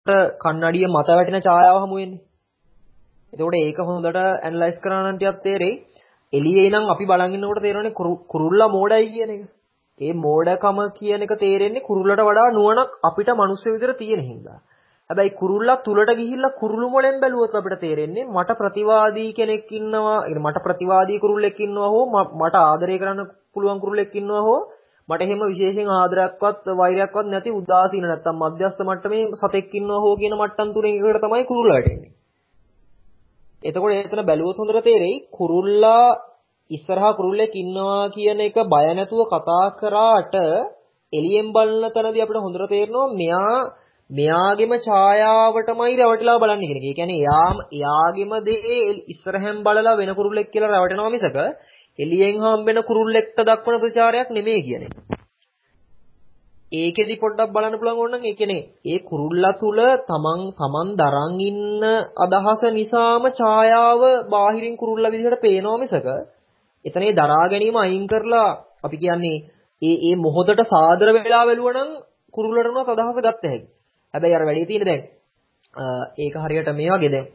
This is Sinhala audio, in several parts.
කන්නඩිය මත වැටෙන ඡායාව හමු වෙන්නේ. එතකොට ඒක හොඳට ඇනලයිස් කරා නම් ටිකක් තේරෙයි. එළියේ නම් අපි බලන් ඉන්නකොට තේරෙන්නේ කුරුල්ලා මෝඩයි කියන එක. ඒ මෝඩකම කියන එක තේරෙන්නේ කුරුල්ලට වඩා නුවණක් අපිට මිනිස්සු විතර තියෙන හින්දා. හැබැයි කුරුල්ලා තුලට ගිහිල්ලා කුරුළු මොලෙන් බැලුවොත් අපිට තේරෙන්නේ මට ප්‍රතිවාදී කෙනෙක් ඉන්නවා, මට ප්‍රතිවාදී කුරුල්ලෙක් ඉන්නවා හෝ මට ආදරය කරන්න පුළුවන් කුරුල්ලෙක් ඉන්නවා හෝ මට එහෙම විශේෂයෙන් ආදරයක්වත් වෛරයක්වත් නැති උදාසීන නැත්තම් මධ්‍යස්ථ මට්ටමේ සතෙක් ඉන්නවා හෝ කියන මට්ටම් තුනෙන් එකකට තමයි කුරුල්ලා වැටෙන්නේ. එතකොට එතන බැලුවොත් හොඳට තේරෙයි කුරුල්ලා ඉස්සරහා කුරුල්ලෙක් ඉන්නවා කියන එක බය නැතුව කතා කරාට එළියෙන් බලන තැනදී අපිට හොඳට තේරෙනවා මෙයාගේම ඡායාවටමයි රැවටිලා බලන්නේ කියන එක. ඒ කියන්නේ එයාගේම දේ ඉස්සරහෙන් බලලා වෙන කුරුල්ලෙක් කියලා රැවටෙනවා මිසක එළියෙන් හම්බෙන කුරුල්ලෙක්ට දක්වන ප්‍රතිචාරයක් නෙමෙයි කියන්නේ. ඒකෙදි පොඩ්ඩක් බලන්න පුළුවන් ඕනනම් ඒ කියන්නේ ඒ කුරුල්ලා තුල තමන් දරන් ඉන්න අදහස නිසාම ඡායාව බාහිරින් කුරුල්ලා විදිහට පේනවා මිසක එතනේ දරා ගැනීම අයින් කරලා අපි කියන්නේ ඒ මොහොතට සාදර වෙලා බැලුවනම් කුරුල්ලට උනත් අදහස ගත්ත හැකියි. හැබැයි අර වැඩි තියෙන දැන් ඒක හරියට මේ වගේ දැන්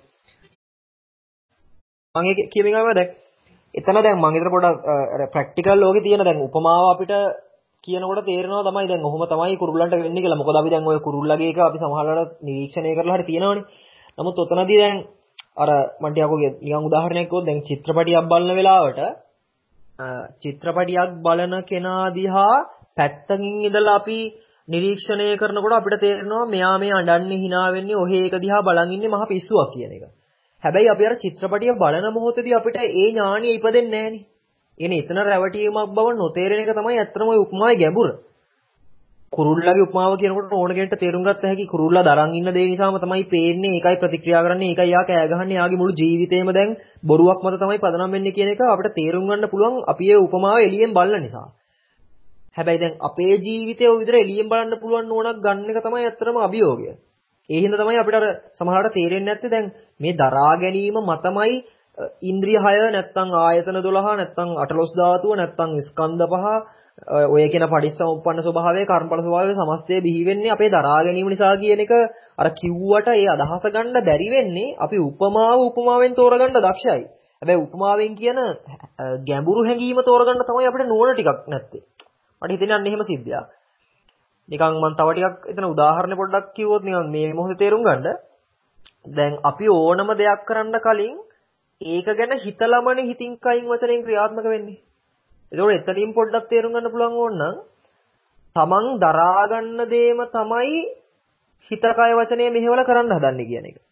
මම ඒක කියමින් ආවා දැන් එතන දැන් මම ඊතර පොඩක් අර ප්‍රැක්ටිකල් ලෝකේ තියෙන දැන් උපමාව අපිට කියනකොට තේරෙනවා තමයි දැන් ඔහොම තමයි කුරුල්ලන්ට වෙන්නේ කියලා. මොකද අපි දැන් ওই කුරුල්ලගේ එක අපි සමහරවල්ලාට නිරීක්ෂණය කරලා හරි තියෙනවනේ. නමුත් ඔතනදී දැන් අර මම ටිකක් නිකන් උදාහරණයක් කිව්වොත් දැන් චිත්‍රපටියක් බලන වෙලාවට චිත්‍රපටියක් බලන කෙනා දිහා පැත්තකින් ඉඳලා අපි නිරීක්ෂණය කරනකොට අපිට තේරෙනවා මෙයා මේ අඬන්නේ hina වෙන්නේ ඔහේ එක දිහා බලන් ඉන්නේ මහ පිස්සුවක් කියන එක. හැබැයි අපි අර චිත්‍රපටිය බලන මොහොතේදී අපිට ඒ ඥාණිය ඉපදෙන්නේ නැහනේ. එනේ එතන රැවටීමක් බව නොතේරෙන එක තමයි ඇත්තම ওই උපමාවේ ගැඹුර. කුරුල්ලගේ උපමාව කියනකොට ඕන කෙනෙක්ට තේරුම් ගත්ත හැකි කුරුල්ලා දරන් ඉන්න දේ නිසාම තමයි පේන්නේ, ඒකයි ප්‍රතික්‍රියා කරන්නේ, ඒකයි යා කෑ ගහන්නේ, යාගේ මුළු ජීවිතේම දැන් බොරුවක් මත තමයි පදනම් වෙන්නේ කියන එක අපිට තේරුම් ගන්න පුළුවන් අපි ඒ උපමාව එළියෙන් බලන නිසා. හැබැයි දැන් අපේ ජීවිතය ඔය විතර එළියෙන් බලන්න පුළුවන් නෝනක් ගන්න එක තමයි ඇත්තටම අභියෝගය. ඒ හින්දා තමයි අපිට අර සමහරවිට තේරෙන්නේ නැත්තේ දැන් මේ දරා ගැනීම මතමයි ඉන්ද්‍රිය 6 නැත්තම් ආයතන 12 නැත්තම් අටලොස් ධාතුව නැත්තම් ස්කන්ධ පහ ඔය කියන පටිච්චසමුප්පන්න ස්වභාවය කර්මඵල ස්වභාවය සමස්තය බිහි වෙන්නේ අපේ දරා ගැනීම නිසා කියන එක අර කිව්වට ඒ අදහස ගන්න බැරි වෙන්නේ අපි උපමාවෙන් තෝරගන්න දක්ෂයි. හැබැයි උපමාවෙන් කියන ගැඹුරු හැඟීම තෝරගන්න තමයි අපිට නුවණ ටිකක් නැත්තේ. මට හිතෙන්නේ අන්න එහෙම සිද්ධියක්. නිකන් මම තව ටිකක් එතන උදාහරණ පොඩ්ඩක් කිව්වොත් නිකන් මේ මොහොතේ තේරුම් ගන්න. දැන් අපි ඕනම දෙයක් කරන්න කලින් ඒක ගැන හිතලමනේ හිතින් කයින් වචනෙන් ක්‍රියාත්මක වෙන්නේ. ඒකෝට එතනින් පොඩ්ඩක් තේරුම් ගන්න පුළුවන් ඕනනම් තමන් දරා ගන්න දේම තමයි හිත කය වචනේ මෙහෙवला කරන්න හදන්නේ කියන එක.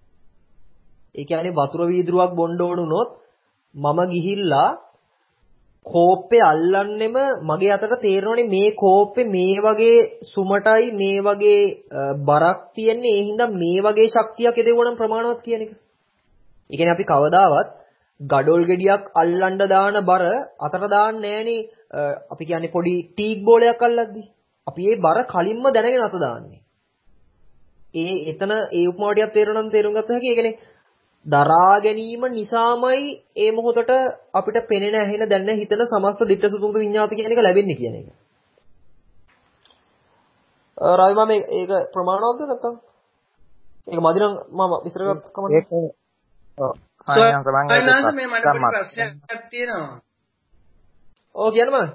ඒ කියන්නේ වතුර වීදුරුවක් බොන්න ඕනුනොත් මම ගිහිල්ලා කෝප්පේ අල්ලන්නෙම මගේ අතට තේරෙනවනේ මේ කෝප්පේ මේ වගේ සුමටයි මේ වගේ බරක් තියෙන්නේ ඒ හින්දා මේ වගේ ශක්තියක් එදෙවනම් ප්‍රමාණවත් කියන එක. ඒ කියන්නේ අපි කවදාවත් ගඩොල් ගෙඩියක් අල්ලන්න දාන බර අතට දාන්නේ නෑනේ. අපි කියන්නේ පොඩි ටීක් බෝලයක් අල්ලද්දි. අපි ඒ බර කලින්ම දැනගෙන අත දාන්නේ. එතන ඒ උපමාවටියක් තේරුණාම තේරුම් ගත්ත හැකි. ඒ කියන්නේ දරා ගැනීම නිසාමයි ඒ මොහොතට අපිට පෙනෙන ඇහෙන දැනෙන හිතන සමස්ත දිට්ඨ සුතුංග විඤ්ඤාත කියන එක ලැබෙන්නේ කියන එක. රවි මම ඒක ප්‍රමාණවත්ද නැත්නම්? ඒක මදි නම් මම විස්තර කරන්න ඒක සෝයනාස මේ මට පොඩි ප්‍රශ්නයක් තියෙනවා. ඔව් කියන්න මම.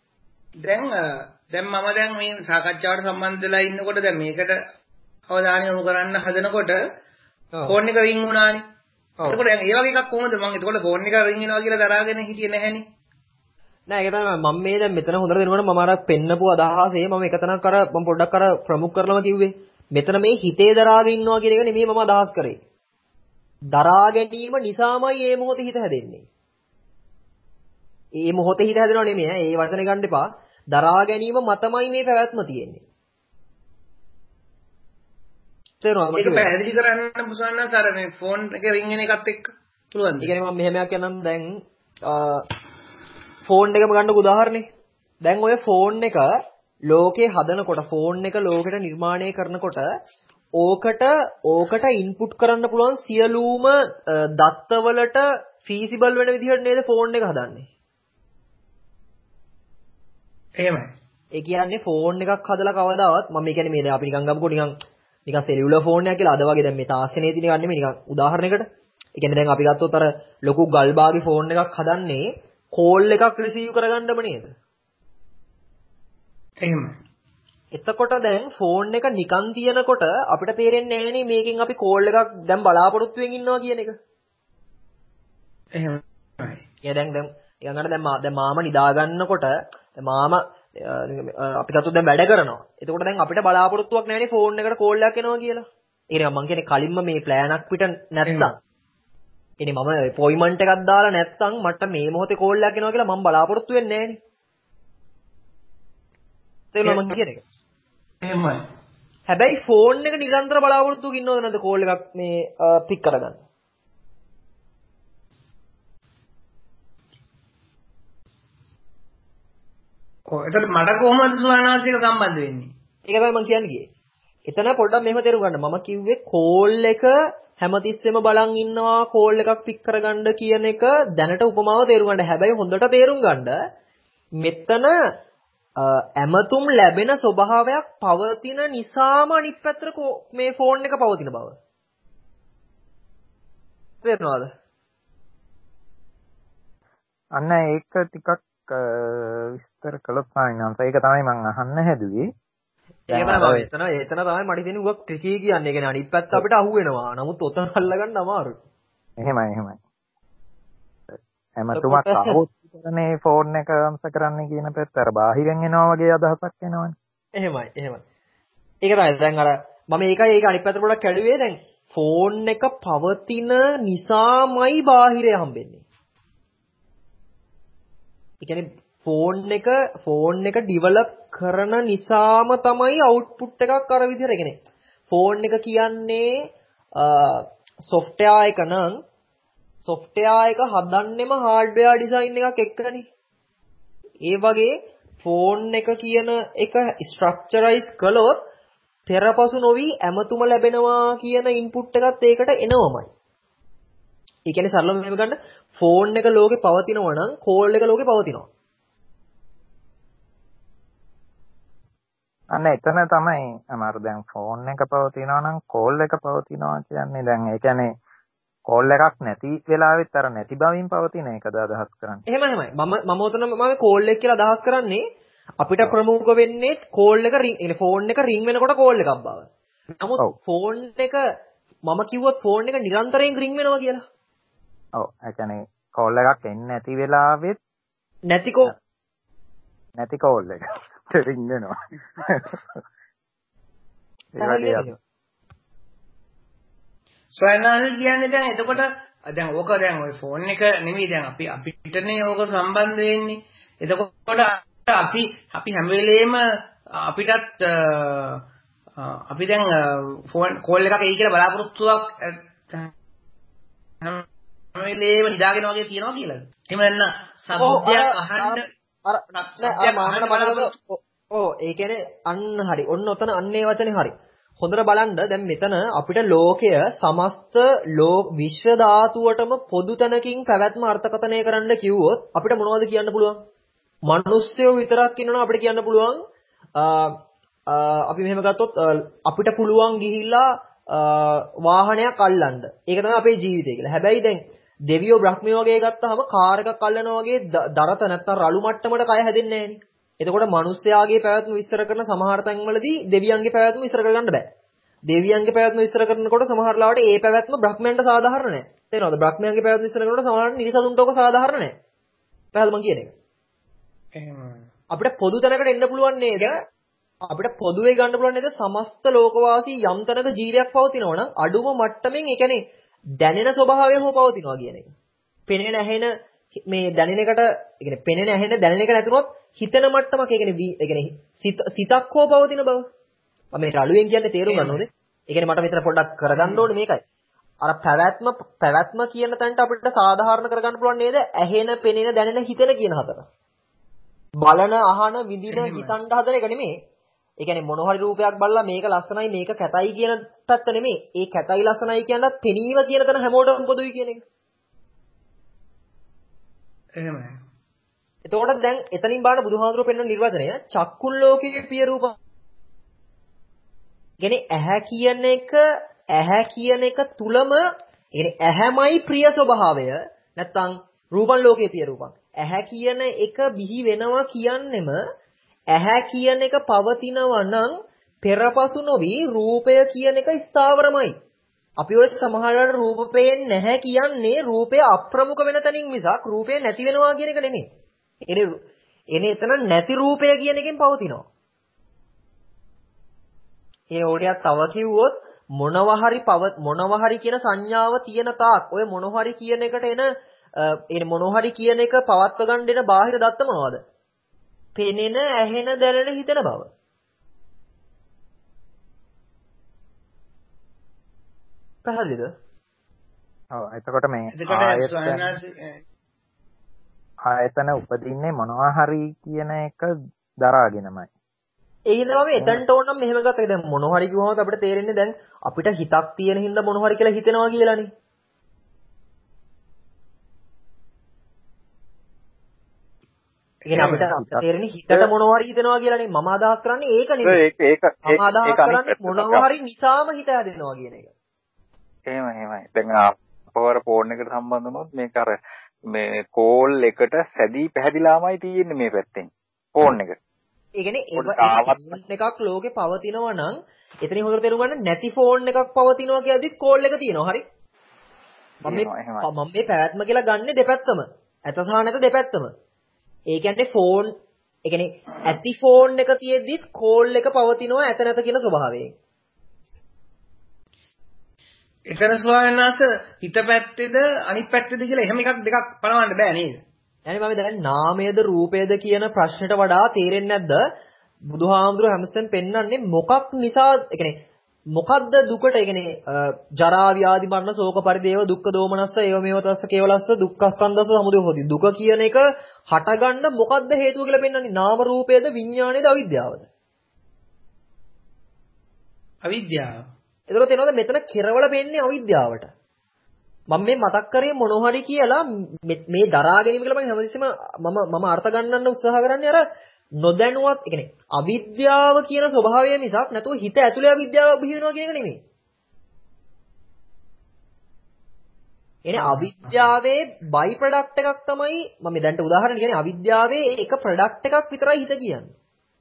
දැන් මම දැන් මේ සාකච්ඡාවට සම්බන්ධ වෙලා ඉන්නකොට දැන් මේකට අවධානය යොමු කරන්න හදනකොට ෆෝන් එක රින් වුණානේ. එතකොට දැන් ඒ වගේ එකක් කොහොමද මම එතකොට ෆෝන් එක රින් වෙනවා කියලා දරාගෙන හිටියේ නැහැනේ. නෑ ඒක තමයි මම මේ දැන් මෙතන හොඳට දෙනකොට මම අර පෙන්නපු අදහසේ මම එක තැනක් අර මම පොඩ්ඩක් අර ප්‍රමුඛ කරලම කිව්වේ. මෙතන මේ හිතේ දරාගෙන ඉන්නවා කියන එක නෙමෙයි මම අදහස් කරේ. දරා ගැනීම නිසාමයි මේ මොහොතේ හිත හැදෙන්නේ. මේ මොහොතේ හිත හැදෙනව නෙමෙයි ඈ. ඒ වචනේ ගන්න එපා. දරා ගැනීම මතමයි මේ පැවැත්ම තියෙන්නේ. තේරුණාද? ඒක පැහැදිලි කරන්න පුසන්නස් අර මේ ෆෝන් එක රින් වෙන එකත් එක්ක පුළුවන්. ඒ කියන්නේ මම මෙහෙමයක් කියන්නම් දැන් ෆෝන් එකම ගන්නකො උදාහරණේ. දැන් ඔය ෆෝන් එක ලෝකේ හදනකොට ෆෝන් එක ලෝකෙට නිර්මාණය කරනකොට ඕකට ඉන්පුට් කරන්න පුළුවන් සියලුම දත්තවලට ෆීසිබල් වෙන විදිහට නේද ෆෝන් එක හදන්නේ. එහෙමයි. ඒ කියන්නේ ෆෝන් එකක් හදලා කවදාවත් මම කියන්නේ මේ දැන් අපි නිකන් ගමුකෝ නිකන් නිකන් සෙලියුලර් ෆෝන් එකක් කියලා අද වගේ දැන් මේ තාක්ෂණයේ තියෙන එකක් නෙමෙයි නිකන් උදාහරණයකට. ඒ කියන්නේ දැන් අපි ගත්තොත් අර ලොකු ගල්බාගේ ෆෝන් එකක් හදන්නේ කෝල් එකක් රිසීව් කරගන්නම නේද? එහෙමයි. එතකොට දැන් ෆෝන් එක නිකන් තියනකොට අපිට තේරෙන්නේ නැහැනේ මේකෙන් අපි කෝල් එකක් දැන් බලාපොරොත්තු වෙමින් ඉන්නවා කියන එක. එහෙමයි. ඒ දැන් දැන් මාම නිදා ගන්නකොට මාම අපි ගත්තොත් දැන් වැඩ කරනවා. එතකොට දැන් අපිට බලාපොරොත්තුවක් නැහැනේ ෆෝන් එකට කෝල් එකක් එනවා කියලා. ඒ කියන්නේ මම කියන්නේ කලින්ම මේ ප්ලෑන් එකක් පිට නැත්තම්. ඉතින් මම අපොයින්ට්මන්ට් එකක් දාලා නැත්තම් මට මේ මොහොතේ කෝල් එකක් එනවා කියලා මම බලාපොරොත්තු වෙන්නේ නැහැනේ. තේරුණා මම කියන එක. එහෙමයි. හැබැයි ෆෝන් එක නිරන්තර බලාපොරොත්තුවක ඉන්නවද නැද්ද කෝල් එකක් මේ පික් කරගන්න? එතකොට මට කොහොමද සුවර්ණාසික සම්බන්ධ වෙන්නේ? ඒක තමයි මම කියන්නේ. එතන පොඩ්ඩක් මෙහෙම තේරුම් ගන්න. මම කිව්වේ කෝල් එක හැමතිස්සෙම බලන් ඉන්නවා කෝල් එකක් පික් කරගන්න කියන එක දැනට උපමාව තේරුම් ගන්න. හැබැයි හොඳට තේරුම් ගන්න මෙතන ඇමතුම් ලැබෙන ස්වභාවයක් පවතින නිසාම අනිත් පැත්තට මේ ෆෝන් එක පවතින බව. තේරෙනවද? අන්න ඒක ටිකක් විස්තර කළොත් සායනන්ත ඒක තමයි මම අහන්න හැදුවේ. ඒක තමයි එතන තමයි මට තියෙන උගක් ට්‍රිකී කියන්නේ. ඒ කියන්නේ අනිත් පැත්ත අපිට අහු වෙනවා. නමුත් ඔතන අල්ලගන්න අමාරුයි. එහෙමයි. හැමතුමක් අහුවොත් විතරනේ ෆෝන් එක අම්ස කරන්න කියන පැත්ත අර බාහිරෙන් එනවා වගේ අදහසක් එනවනේ. එහෙමයි. ඒක තමයි දැන් අර මම ඒක අනිත් පැත්තට පොඩ්ඩක් කැඩුවේ දැන් ෆෝන් එක පවතින නිසාමයි බාහිරය හම්බෙන්නේ. ඒ කියන්නේ ෆෝන් එක ඩිවලොප් කරන නිසාම තමයි අවුට්පුට් එකක් අර විදිහට කියන්නේ. ෆෝන් එක කියන්නේ සොෆ්ට්වෙයාර් එක නම් සොෆ්ට්වෙයාර් එක හදන්නෙම හાર્ඩ්වෙයාර් ඩිසයින් එකක් එක්කනේ. ඒ වගේ ෆෝන් එක කියන එක ස්ට්‍රක්චරයිස් කළොත් පෙරපසු නොවි ඇමතුම ලැබෙනවා කියන ඉන්පුට් එකත් ඒකට එනවමයි. ඒ කියන්නේ සරලව මෙහෙම ගන්න ෆෝන් එක ලෝකේ පවතිනවා නම් කෝල් එක ලෝකේ පවතිනවා. අන්න එතන තමයි අමාරු. දැන් ෆෝන් එක පවතිනවා නම් කෝල් එක පවතිනවා කියන්නේ දැන් ඒ කියන්නේ කෝල් එකක් නැති වෙලාවෙත් අර නැති බවින් පවතින එකද අදහස් කරන්නේ. එහෙමයි. මම උතන මම කෝල් එක කියලා අදහස් කරන්නේ අපිට ප්‍රමුඛ වෙන්නේ කෝල් එක රින් ෆෝන් එක රින් වෙනකොට කෝල් එකක් බව. නමුත් ෆෝන් එක මම කිව්වොත් ෆෝන් එක නිරන්තරයෙන් රින් වෙනවා කියලා. ඔව්. ඒ කියන්නේ කෝල් එකක් එන්නේ නැති වෙලාවෙත් නැති කෝල් එක රින් වෙනවා. ස්වර්ණාසික කියන්නේ දැන් එතකොට දැන් ඕක දැන් ওই ෆෝන් එක නෙමෙයි දැන් අපිටනේ ඕක සම්බන්ධ වෙන්නේ. එතකොට අපි හැම වෙලේම අපිටත් අපි දැන් ෆෝන් කෝල් එකක් එයි කියලා බලාපොරොත්තුවක් හැම වෙලේම නිදාගෙන වගේ තියනවා කියලාද? එහෙම නැත්නම් සබ්දයක් අහන්න ඒ කියන්නේ අන්න හරි. ඔන්න ඔතන අන්නේ වචනේ හරි. හොඳට බලන්න දැන් මෙතන අපිට ලෝකය සමස්ත විශ්ව ධාතුවටම පොදු තැනකින් පැවැත්ම අර්ථකථනය කරන්න කිව්වොත් අපිට මොනවද කියන්න පුළුවන්? මිනිස්සුયો විතරක් ඉන්නවා අපිට කියන්න පුළුවන්. අපි මෙහෙම ගත්තොත් අපිට පුළුවන් ගිහිල්ලා වාහනයක් අල්ලන්න. ඒක තමයි අපේ ජීවිතය කියලා. හැබැයි දැන් දෙවියෝ බ්‍රහ්මියෝ වගේ ගත්තාම කාර් එකක් අල්ලනවා වගේ දරත නැත්තම් රළු මට්ටමට කය හැදෙන්නේ නැහැ නේ. එතකොට මිනිස්යාගේ පැවැත්ම විස්තර කරන සමහර තැන්වලදී දෙවියන්ගේ පැවැත්ම විස්තර කරගන්න බෑ. දෙවියන්ගේ පැවැත්ම විස්තර කරනකොට සමහර ලාවට ඒ පැවැත්ම බ්‍රහ්මයන්ට සාධාරණ නැහැ. තේරෙනවද? බ්‍රහ්මයන්ගේ පැවැත්ම විස්තර කරනකොට සමහරවිට නිරිසතුන්ට ඔක සාධාරණ නැහැ. පැහැදිලි මං කියන එක. අපිට පොදු තැනකට එන්න පුළුවන් නේද? අපිට පොදුවේ ගන්න පුළුවන් නේද? සමස්ත ලෝකවාසී යම් තැනක ජීවියක් පවතිනවා නම් අඩුම මට්ටමින් ඒ කියන්නේ දැනෙන ස්වභාවය හෝ පවතිනවා කියන එක. පෙනෙන ඇහෙන මේ දැනෙන එකට ඒ කියන්නේ පෙනෙන ඇහෙන දැනෙන එක නැතුනොත් හිතන මට්ටමක ඒ කියන්නේ සිතක් හෝ පවතින බව. මම මේ රළුවෙන් කියන්නේ තේරුම් ගන්න ඕනේ. ඒ කියන්නේ මට මෙතන පොඩ්ඩක් කරගන්න ඕනේ මේකයි. අර පැවැත්ම කියන තැනට අපිට සාධාරණ කරගන්න පුළුවන් නේද? ඇහෙන, පෙනෙන, දැනෙන, හිතන කියන හතර. බලන, අහන, විඳින, හිතන්න හදන එක නෙමෙයි. ඒ කියන්නේ මොන හරි රූපයක් බලලා මේක ලස්සනයි මේක කැතයි කියන පැත්ත නෙමෙයි. ඒ කැතයි ලස්සනයි කියනත් පෙනීම කියන තැන හැමෝටම පොදුයි කියන එක. එහෙමයි. එතකොට දැන් එතනින් බලන බුදුහාමුදුරුවෝ පෙන්වන නිර්වචනය චක්කුල් ලෝකයේ පිය රූප කියන්නේ ඇහැ කියන එක තුලම කියන්නේ ඇහැමයි ප්‍රිය ස්වභාවය නැත්තම් රූපං ලෝකේ පිය රූපං. ඇහැ කියන එක බිහි වෙනවා කියන්නෙම ඇහැ කියන එක පවතිනවා නම් පෙරපසු නොවි රූපය කියන එක ස්ථාවරමයි. අපි ඔය සමහරවල් රූප පේන්නේ නැහැ කියන්නේ රූපය අප්‍රමුඛ වෙන තැනින් මිසක් රූපය නැති වෙනවා කියන එක නෙමෙයි. එනේ එතන නැති රූපය කියන එකෙන් පවතිනවා. ඒ ඕඩියක් තව කිව්වොත් මොනවා හරි කියන සංඥාව තියෙන තාක් ඔය මොනවා හරි කියන එකට එන මොනවා හරි කියන එක පවත්ව ගන්න දෙන බාහිර දත්ත මොනවද? පෙනෙන, ඇහෙන, දැනෙන, හිතෙන බව. පැහැදිලිද? ඔව් එතකොට මේ ආයතන උපදින්නේ මොනවා හරි කියන එක දරාගෙනමයි. ඒ හින්දා මම එතනට ඕනම් මෙහෙම ගත්තා. දැන් මොනවා හරි කිව්වම අපිට තේරෙන්නේ දැන් අපිට හිතක් තියෙන හින්දා මොනවා හරි කියලා හිතෙනවා කියලානේ. ඒ කියන්නේ අපිට තේරෙන්නේ හිතට මොනවා හරි හිතෙනවා කියලානේ. මම අදහස් කරන්නේ ඒක නෙමෙයි. මම අදහස් කරන්නේ මොනවා හරි නිසාම හිත හැදෙනවා කියන එක. එහෙමයි. දැන් අපවර ෆෝන් එකට සම්බන්ධ වුණොත් මේක අර මේ කෝල් එකට සැදී පැහැදිලාමයි තියෙන්නේ මේ පැත්තෙන්. ෆෝන් එක. ඒ කියන්නේ ෆෝන් එකක් ලෝකේ පවතිනවා නම් එතනින් හොඳට තේරුම් ගන්න නැති ෆෝන් එකක් පවතිනවා කියද්දිත් කෝල් එක තියෙනවා. හරි? මම මේ පැවැත්ම කියලා ගන්නෙ දෙපැත්තම. ඇත සහ නැත දෙපැත්තම. ඒ කියන්නේ ෆෝන් ඒ කියන්නේ ඇති ෆෝන් එක තියෙද්දිත් කෝල් එක පවතිනවා ඇත නැත කියන ස්වභාවයෙන්. එතන ස්වාමීන් වහන්සේ හිත පැත්තේද අනිත් පැත්තේද කියලා එහෙම එකක් දෙකක් පනවන්න බෑ නේද? يعني මම දැන් නාමයේද රූපයේද කියන ප්‍රශ්නෙට වඩා තේරෙන්නේ නැද්ද? බුදුහාමුදුරුවෝ හැමසෙම පෙන්වන්නේ මොකක් නිසා ඒ කියන්නේ මොකද්ද දුකට ඒ කියන්නේ ජරා ව්‍යාධි මරණ ශෝක පරිදේව දුක්ඛ දෝමනස්ස ඒව මේව තස්ස කේවලස්ස දුක්ඛස්කන්ධස්ස සමුදය හොති. දුක කියන එක හටගන්න මොකද්ද හේතුව කියලා පෙන්වන්නේ? නාම රූපයේද විඥානයේද අවිද්‍යාවද? අවිද්‍යාව. එතකොට එනවාද මෙතන කෙරවල වෙන්නේ අවිද්‍යාවට. මම මේ මතක් කරේ මොනවා හරි කියලා මේ දරා ගැනීම කියලා මම හැමතිස්සෙම මම අර්ථ ගන්නන්න උත්සාහ කරන්නේ අර නොදැනුවත් ඒ කියන්නේ අවිද්‍යාව කියන ස්වභාවය මිසක් නැතුව හිත ඇතුලේ අවිද්‍යාව බිහි වෙනවා කියන එක නෙමෙයි. එනේ අවිද්‍යාවේ බයි ප්‍රොඩක්ට් එකක් තමයි මම දැන්ට උදාහරණ කියන්නේ අවිද්‍යාවේ එක ප්‍රොඩක්ට් එකක් විතරයි හිත කියන්නේ.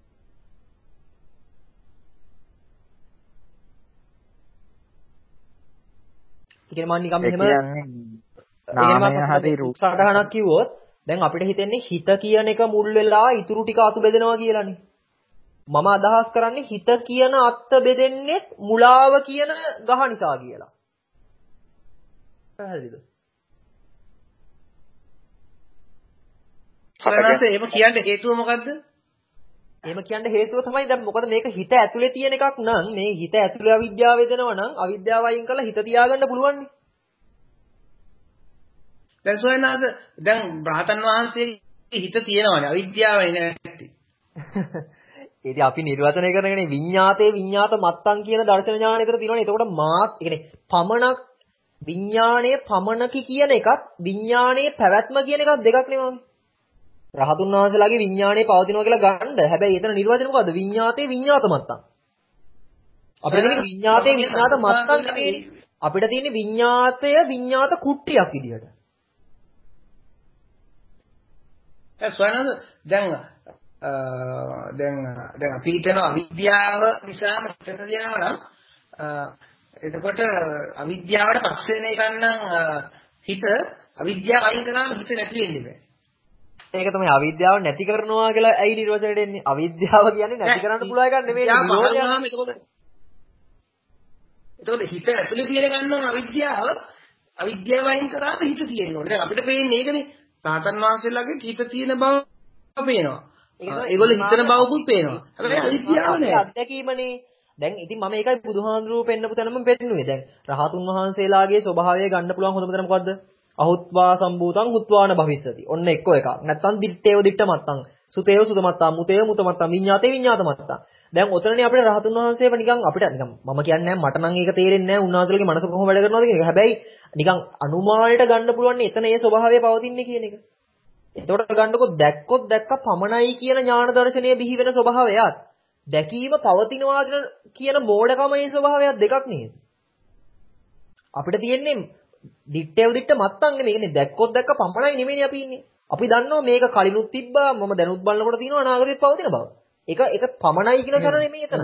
ඒ කියන්නේ මම නිකන් මෙහෙම නාමය හරි රූප සටහනක් කිව්වොත් දැන් අපිට හිතෙන්නේ හිත කියන එක මුල් වෙලා ඉතුරු ටික අතු බෙදෙනවා කියලානේ. මම අදහස් කරන්නේ හිත කියන අත් බෙදෙන්නේ මුලාව කියන ගහ නිසා කියලා. පැහැදිලිද? සරණase එහෙම කියන්න හේතුව මොකද්ද? එහෙම කියන්න හේතුව තමයි දැන් මොකද මේක හිත ඇතුලේ තියෙන එකක් නම් මේ හිත ඇතුලේ අවිද්‍යාව වේදෙනවා නම් අවිද්‍යාව අයින් කරලා හිත තියාගන්න පුළුවන් නේ. දැන් සෝයනාස දැන් රහතන් වහන්සේගේ හිත තියෙනවානේ අවිද්‍යාවයි නැති. ඉතින් අපි නිර්වචනය කරනනේ විඤ්ඤාතේ විඤ්ඤාත මත්තං කියන දර්ශන ඥානය විතර තියෙනවනේ. එතකොට මාත් ඒ කියන්නේ පමණක් විඤ්ඤාණය පමණකි කියන එකත් විඤ්ඤාණයේ පැවැත්ම කියන එකත් දෙකක් නෙමෙයි. රහතුන් වහන්සේලාගේ විඤ්ඤාණය පවතිනවා කියලා ගන්න. හැබැයි එතන නිර්වචනය මොකද්ද? විඤ්ඤාතේ විඤ්ඤාත මත්තං. අපිට තියෙන්නේ විඤ්ඤාතේ විඤ්ඤාත මත්තං නෙමෙයි. අපිට තියෙන්නේ විඤ්ඤාතය විඤ්ඤාත කුට්ටියක් විදියට. ස්වයං දැන් අපි හිතන අවිද්‍යාව නිසාම හිතන දිනවා නම් එතකොට අවිද්‍යාවට පස්සේ වෙන එකක් නම් හිත අවිද්‍යාව අයින් කරාම හිත නැති වෙන්නේ බෑ. ඒක තමයි අවිද්‍යාව නැති කරනවා කියලා ඇයි නිර්වචනයට එන්නේ? අවිද්‍යාව කියන්නේ නැති කරන්න පුළුවන් එකක් නෙමෙයි. එතකොට හිත ඇතුලේ තියෙන ගන්නවා අවිද්‍යාව අයින් කරාම හිත තියෙනවා. දැන් අපිට පේන්නේ ඒකනේ. රහතන් වහන්සේලාගේ හිත තියෙන බව පේනවා. ඒගොල්ලෝ හිතන බවකුත් පේනවා. හැබැයි අවිද්‍යාව නෑ. අත්දැකීමනේ. දැන් ඉතින් මම ඒකයි බුදුහාඳුරුවෝ පෙන්නපු තැනම පෙන්නුවේ. දැන් රහතුන් වහන්සේලාගේ ස්වභාවය ගන්න පුළුවන් හොඳම තැන මොකද්ද? අහුත්වා සම්භූතං හුත්වාන භවිස්සති. ඔන්න එක්කෝ එකක්. නැත්තම් දිත්තේව දිත්ත මත්තං. සුතේව සුත මත්තං. මුතේව මුත මත්තං. විඤ්ඤාතේ විඤ්ඤාත මත්තං. දැන් ඔතනනේ අපිට රහතුන් වහන්සේව නිකන් අපිට නිකන් මම කියන්නේ නැහැ මට නම් ඒක තේරෙන්නේ නැහැ උන්වහන්සේලගේ මනස කොහොම වැඩ කරනවද කියන එක. හැබැයි නිකන් අනුමානයට ගන්න පුළුවන් එතන ඒ ස්වභාවය පවතින්නේ කියන එක. එතකොට ගන්නකො දැක්කොත් දැක්ක පමණයි කියන ඥාන දර්ශනය බිහි වෙන ස්වභාවයත් දැකීම පවතිනවා කියන මෝඩකමේ ස්වභාවයක් දෙකක් නේද? අපිට තියෙන්නේ දිත්තේව දිත්ත මත්තන් නෙමෙයි. කියන්නේ දැක්කොත් දැක්ක පමණයි නෙමෙයි අපි ඉන්නේ. අපි දන්නවා මේක කලිනුත් තිබ්බා මම දැනුත් බලනකොට තියෙනවා අනාගතෙත් පවතින බව. ඒක පමණයි කියන තැන නෙමෙයි එතන.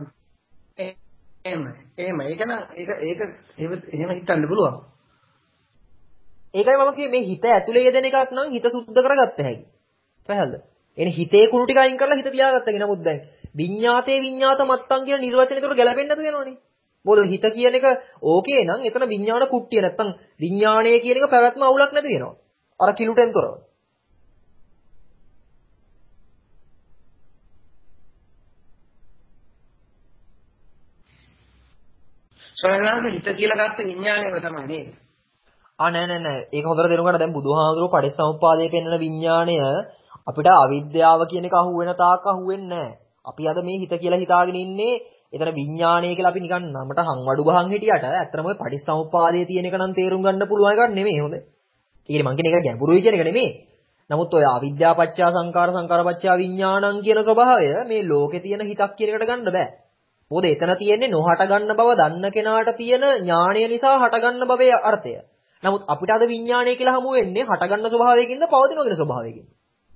එහෙම එහෙම හිතන්න පුළුවන්. ඒකයි මම කිව්වේ මේ හිත ඇතුලේ යෙදෙන එකක් නම් හිත සුද්ධ කරගත්ත හැකි. පැහැදිලිද? එනේ හිතේ කුණු ටික අයින් කරලා හිත තියාගත්ත හැකි. නමුත් දැන් විඤ්ඤාතේ විඤ්ඤාත මත්තන් කියන නිර්වචනය ඒතර ගැලපෙන්නේ නැතු වෙනවනේ. මොකද හිත කියන එක ඕකේ නම් එතන විඤ්ඤාණ කුට්ටිය නැත්තම් විඤ්ඤාණය කියන එක පැවැත්ම අවුලක් නැති වෙනවා. අර කිලුටෙන් තොරව. සෝයනාස හිත කියලා ගත්ත විඤ්ඤාණයම තමයි නේද? නෑ. ඒක හොඳට තේරුම් ගන්න. දැන් බුදුහාමුදුරුවෝ පටිච්චසමුප්පාදයේ පෙන්වන විඤ්ඤාණය අපිට අවිද්‍යාව කියන එක අහුවෙන තාක් අහුවෙන්නේ නෑ. අපි අද මේ හිත කියලා හිතාගෙන ඉන්නේ එතන විඤ්ඤාණය කියලා අපි නිකන් නමට හංවඩු ගහන් හිටියට ඇත්තටම ඔය පටිච්චසමුප්පාදයේ තියෙන එක නම් තේරුම් ගන්න පුළුවන් එකක් නෙමෙයි හොඳ. ඊයේ මං කියන එක ගැඹුරුයි කියන එක නෙමෙයි. නමුත් ඔය අවිද්‍යාපච්චය සංකාර සංකාරපච්චය විඤ්ඤාණං කියන ස්වභාවය මේ ලෝකේ තියෙන හිතක් කියන එකට ගන්න බෑ. මොකද එතන තියෙන්නේ නොහට ගන්න බව දන්න කෙනාට තියෙන ඥාණය නිසා හට ගන්න බවේ අර්ථය. නමුත් අපිට අද විඤ්ඤාණය කියලා හමු වෙන්නේ හට ගන්න ස්වභාවයකින්ද පවතින කියන ස්වභාවයකින්ද?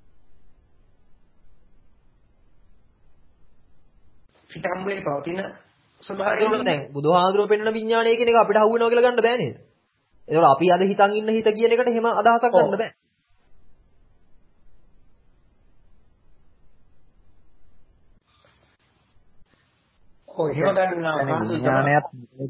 පිටම්බේ පවතින ස්වභාවයෙන් දැන් බුදුහාඳුරෝ පෙන්වන විඤ්ඤාණය කියන එක අපිට හවු වෙනවා කියලා ගන්න බෑ නේද? ඒකෝල අපි අද හිතන් ඉන්න හිත කියන එකට එහෙම අදහසක් ගන්න බෑ. ඔය එහෙම ගන්නවා විඥානයත්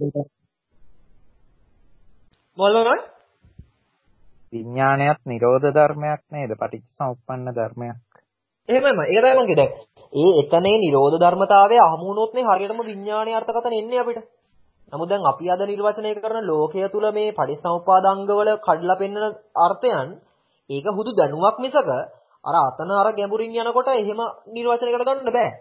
මොනවද? විඥානයත් නිරෝධ ධර්මයක් නේද? පටිච්චසමුප්පන්න ධර්මයක්. එහෙමයි. ඒක තමයි මම කියන්නේ. එතනේ නිරෝධ ධර්මතාවය අහමු වුණොත්නේ හරියටම විඥානයේ අර්ථකථන එන්නේ අපිට. නමුත් දැන් අපි අද නිර්වචනය කරන ලෝකය තුල මේ පටිච්චසමුප්පාද අංගවල කඩලා පෙන්වන අර්ථයන් ඒක හුදු දැනුවක් මිසක අර අතන අර ගැඹුරින් යනකොට එහෙම නිර්වචනය කරගන්න බෑ.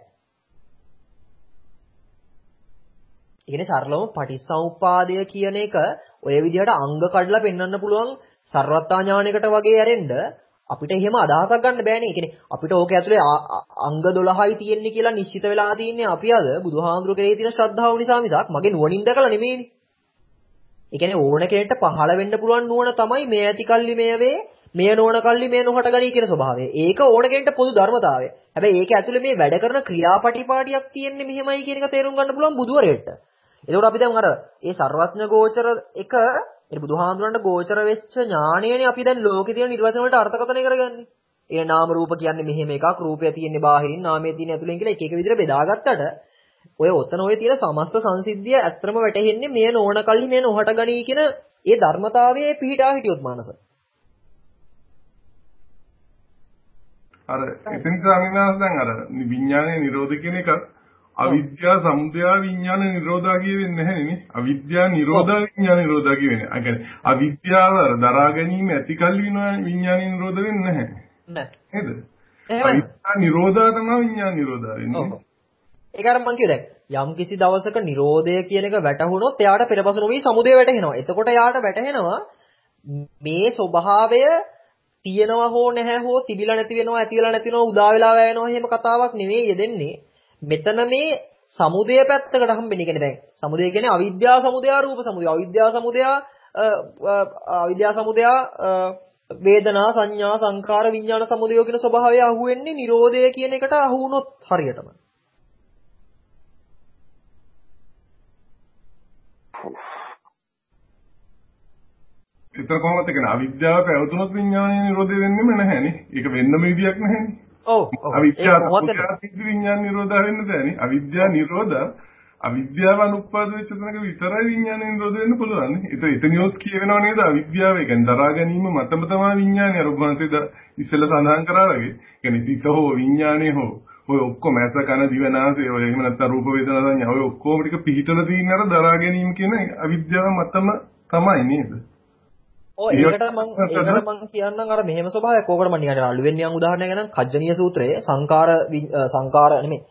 ඒ කියන්නේ සරලවම පටිච්චසමුප්පාදය කියන එක ඔය විදිහට අංග කඩලා පෙන්වන්න පුළුවන් සර්වත්තා ඥානයකට වගේ ඇරෙන්න අපිට එහෙම අදහසක් ගන්න බෑනේ. ඒ කියන්නේ අපිට ඕක ඇතුලේ අංග 12යි තියෙන්නේ කියලා නිශ්චිත වෙලා තියෙන්නේ අපි අද බුදුහාමුදුරු කෙරෙහි තියෙන ශ්‍රද්ධාව නිසා මිසක් මගේ නුවණින් දැකලා නෙමෙයිනේ. ඒ කියන්නේ ඕන කෙනෙක්ට පහළ වෙන්න පුළුවන් නුවණ තමයි මේ ඇති කල්ලි මේ වේ, මේ නොවන කල්ලි මේ නොහට ගනී කියන ස්වභාවය. ඒක ඕන කෙනෙක්ට පොදු ධර්මතාවය. හැබැයි ඒක ඇතුලේ මේ වැඩ කරන ක්‍රියාපටිපාටියක් තියෙන්නේ මෙහෙමයි කියන එක තේරුම් ගන්න පුළුවන් බුදුවරයෙක්ට. එතකොට අපි දැන් අර ඒ සර්වඥ ගෝචර එක ඒ බුදුහාමුදුරන්ට ගෝචර වෙච්ච ඥාණයනේ අපි දැන් ලෝකේ තියෙන නිර්වචන වලට අර්ථකථනය කරගන්නේ. ඒ නාම රූප කියන්නේ මෙහෙම එකක්, රූපය තියෙන්නේ බාහිරින්, නාමය තියෙන්නේ ඇතුලෙන් කියලා එක එක විදිහට බෙදාගත්තට ඔය ඔතන ඔය තියෙන සමස්ත සංසිද්ධිය ඇත්තම වැටහෙන්නේ මේ නොවන කල්හි මේ නොහට ගනී කියන ඒ ධර්මතාවයේ පිහිටා හිටියොත් මානස. අර එතන ස්වාමීනාස් දැන් අර විඥානයේ නිරෝධ කියන එක අවිද්‍යා සමුදය විඥාන නිරෝධා කියවෙන්නේ නැහැ නේ. අවිද්‍යා නිරෝධා විඥාන නිරෝධා කියවෙන්නේ. ඒ කියන්නේ අවිද්‍යාව දරා ගැනීම ඇති කල්ලි විඥාන නිරෝධ වෙන්නේ නැහැ. නේද? අවිද්‍යා නිරෝධා තමයි විඥාන නිරෝධා වෙන්නේ. ඔව්. ඒක අර මම කිව්වා දැන් යම් කිසි දවසක නිරෝධය කියන එක වැටහුනොත් එයාට පෙරපසු නොවි සමුදය වැටහෙනවා. එතකොට එයාට වැටහෙනවා මේ ස්වභාවය තියෙනවා හෝ නැහැ හෝ තිබිලා නැති වෙනවා ඇති වෙලා නැති වෙනවා උදා වෙලා වැයෙනවා එහෙම කතාවක් නෙවෙයි යෙදෙන්නේ. මෙතන මේ සමුදය පැත්තකට හම්බෙන්නේ. කියන්නේ දැන් සමුදය කියන්නේ අවිද්‍යා සමුදය රූප සමුදය අවිද්‍යා සමුදය වේදනා සංඥා සංකාර විඥාන සමුදය කියන ස්වභාවය අහුවෙන්නේ නිරෝධය කියන එකට අහු වුණොත් හරියටම. ඒතර කොහොමද කියන්නේ අවිද්‍යාව පැවතුනොත් විඥානය නිරෝධය වෙන්නෙම නැහැ නේ. ඒක වෙන්නම විදියක් නැහැ නේ. ඔව්. අවිද්‍යාව විඥාන නිරෝධය වෙන්න බෑනේ. අවිද්‍යාව නිරෝධ අවිද්‍යාව අනුත්පාද වෙච්ච තැනක විතරයි විඥාන නිරෝධ වෙන්න පුළුවන් නේ. එතනියොත් කියවෙනව නේද අවිද්‍යාව ඒ කියන්නේ දරා ගැනීම මතම තමයි විඥානය අර උභාන්සේද ඉස්සෙල්ලා සඳහන් කරා වගේ. කියන්නේ සිත හෝ විඥානය හෝ ඔය ඔක්කොම ඇස කන දිව නාසය ඔය එහෙම නැත්නම් රූප වේදනා සංඥා ඔය ඔක්කොම ටික පිහිටලා තියෙන අර දරා ගැනීම කියන අවිද්‍යාව මතම තමයි නේද? ඔය ඒකට මම කියන්නම් අර මෙහෙම ස්වභාවයක්. ඕකට මම නිකන් අලු වෙන්නේ යම් උදාහරණයක් ගන්න කජ්ජනීය සූත්‍රයේ සංකාර නෙමෙයි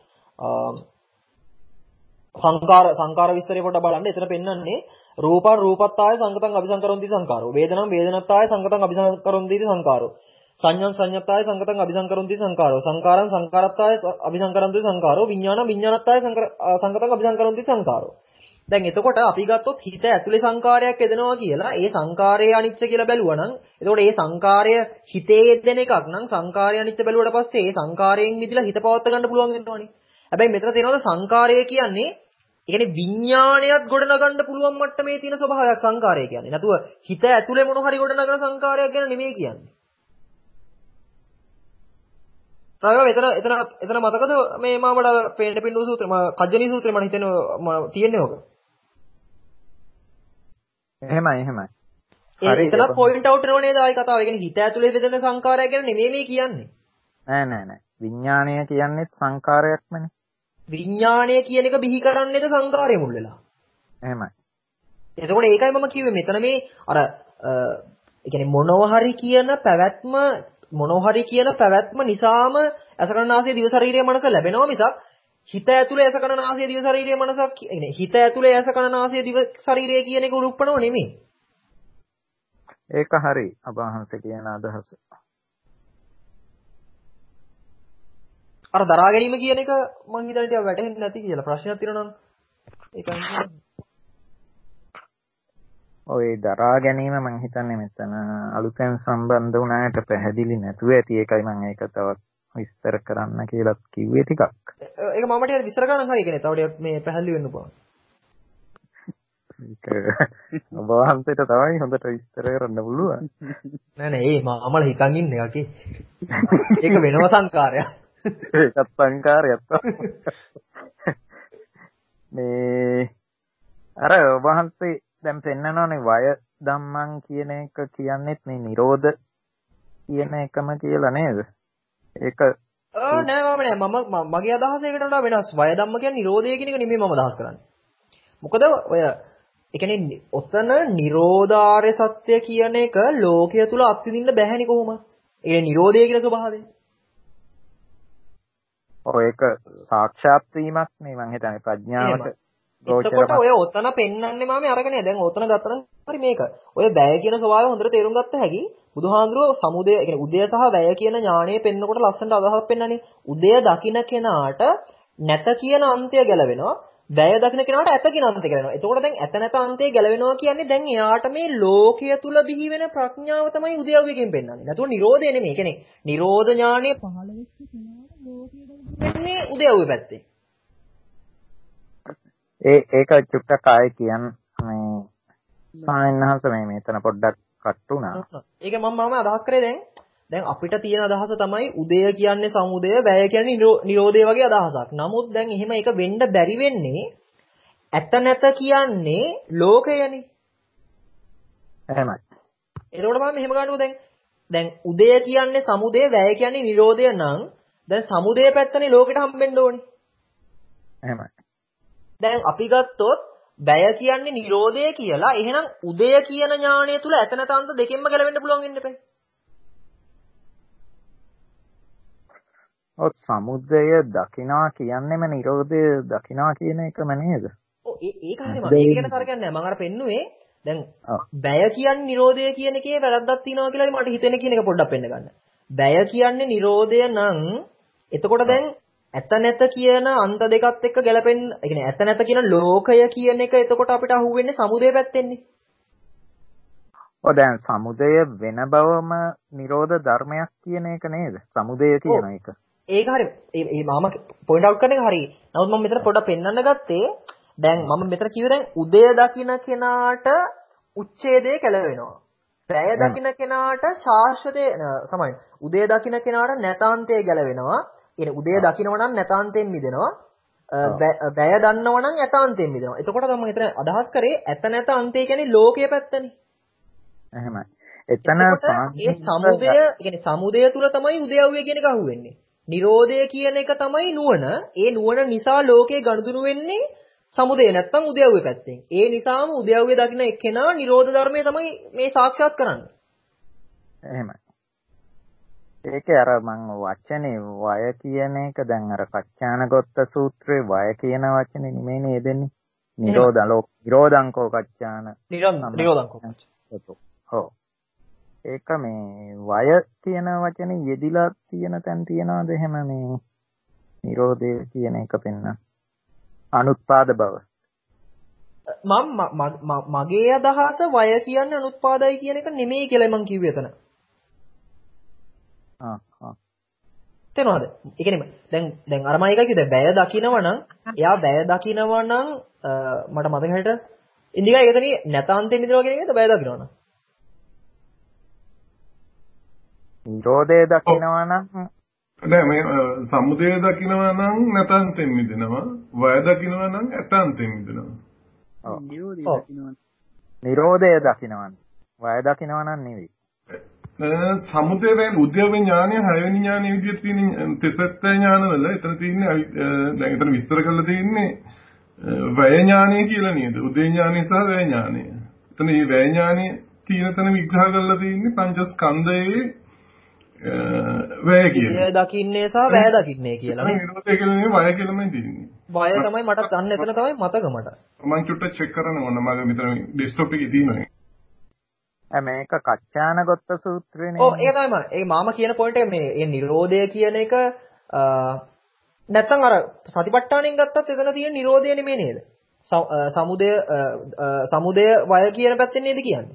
සංකාර විස්තරේ පොඩ්ඩක් බලන්න. එතන පෙන්වන්නේ රූපං රූපත්තාය සංකතං අபிසංකරොන්ති සංකාරෝ. වේදනං වේදනත්තාය සංකතං අபிසංකරොන්ති සංකාරෝ. සංඤ්ඤං සංඤත්තාය සංකතං අபிසංකරන්ති සංකාරෝ සංකාරං සංකාරත්තාය අபிසංකරන්ති සංකාරෝ විඥානං විඥානත්තාය සංකතං අபிසංකරන්ති සංකාරෝ. දැන් එතකොට අපි ගත්තොත් හිත ඇතුලේ සංකාරයක් එදෙනවා කියලා ඒ සංකාරයේ අනිච්ච කියලා බැලුවා නම් එතකොට ඒ සංකාරය හිතේ යෙදෙන එකක් නම් සංකාරය අනිච්ච බැලුවට පස්සේ ඒ සංකාරයෙන් මිදලා හිත පවත්වා ගන්න පුළුවන් වෙනවනේ. හැබැයි මෙතන තියෙනවද සංකාරය කියන්නේ ඒ කියන්නේ විඥාණයත් ගොඩනගන්න පුළුවන් මට්ටමේ තියෙන ස්වභාවයක් සංකාරය කියන්නේ. නැතුව හිත ඇතුලේ මොන හරි ගොඩනගන සංකාරයක් ගැන නෙමෙයි කියන්නේ. එතන මතකද මේ මාමඩ පේන්න පින්නු සූත්‍රය කජ්ජනී සූත්‍රය මම හිතන්නේ තියෙන්නේ ඔක. එහෙමයි. හරි එතන පොයින්ට් අවුට් කරනවා නේද ආයි කතාව. ඒ කියන්නේ හිත ඇතුලේ වෙදෙන සංකාරයක් ගැන නෙමෙයි මේ කියන්නේ. නෑ. විඥාණය කියන්නේත් සංකාරයක්මනේ. විඥාණය කියන එක බිහි කරන්නේද සංකාරය මුල් වෙලා. එහෙමයි. එතකොට ඒකයි මම කිව්වේ මෙතන මේ අර ඒ කියන්නේ මොනවා හරි කියන පැවැත්ම නිසාම අසකරණාසය දිව ශරීරයේ මනස ලැබෙනවා මිසක් හිත ඇතුලේ අසකරණාසය දිව ශරීරයේ මනසක් කියන්නේ හිත ඇතුලේ අසකරණාසය දිව ශරීරය කියන එක උරුප්පනව නෙමෙයි. ඒක හරි අබහන්ස කියන අදහස. අර දරා ගැනීම කියන එක මං හිතන්නේ ටිකක් වැටහෙන්නේ නැති කියලා ප්‍රශ්නයක් තියෙනවා නම් ඒකයි. ඔය දරා ගැනීම මං හිතන්නේ මෙතන අලුතෙන් සම්බන්ධ වුණාට පැහැදිලි නැතුව ඇති. ඒකයි මම ඒක තවත් විස්තර කරන්න කියලා කිව්වේ ටිකක්. ඒක මම ටිකක් විස්තර කරන්න හරි කියන්නේ. තව ටිකක් මේ පැහැදිලි වෙන්න පුළුවන්. ඔබ වහන්සේට තමයි හොඳට විස්තර කරන්න පුළුවන්. නෑ ඒ මමල හිතන් ඉන්නේ යකි. ඒක වෙනම සංකාරයක්. ඒකත් සංකාරයක් තමයි. මේ අර ඔබ වහන්සේ දැන් පෙන්නනෝනේ වය ධම්මං කියන එක කියන්නේත් මේ නිරෝධ කියන එකම කියලා නේද? ඒක නෑ මගේ අදහස ඒකට වඩා වෙනස්. වය ධම්ම කියන්නේ නිරෝධය කියන එක නෙමෙයි මම අදහස් කරන්නේ. මොකද ඔය ඒ කියන්නේ ඔතන නිරෝධාර්ය සත්‍ය කියන එක ලෝකයේ තුල අත්විඳින්න බැහැනේ කොහොමද? ඒ නිරෝධය කියන ස්වභාවය. ඒක සාක්ෂාත් වීමක් නේ මම හිතන්නේ ප්‍රඥාවට. එතකොට ඔය ඔතන පෙන්වන්නේ මාමේ අරගෙන දැන් ඔතන ගත්තනම් හරි මේක. ඔය වැය කියන ස්වභාවය හොඳට තේරුම් ගත්ත හැකි. බුදුහාඳුරෝ සමුදය කියන්නේ උදය සහ වැය කියන ඥාණය පෙන්නකොට ලස්සනට අදහස් පෙන්නන්නේ. උදය දකින්න කෙනාට නැත කියන අන්තය ගැලවෙනවා. වැය දකින්න කෙනාට ඇත කියන අන්තය ගැලවෙනවා. එතකොට දැන් ඇත නැත අන්තය ගැලවෙනවා කියන්නේ දැන් එයාට මේ ලෝකය තුල බිහි වෙන ප්‍රඥාව තමයි උදයව්වකින් පෙන්වන්නේ. නැතුව නිරෝධය නෙමෙයි. කියන්නේ නිරෝධ ඥාණය පහළ වෙච්ච කෙනාට ලෝකය මේ උදයව්වේ පැත්තේ. ඒක චුට්ටක් ආයේ කියන්නේ සායනහස මේ මෙතන පොඩ්ඩක් කට් වුණා. ඒක මම අදහස් කරේ දැන් අපිට තියෙන අදහස තමයි උදය කියන්නේ සමුදය, වැය කියන්නේ නිරෝධය වගේ අදහසක්. නමුත් දැන් එහෙම එක වෙන්න බැරි වෙන්නේ ඇත නැත කියන්නේ ලෝකයනේ. එහෙමයි. එතකොට මම මෙහෙම ගන්නකො දැන් උදය කියන්නේ සමුදය, වැය කියන්නේ නිරෝධය නම් දැන් සමුදය පැත්තනේ ලෝකෙට හම්බෙන්න ඕනේ. එහෙමයි. දැන් අපි ගත්තොත් වැය කියන්නේ නිරෝධය කියලා එහෙනම් උදය කියන ඥාණය තුල ඇත නැත අන්ත දෙකෙන්ම ගැලවෙන්න පුළුවන් වෙන්න බෑ. ඔත් සමුදය දකිනා කියන්නේම නිරෝධය දකිනා කියන එකම නේද? ඔව් ඒක හරියම. ඒක ගැන තරකයක් නැහැ. මම අර පෙන්නුවේ දැන් වැය කියන්නේ නිරෝධය කියන එකේ වැරද්දක් තියෙනවා කියලා මට හිතෙන කියන එක පොඩ්ඩක් පෙන්න ගන්න. වැය කියන්නේ නිරෝධය නම් එතකොට දැන් ඇත නැත කියන අන්ත දෙකත් එක්ක ගැලපෙන්න, ඒ කියන්නේ ඇත නැත කියන ලෝකය කියන එක එතකොට අපිට අහුවෙන්නේ සමුදය පැත්තෙන්නේ. ඔව් දැන් සමුදය වෙන බවම නිරෝධ ධර්මයක් කියන එක නේද? සමුදය කියන එක. ඒක හරි. ඒ මම පොයින්ට් අවුට් කරන එක හරි. නමුත් මම මෙතන පොඩ්ඩක් පෙන්වන්න ගත්තේ දැන් මම මෙතන කිව්වේ දැන් උදය දකින්න කෙනාට උච්ඡේදය කෙලවෙනවා. වැය දකින්න කෙනාට ශාශ්වතය සමාන. උදය දකින්න කෙනාට නැතාන්තය ගැලවෙනවා. කියන්නේ උදය දකින්නව නම් නැතාන්තයෙන් මිදෙනවා. වැය දන්නව නම් ඇතාන්තයෙන් මිදෙනවා. එතකොට තමයි මම එතන අදහස් කරේ ඇත නැත අන්තය කියන්නේ ලෝකයේ පැත්තනේ. එහෙමයි. එතන ඒ සමුදය කියන්නේ සමුදය තුල තමයි උදයව්වේ කියන එක අහුවෙන්නේ. නිරෝධය කියන එක තමයි නුවණ. ඒ නුවණ නිසා ලෝකේ ගනුදෙනු වෙන්නේ සමුදය නැත්තම් උදයව්වේ පැත්තෙන්. ඒ නිසාම උදයව්වේ දකින්න එක්කෙනා නිරෝධ ධර්මය තමයි මේ සාක්ෂාත් කරන්නේ. එහෙමයි. ඒකේ අර මම වචනේ වය කියන එක දැන් අර කච්චානගොත්ත සූත්‍රයේ වය කියන වචනේ නෙමෙයි නේද දෙන්නේ. නිරෝධංකෝ කච්චාන. නිරෝධංකෝ. ඔව්. ඒක මේ වය කියන වචනේ යෙදිලා තියෙන තැන් තියනවාද එහෙම මේ නිරෝධය කියන එක පෙන්න අනුත්පාද බව මගේ අදහස වය කියන්නේ අනුත්පාදයි කියන එක නෙමෙයි කියලා මම කිව්වේ එතන. තේරෙනවද? ඒ කියන්නේ දැන් අර මම එකයි කිව්වේ බය දකින්නවනම් එයා බය දකින්නවනම් මට මතක හැටියට ඉන්දිකා ඒකතනිය නැතාන්තෙන් මිදෙනවා කියන එකද බය දකින්නවනම් නිරෝධය දකින්නවනම් නෑ මේ සමුදය දකින්නවනම් නැතාන්තෙන් මිදෙනවා වය දකින්නවනම් ඇතාන්තෙන් මිදෙනවා නිරෝධය දකින්නවනම් වය දකින්නවනම් නෙවෙයි සමුදය වෙන උද්‍යව ඥානය 6 වෙනි ඥානයේ විදිහට තියෙන තෙසත්ත ඥානවල එතන තියෙන්නේ දැන් එතන විස්තර කරලා තියෙන්නේ වය ඥානය කියලා නේද? උදේ ඥානය සහ වය ඥානය. එතන මේ වය ඥානය තියෙන තැන විග්‍රහ කරලා තියෙන්නේ පංචස්කන්ධයේ වය කියලා. වය දකින්නේ සහ වය දකින්නේ කියලා නේ. නිරෝධය කියලා නෙවෙයි වය කියලාමයි තියෙන්නේ. වය තමයි මට ගන්න එතන තමයි මතක මට. මම චුට්ටක් චෙක් කරන්න ඕන මගේ මෙතන ඩෙස්ක්ටොප් එකේ තියෙනවා. මේක කච්චානගත සූත්‍රේනේ. ඔව් ඒක තමයි මම. ඒ මාම කියන පොයින්ට් එක මේ නිරෝධය කියන එක නැත්තම් අර සතිපට්ඨානෙන් ගත්තත් එතන තියෙන නිරෝධය නෙමෙයි නේද? සමුදය වය කියන පැත්තෙන් නේද කියන්නේ?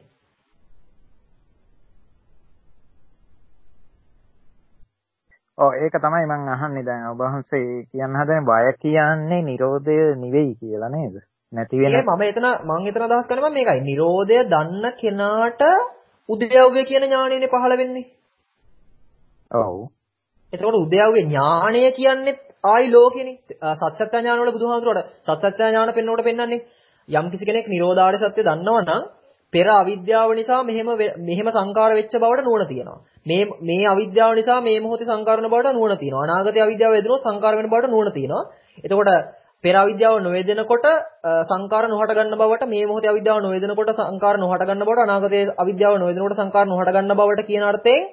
ඔව් ඒක තමයි මම අහන්නේ දැන් ඔබ වහන්සේ කියන්න හදන්නේ වය කියන්නේ නිරෝධය නෙවෙයි කියලා නේද? නැති වෙන මම එතන අදහස් කරන්නේ මේකයි. නිරෝධය දන්න කෙනාට උද්‍යව්‍ය කියන ඥාණයනේ පහළ වෙන්නේ. ඔව්. එතකොට උද්‍යව්‍ය ඥාණය කියන්නේ ආයි ලෝකෙනේ. සත්‍යත්‍ය ඥාන වල බුදුහාමුදුරුවෝ සත්‍යත්‍ය ඥාන පෙන්වනකොට පෙන්වන්නේ යම් කිසි කෙනෙක් නිරෝධාර්ය සත්‍ය දන්නවා නම් පෙර අවිද්‍යාව නිසා මෙහෙම සංකාර වෙච්ච බවට නුවණ තියෙනවා. මේ අවිද්‍යාව නිසා මේ මොහොතේ සංකාර වෙන බවට නුවණ තියෙනවා. අනාගතයේ අවිද්‍යාව වේදනෝ සංකාර වෙන බවට නුවණ තියෙනවා. එතකොට පෙර අවිද්‍යාව නොවේදෙනකොට සංකාර නොහට ගන්න බවට මේ මොහොතේ අවිද්‍යාව නොවේදෙනකොට සංකාර නොහට ගන්න බවට අනාගතයේ අවිද්‍යාව නොවේදෙනකොට සංකාර නොහට ගන්න බවට කියන අර්ථයෙන්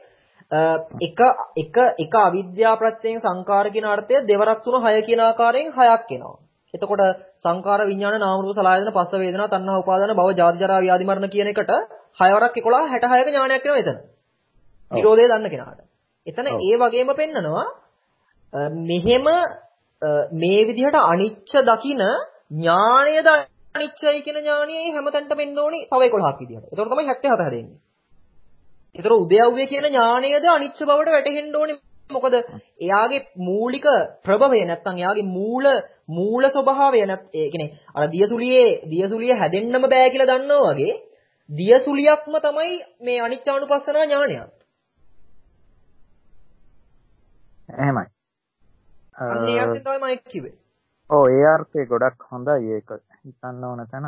එක අවිද්‍යාව ප්‍රත්‍යයෙන් සංකාර කියන අර්ථය දෙවරක් තුන 6 කියන ආකාරයෙන් 6ක් එනවා. එතකොට සංකාර විඥාන නාම රූප සලආයතන පස්ස වේදනා තණ්හා උපාදාන භව ජාති ජරා ව්‍යාධි මරණ කියන එකට 6 වරක් 11 66ක ඥානයක් වෙනවා එතන. නිරෝධය දන්න කෙනාට. එතන ඒ වගේම පෙන්නනවා මෙහෙම මේ විදිහට අනිච්ච දකින ඥාණයද අනිච්චයි කියන ඥාණයයි හැමතැනටම එන්න ඕනි තව 11ක් විදිහට. ඒතකොට තමයි 77 හැදෙන්නේ. ඒතර උද්‍යව්‍ය කියන ඥාණයද අනිච්ච බවට වැටහෙන්න ඕනි. මොකද එයාගේ මූලික ප්‍රභවය නැත්තම් එයාගේ මූල ස්වභාවය ඒ කියන්නේ අර දියසුලියේ හැදෙන්නම බෑ කියලා දන්නවා වගේ දියසුලියක්ම තමයි මේ අනිච්චානුපස්සනා ඥාණය. එහෙමයි. අන්නේ යන්නේ තමයි මම කිව්වේ. ඔව් ඒ අර්ථය ගොඩක් හොඳයි ඒක හිතන්න ඕන තැන.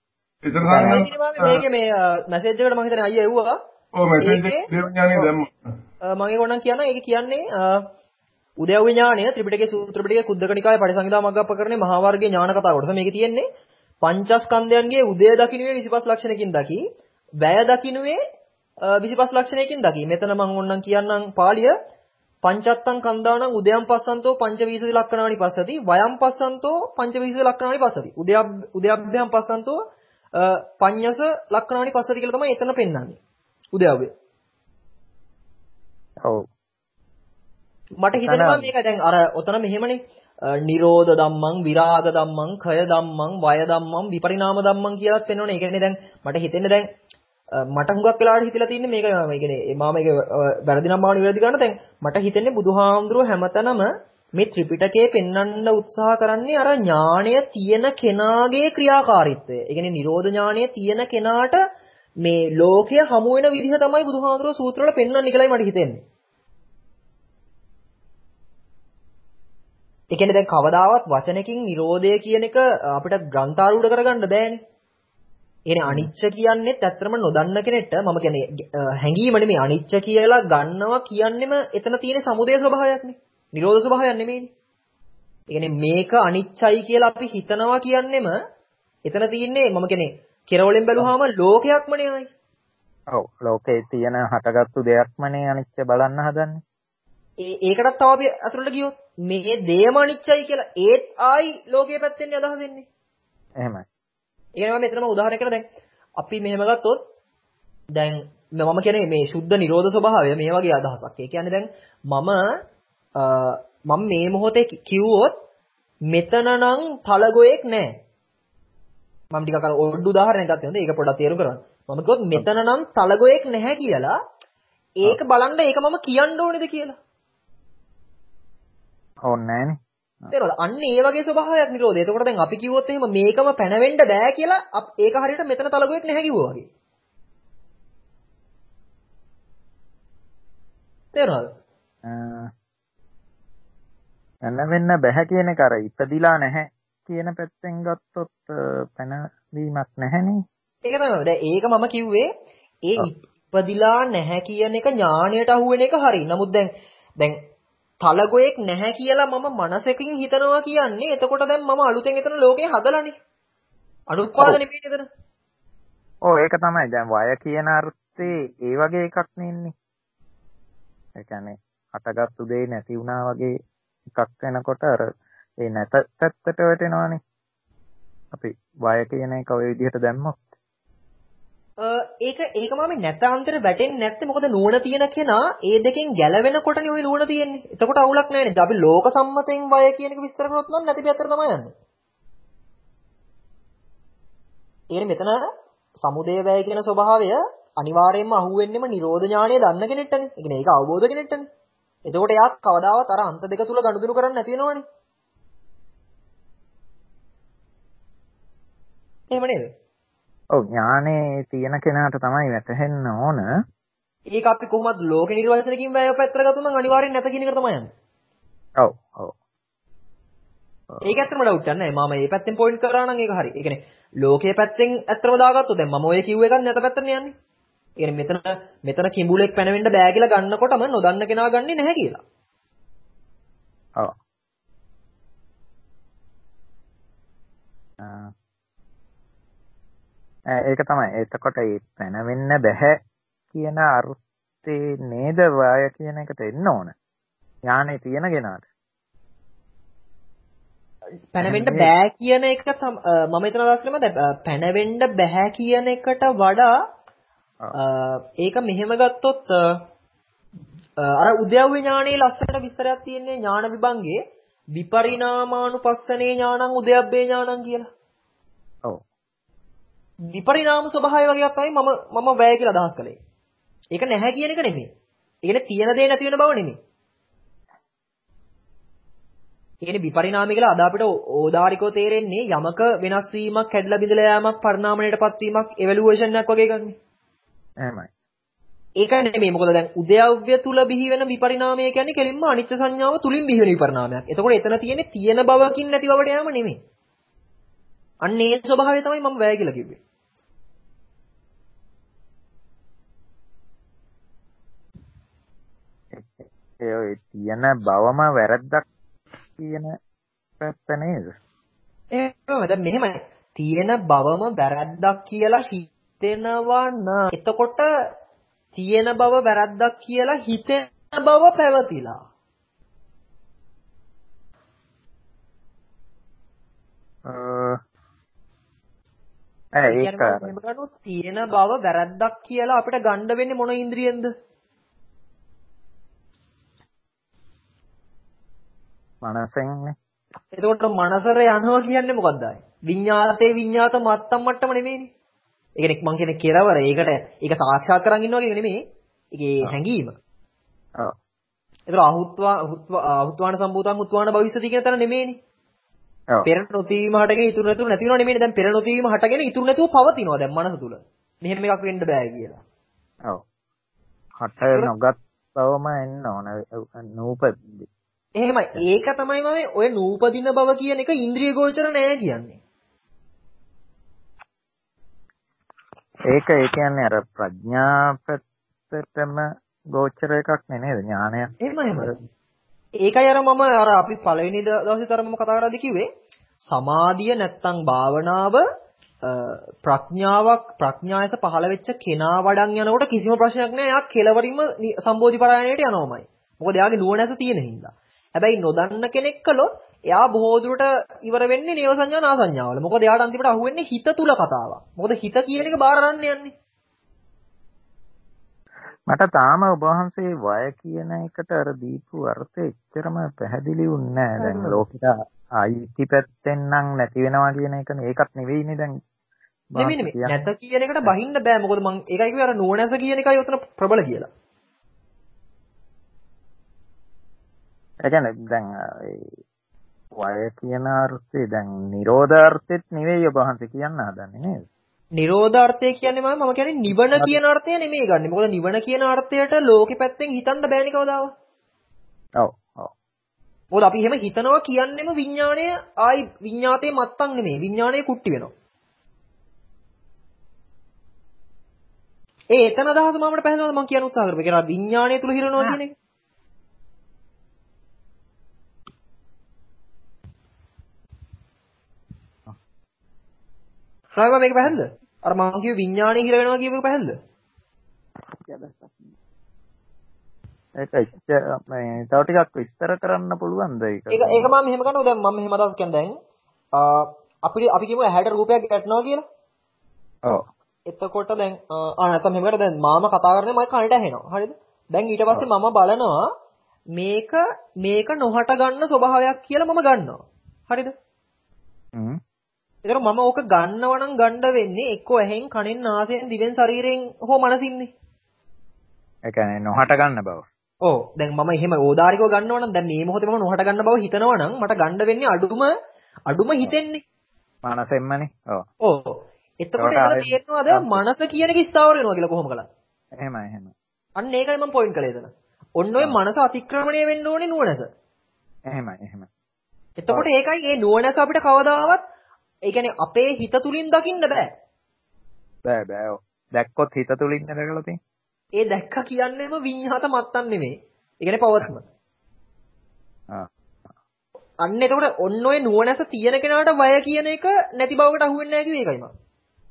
මේකේ මේ මැසේජ් එකට මම හිතන්නේ අයියා එව්වා. ඔව් මැසේජ් එක දේවඥානෙ දැම්මා. මම ඒක ඕනනම් කියනවා ඒක කියන්නේ උද්‍යව ඥානය ත්‍රිපිටකයේ සූත්‍ර පිටකයේ කුද්දක නිකායේ පටිසංහිතා මග්ගප්පකරණේ මහා වර්ගයේ ඥාන කතා කොටස. මේකේ තියෙන්නේ පංචස්කන්ධයන්ගේ උදය දකින්නුවේ 25 ලක්ෂණකින් දකි, වැය දකින්නුවේ 25 ලක්ෂණයකින් දකි. මෙතන මම ඕනනම් කියන්නම් පාළිය පංචත්තං කන්දානං උදයන් පස්සන්තෝ පංචවීසති ලක්ෂණානි පස්සති වයම් පස්සන්තෝ පංචවීසති ලක්ෂණානි පස්සති උදයබ්බයන් පස්සන්තෝ පඤ්ඤස ලක්ෂණානි පස්සති කියලා තමයි එතන පෙන්වන්නේ උදයබ්බය. ඔව් මට හිතෙනවා මේක දැන් අර ඔතන මෙහෙමනේ නිරෝධ ධම්මං විරාග ධම්මං khය ධම්මං වය ධම්මං විපරිණාම ධම්මං කියලාත් පෙන්වන්නේ. ඒ කියන්නේ දැන් මට හිතෙන්නේ දැන් මට හුඟක් වෙලාවට හිතලා තින්නේ මේක මම කියන්නේ මම මේක වැරදි නම් මාව නිවැරදි කරන්න දැන් මට හිතෙන්නේ බුදුහාමුදුරුවෝ හැමතැනම මේ ත්‍රිපිටකයේ පෙන්වන්න උත්සාහ කරන්නේ අර ඥාණය තියෙන කෙනාගේ ක්‍රියාකාරීත්වය. ඒ කියන්නේ නිරෝධ ඥාණය තියෙන කෙනාට මේ ලෝකය හමු වෙන විදිහ තමයි බුදුහාමුදුරුවෝ සූත්‍රවල පෙන්වන්නේ කියලායි මට හිතෙන්නේ. ඒ කියන්නේ දැන් කවදාවත් වචනකින් නිරෝධය කියන එක අපිට ග්‍රන්ථාරූඪ කරගන්න බෑනේ. එනේ අනිච්ච කියන්නේත් ඇත්තටම නොදන්න කෙනෙක්ට මම කියන්නේ හැඟීම නෙමෙයි අනිච්ච කියලා ගන්නවා කියන්නෙම එතන තියෙන සමුදය ස්වභාවයක්නේ. නිරෝධ ස්වභාවයක් නෙමෙයිනේ. ඒ කියන්නේ මේක අනිච්චයි කියලා අපි හිතනවා කියන්නෙම එතන තියෙන්නේ මම කියන්නේ කෙරවලෙන් බැලුවාම ලෝකයක්ම නෙවෙයි. ඔව් ලෝකේ තියෙන හටගත්තු දෙයක්මනේ අනිච්ච බලන්න හදන්නේ. ඒකටත් තව අපි අතුරට ගියොත් මේ දේම අනිච්චයි කියලා ඒත් ආයි ලෝකයේ පැත්තෙන් අදහස් දෙන්නේ. එහෙමයි. ඒ කියන්නේ මම මෙතනම උදාහරණයක් කරලා දැන් අපි මෙහෙම ගත්තොත් දැන් මම කියන්නේ මේ සුද්ධ නිරෝධ ස්වභාවය මේ වගේ අදහසක්. ඒ කියන්නේ දැන් මම මේ මොහොතේ කිව්වොත් මෙතන නම් තලගොයෙක් නැහැ. මම ටිකක් අර ඔඩ්ඩු උදාහරණයක් ගත්තා නේද? ඒක පොඩ්ඩක් තේරුම් කරගන්න. මම කිව්වොත් මෙතන නම් තලගොයෙක් නැහැ කියලා ඒක බලන්න ඒක මම කියන්න ඕනේද කියලා. ඕනේ නැහනේ. තේරෙනවද? අන්න ඒ වගේ ස්වභාවයක් නිරෝධය. එතකොට දැන් අපි කිව්වොත් එහෙම මේකම පැනවෙන්න බෑ කියලා ඒක හරියට මෙතන තලගොයෙක් නැහැ කිව්වා වගේ. තේරෙනවද? පැනවෙන්න බෑ කියන එක අර ඉපදිලා නැහැ කියන පැත්තෙන් ගත්තොත් පැනවීමක් නැහැනේ. ඒක තමයි. දැන් ඒක මම කිව්වේ ඒ ඉපදිලා නැහැ කියන එක ඥාණයට අහු වෙන එක හරි. නමුත් දැන් තලගොයෙක් නැහැ කියලා මම මනසකින් හිතනවා කියන්නේ එතකොට දැන් මම අලුතෙන් එතන ලෝකේ හදලානේ. අනුත්පාද නෙමෙයි එතන. ඔව් ඒක තමයි. දැන් වය කියන අර්ථේ ඒ වගේ එකක් නෙන්නේ. ඒ කියන්නේ හටගත්තු දෙය නැති වුණා වගේ එකක් වෙනකොට අර ඒ නැත පැත්තට වැටෙනවානේ. අපි වය කියන එක ඔය විදිහට දැම්මොත් ඒක මම නැත අන්තර වැටෙන්නේ නැත්තේ මොකද නුවණ තියෙන කෙනා ඒ දෙකෙන් ගැලවෙනකොටනේ ওই නුවණ තියෙන්නේ. එතකොට අවුලක් නැහැ නේද? අපි ලෝක සම්මතයෙන් වය කියන එක විස්තර කරොත් නම් නැති පැත්තට තමයි යන්නේ. ඒ මෙතන සමුදය වය කියන ස්වභාවය අනිවාර්යයෙන්ම අහුවෙන්නෙම නිරෝධ ඥානය දන්න කෙනෙක්ටනේ. ඒ කියන්නේ ඒක අවබෝධ කෙනෙක්ටනේ. එතකොට එයා කවදාවත් අර අන්ත දෙක තුල ගනුදෙනු කරන්නේ නැති වෙනවනේ. එහෙම නේද? ඔව් ඥානේ තියෙන කෙනාට තමයි වැටහෙන්න ඕන. ඒක අපි කොහොමද ලෝක නිර්වචනකින් වැය පැත්තට ගත්තොත් නම් අනිවාර්යෙන් නැත කියන එකට තමයි යන්නේ. ඔව් ඔව්. ඒක ඇත්තටම ඩවුට් නැහැ. මම මේ පැත්තෙන් පොයින්ට් කරා නම් ඒක හරි. ඒ කියන්නේ ලෝකයේ පැත්තෙන් ඇත්තටම දාගත්තොත් දැන් මම ඔය කිව්ව එකත් නැත පැත්තටනේ යන්නේ. ඒ කියන්නේ මෙතන කිඹුලෙක් පැනවෙන්න බෑ කියලා ගන්නකොටම නොදන්න කෙනා ගන්නේ නැහැ කියලා. ඔව්. ඒක තමයි. එතකොට මේ පැනවෙන්න බෑ කියන අර්ථේ නේද වය කියන එකට එන්න ඕන. ඥානෙ තියෙන කෙනාට. පැනවෙන්න බෑ කියන එක මම එතන අදහස් කරන්නේ පැනවෙන්න බෑ කියන එකට වඩා ඒක මෙහෙම ගත්තොත් අර උද්‍යව්‍ය ඥානයේ ලස්සනට විස්තරයක් තියෙන්නේ ඥාන විභංගේ විපරිණාමානුපස්සනේ ඥානං උද්‍යව්‍ය ඥානං කියලා. ඔව්. විපරිණාම ස්වභාවය වගේ එකක් තමයි මම වැය කියලා අදහස් කළේ. ඒක නැහැ කියන එක නෙමෙයි. ඒ කියන්නේ තියෙන දේ නැති වෙන බව නෙමෙයි. ඒ කියන්නේ විපරිණාමය කියලා අද අපිට ඕදාරිකව තේරෙන්නේ යමක වෙනස් වීමක්, කැඩලා බිඳලා යාමක්, පරිණාමණයටපත් වීමක්, එවලුවේෂන් එකක් වගේ එකක්නේ. එහෙමයි. ඒක නෙමෙයි. මොකද දැන් උද්‍යව්‍ය තුල බිහි වෙන විපරිණාමය කියන්නේ කෙලින්ම අනිච්ච සංඥාව තුලින් බිහි වෙන විපරිණාමයක්. එතකොට එතන තියෙන්නේ තියෙන බවකින් නැති බවට යෑම නෙමෙයි. අන්න ඒ ස්වභාවය තමයි මම වැය කියලා කිව්වේ. ඒ තියෙන බවම වැරද්දක් කියන පැත්ත නේද? එහෙම දැන් මෙහෙමයි. තියෙන බවම වැරද්දක් කියලා හිතෙනවා නම් එතකොට තියෙන බව වැරද්දක් කියලා හිතෙන බව පැවතිලා. ඒක තියෙන බව වැරද්දක් කියලා අපිට ගන්න වෙන්නේ මොන ඉන්ද්‍රියෙන්ද? මනසෙන්නේ. එතකොට මනසර යනවා කියන්නේ මොකක්ද ආයේ? විඤ්ඤාතේ විඤ්ඤාත මත්තම් මට්ටම නෙමෙයිනේ. ඒ කියන්නේ මං කියන්නේ කෙරවර. ඒක සාක්ෂාත් කරන් ඉන්නවා කියන නෙමෙයි. ඒකේ හැඟීම. ඔව්. ඒතර අහුත්වාන සම්භූතං උත්වාන භවිෂ්‍යති කියන තැන නෙමෙයිනේ. ඔව්. පෙර නොතීම හටගෙන ඉතුරු නැතුව නැති වෙනව නෙමෙයිනේ. දැන් පෙර නොතීම හටගෙන ඉතුරු නැතුව පවතිනවා දැන් මනස තුල. මෙහෙම එකක් වෙන්න බෑ කියලා. ඔව්. හට නොගත් බවම එන්න ඕන නූපදී. එහෙමයි. ඒක තමයි මම ඔය නූපදින බව කියන එක ඉන්ද්‍රිය ගෝචර නෑ කියන්නේ. ඒක ඒ කියන්නේ අර ප්‍රඥා පැත්තටම ගෝචර එකක් නේද ඥානය. එහෙමයි. ඒකයි අර මම අපි පළවෙනි දවසේ මම කතා කරද්දී කිව්වේ සමාධිය නැත්තම් භාවනාව ප්‍රඥායස පහළ වෙච්ච කෙනා වඩන් යනකොට කිසිම ප්‍රශ්නයක් නෑ. එයා කෙලවරින්ම සම්බෝධි පරායණයට යනවාමයි. මොකද එයාගේ නුවණැස තියෙන හින්දා. හැබැයි නොදන්න කෙනෙක් කළොත් එයා බොහෝ දුරට ඉවර වෙන්නේ නේව සංඥා නා සංඥාවල. මොකද එයාට අන්තිමට අහුවෙන්නේ හිත තුල කතාවක්. මොකද හිත කියන එක බාර ගන්න යන්නේ. මට තාම ඔබ වහන්සේ වය කියන එකට අර දීපු අර්ථය එච්චරම පැහැදිලි වුණේ නැහැ. දැන් ලෝකෙට අයිති පැත්තෙන් නම් නැති වෙනවා කියන එකනේ. ඒකත් නෙවෙයිනේ දැන්. නෙමෙයි. නැත කියන එකට බහින්න බෑ. මොකද මම ඒකයි කිව්වේ අර නුවණැස කියන එකයි උතන ප්‍රබල කියලා. ඒ කියන්නේ දැන් වය කියන අර්ථය දැන් නිරෝධ අර්ථෙත් නෙවෙයි ඔබ වහන්සේ කියන්න හදන්නේ නේද? නිරෝධ අර්ථය කියන්නේ මම කියන්නේ නිවන කියන අර්ථය නෙමෙයි ගන්නෙ. මොකද නිවන කියන අර්ථයට ලෝකෙ පැත්තෙන් හිතන්න බෑනේ කවදාවත්. ඔව්. මොකද අපි එහෙම හිතනවා කියන්නෙම විඥාණය ආයි විඥාතේ මත්තන් නෙමෙයි. විඥාණය කුට්ටි වෙනවා. එතන අදහස මමට පැහැදිලිවද මම කියන්න උත්සාහ කරපේ. කියලා විඥාණය තුල හිරනවා කියන එක. ශ්‍රාවක මේක පැහැදිලිද? අර මම කිව්ව විඥාණය හිර වෙනවා කියපු එක පැහැදිලිද? ඒක මේ තව ටිකක් විස්තර කරන්න පුළුවන්ද ඒක? ඒක මම මෙහෙම කරනවා. දැන් මම මෙහෙම අදහස් කියන්නේ දැන් අපි කියමු ඇහැට රූපයක් ගැටෙනවා කියලා. ඔව්. එතකොට දැන් නැත්නම් මෙහෙම කරලා දැන් මාම කතා කරන්නේ මම කනට ඇහෙනවා. හරිද? දැන් ඊට පස්සේ මම බලනවා මේක නොහට ගන්න ස්වභාවයක් කියලා මම ගන්නවා. හරිද? ඒතර මම ඕක ගන්නව නම් ගන්න වෙන්නේ එක්කෝ ඇහෙන් කනෙන් නාසයෙන් දිවෙන් ශරීරයෙන් හෝ මනසින්නේ. ඒ කියන්නේ නොහට ගන්න බව. ඔව්. දැන් මම එහෙම ඕදාරිකව ගන්නව නම් දැන් මේ මොහොතේ මම නොහට ගන්න බව හිතනවා නම් මට ගන්න වෙන්නේ අඩුම හිතෙන්නේ. මනසෙන්මනේ. ඔව්. ඔව්. එතකොට එතන තේරෙනවද මනස කියන එක ස්ථාවර වෙනවා කියලා කොහොම කළා? එහෙමයි. අන්න ඒකයි මම පොයින්ට් කළේ එතන. ඔන්න ඔය මනස අතික්‍රමණය වෙන්න ඕනේ නුවණැස. එහෙමයි. එතකොට ඒකයි මේ නුවණැස අපිට කවදාවත් ඒ කියන්නේ අපේ හිත තුලින් දකින්න බෑ. බෑ. දැක්කොත් හිත තුලින් නේදකලා තියෙන්නේ. ඒ දැක්ක කියන්නේම විඤ්ඤාත මත්තන් නෙමෙයි. ඒ කියන්නේ පවත්ම. අන්න එතකොට ඔන්න ඔය නුවණැස තියෙන කෙනාට වය කියන එක නැති බවකට අහු වෙන්නේ නැහැ කිව්වේ ඒකයි මම.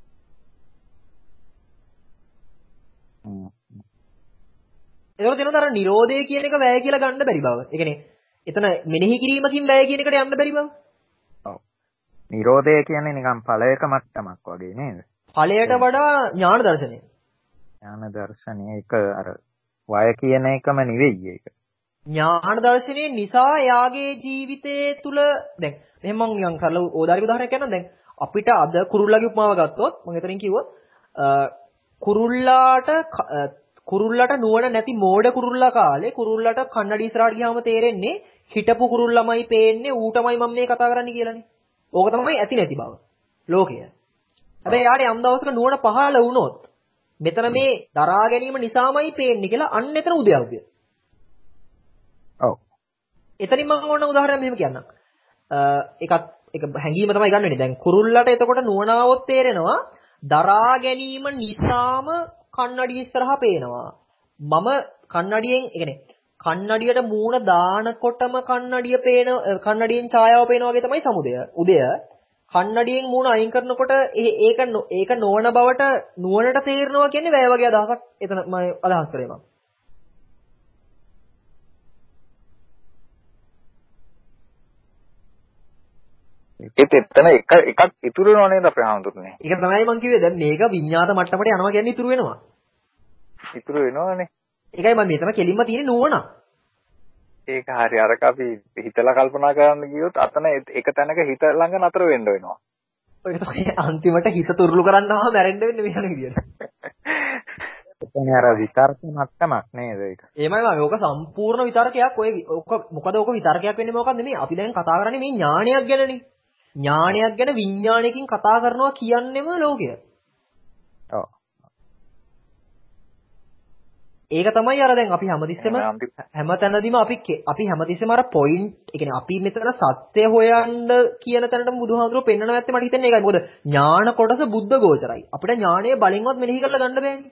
ඒකෝ තියෙනවද අර නිරෝධය කියන එක වැය කියලා ගන්න බැරි බව. ඒ කියන්නේ එතන මෙනෙහි කිරීමකින් වැය කියන එකට යන්න බැරි බව. ඔව්. නිරෝධය කියන්නේ නිකන් ඵලයක මට්ටමක් වගේ නේද? ඵලයට වඩා ඥාන දර්ශනය. ඥාන දර්ශනය ඒක අර වය කියන එකම නෙවෙයි ඒක. ඥාන දර්ශනය නිසා යාගේ ජීවිතයේ තුල දැන් මෙහෙම මම නිකන් සරල ඕදාරික උදාහරණයක් කියන්නම්. දැන් අපිට අද කුරුල්ලාගේ උපමාව ගත්තොත් මම එතනින් කිව්වොත් කුරුල්ලට නුවණ නැති මෝඩ කුරුල්ලා කාලේ කුරුල්ලට කන්නඩි ඉස්සරහට ගියාම තේරෙන්නේ හිටපු කුරුල්ලමයි පේන්නේ ඌටමයි මම මේ කතා කරන්නේ කියලානේ. ඕක තමයි ඇති නැති බව. ලෝකය. හැබැයි යාට යම් දවසක නුවණ පහළ වුණොත් මෙතන මේ දරා ගැනීම නිසාමයි පේන්නේ කියලා අන්න එතන උදයව්‍ය. ඔව්. එතනින් මම ඕන උදාහරණයක් මෙහෙම කියන්නම්. ඒක හැංගීම තමයි ගන්න වෙන්නේ. දැන් කුරුල්ලට එතකොට නුවණාවොත් තේරෙනවා දරා ගැනීම නිසාම කන්නඩිය ඉස්සරහා පේනවා. මම කන්නඩියෙන්, ඒ කියන්නේ කන්නඩියට මූණ දානකොටම කන්නඩියෙන් ඡායාව පේනවා වගේ තමයි සමුදය. උදය කන්නඩියෙන් මූණ අයින් කරනකොට ඒක නොවන බවට නුවණට තේරෙනවා කියන්නේ වැය වගේ අදහසක් එතන මම අදහස් කරේ මම. ඒත් එතන එකක් ඉතුරු වෙනව නේද අපේ හාමුදුරනේ? ඒක තමයි මම කිව්වේ දැන් මේක විඤ්ඤාත මට්ටමට යනවා කියන්නේ ඉතුරු වෙනවා. ඉතුරු වෙනවනේ. ඒකයි මම මෙතන කෙලින්ම තියෙන නුවණ. ඒක හරි අරක අපි හිතලා කල්පනා කරන්න ගියොත් අතන එක තැනක හිත ළඟ නතර වෙන්න වෙනවා. ඒක තමයි අන්තිමට හිත තුරුළු කරන්නවම මැරෙන්න වෙන්නේ මේ යන විදියට. එතන අර විතර්ක මට්ටමක් නේද ඒක? එහෙමයි මම. ඕක සම්පූර්ණ විතර්කයක්. මොකද ඕක විතර්කයක් වෙන්නේ මොකක්ද මේ? අපි දැන් කතා කරන්නේ මේ ඥානයක් ගැනනේ. ඥානයක් ගැන විඥාණයකින් කතා කරනවා කියන්නේම ලෝකය. ඔව්. ඒක තමයි අර දැන් අපි හැමතිස්සෙම හැමතැනදීම අපි හැමතිස්සෙම අර පොයින්ට්, ඒ කියන්නේ අපි මෙතන සත්‍ය හොයන්න කියන තැනටම බුදුහාමුදුරුවෝ පෙන්වනවා ඇත්තේ මට හිතෙන්නේ ඒකයි. මොකද ඥාන කොටස බුද්ධ ගෝචරයි. අපිට ඥානයේ බලෙන්වත් මෙනෙහි කරලා ගන්න බෑනේ.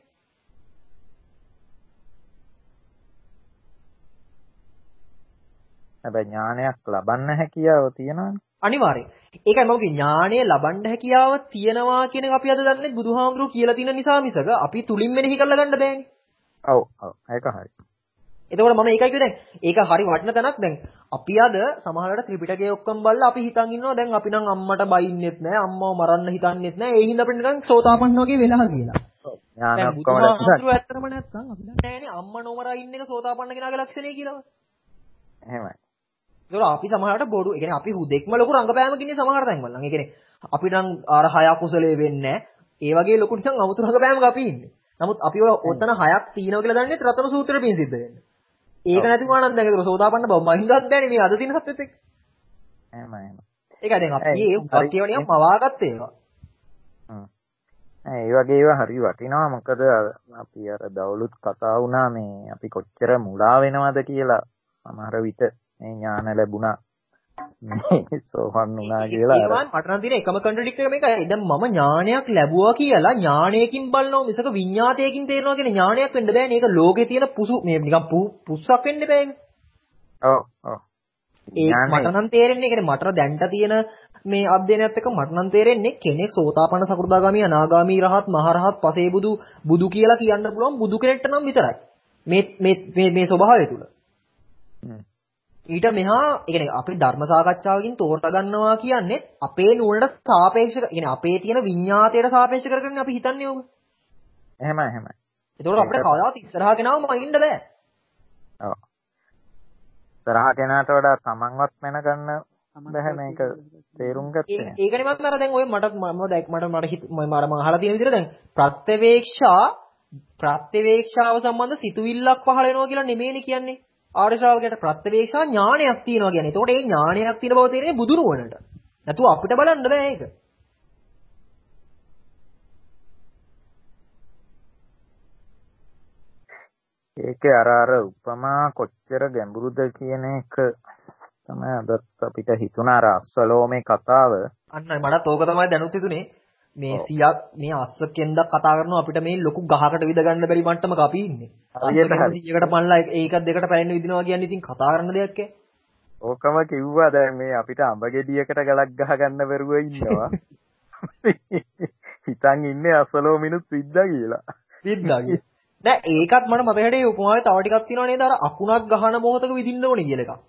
හැබැයි ඥානයක් ලබන්න හැකියාව තියෙනවනේ. අනිවාර්යෙන්. ඒකයි මම කිව්වේ ඥානය ලබන්න හැකියාව තියනවා කියන එක අපි අද දන්නේ බුදුහාමුදුරුවෝ කියලා තියෙන නිසා මිසක අපි තුලින් මෙනෙහි කරලා ගන්න බෑනේ. ඔව්. ඒක හරි. එතකොට මම ඒකයි කිව්වේ දැන් ඒක හරි වටින තැනක්. දැන් අපි අද සමහරවිට ත්‍රිපිටකය ඔක්කොම බලලා අපි හිතන් ඉන්නවා දැන් අපි නම් අම්මට බයින්නෙත් නැහැ, අම්මව මරන්න හිතන්නෙත් නැහැ. ඒ හින්දා අපිට නිකන් සෝතාපන්න වගේ වෙලා කියලා. ඥාන ඔක්කොම බුදුහාමුදුරුවෝ ඇත්තටම නැත්තම් අපි නෑනේ අම්මා නොමරා ඉන්න එක සෝතාපන්න කෙනාගේ ලක්ෂණය කියලා. එහෙමයි. ඒක අපි සමහරකට බොරු, ඒ කියන්නේ අපි හුදෙක්ම ලොකු රංගපෑමකින් ඉන්නේ සමහර තැන්වල. ඒ කියන්නේ අපිට නම් අර 6 කුසලයේ වෙන්නේ නැහැ. ඒ වගේ ලොකු නිකන් අමුතු රංගපෑමක අපි ඉන්නේ. නමුත් අපි ඔතන 6ක් තියෙනවා කියලා දන්නේ රතන සූත්‍රෙට පින් සිද්ධ වෙන්නේ. ඒක නැති වුණා නම් දැන් ඒක සෝදාපන්න බව මහින්දත් බෑනේ මේ අද තියෙන සත්‍යෙත් එක්ක. එහෙමයි. ඒකයි දැන් අපි ඒ වාක්‍යව නිකන් මවාගත්ත ඒවා. ඒ වගේ ඒවා හරි වටිනවා. මොකද අපි අර දවලුත් කතා වුණා මේ අපි කොච්චර මුලා වෙනවද කියලා. සමහර විට මේ ඥාන ලැබුණා. මේ සෝවන් වුණා කියලා. ඒවන් මට නම් තියෙන එකම කන්ට්‍රඩික්ට් එක මේකයි. දැන් මම ඥානයක් ලැබුවා කියලා ඥානයකින් බලනවා මිසක විඤ්ඤාතයකින් තේරෙනවා කියන ඥානයක් වෙන්න බෑනේ. ඒක ලෝකේ තියෙන පුසු මේ නිකන් පුස්සක් වෙන්න බෑ ඒක. ඔව් ඔව්. ඒ මට නම් තේරෙන්නේ කියන්නේ මට දැන්ට තියෙන මේ අධ්‍යයනයත් එක්ක මට නම් තේරෙන්නේ කෙනෙක් සෝතාපන්න සකෘදාගාමී අනාගාමී රහත් මහරහත් පසේබුදු බුදු කියලා කියන්න පුළුවන් බුදු කෙනෙක්ට නම් විතරයි. මේ ස්වභාවය තුල. ඊට මෙහා ඒ කියන්නේ අපි ධර්ම සාකච්ඡාවකින් තෝරා ගන්නවා කියන්නේ අපේ නුවණට සාපේක්ෂව කියන්නේ අපේ තියෙන විඤ්ඤාතයට සාපේක්ෂ කරගෙන අපි හිතන්නේ ඕක. එහෙමයි එහෙමයි. ඒතකොට අපිට කවදාවත් ඉස්සරහා කෙනාවම ඉන්න බෑ. ඔව්. ඉස්සරහා කෙනාට වඩා තමන්වත් මැන ගන්න බෑ මේක තේරුම් ගත්තේ. ඒකනේ මම අර දැන් ඔය මට අහලා තියෙන විදිහට දැන් ප්‍රත්‍යවේක්ෂාව සම්බන්ධ සිතුවිල්ලක් පහළ වෙනවා කියලා නෙමෙයිනේ කියන්නේ. ආර්ය ශ්‍රාවකයට ප්‍රත්‍යවේක්ෂා ඥානයක් තියෙනවා කියන්නේ. ඒතකොට ඒ ඥානයක් තියෙන බව තේරෙන්නේ බුදු නුවණට. නැතුව අපිට බලන්න බෑ ඒක. ඒකේ අර උපමා කොච්චර ගැඹුරුද කියන එක තමයි අදත් අපිට හිතුණා අර අස්සලෝමේ කතාව. අන්නයි මටත් ඕක තමයි දැනුත් හිතුනේ. මේ සියක් මේ අස්සකෙන්ද කතා කරනවා අපිට මේ ලොකු ගහකට විද ගන්න බැරි මට්ටමක අපි ඉන්නේ. අස්සකෙන් 100කට පන්නලා ඒකක් දෙකට පැලෙන්න විදිනවා කියන්නේ ඉතින් කතා කරන්න දෙයක් ඈ. ඕකම කිව්වා දැන් මේ අපිට අඹ ගෙඩියකට ගලක් ගහ ගන්න බැරුව ඉන්නවා. හිතන් ඉන්නේ අස්සලෝමිනුත් විද්දා කියලා. විද්දා කියලා. දැන් ඒකත් මට මතකයි මේ උපමාවේ තව ටිකක් තියෙනවා නේද අර අකුණක් ගහන මොහොතක විදින්න ඕනේ කියලා එකක්.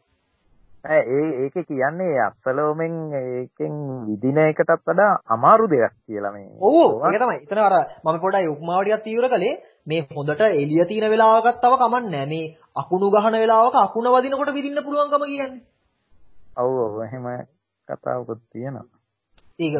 ඒකේ කියන්නේ අස්සලෝමෙන් ඒකෙන් විදින එකටත් වඩා අමාරු දෙයක් කියලා මේ. ඔව් ඒක තමයි. එතන අර මම පොඩ්ඩයි උපමාව ටිකක් තීව්‍ර කළේ මේ හොඳට එළිය තියෙන වෙලාවකත් තව කමන්නේ මේ අකුණු ගහන වෙලාවක අකුණ වදිනකොට විදින්න පුළුවන්කම කියන්නේ. ඔව් ඔව් එහෙම කතාවකුත් තියෙනවා. ඒක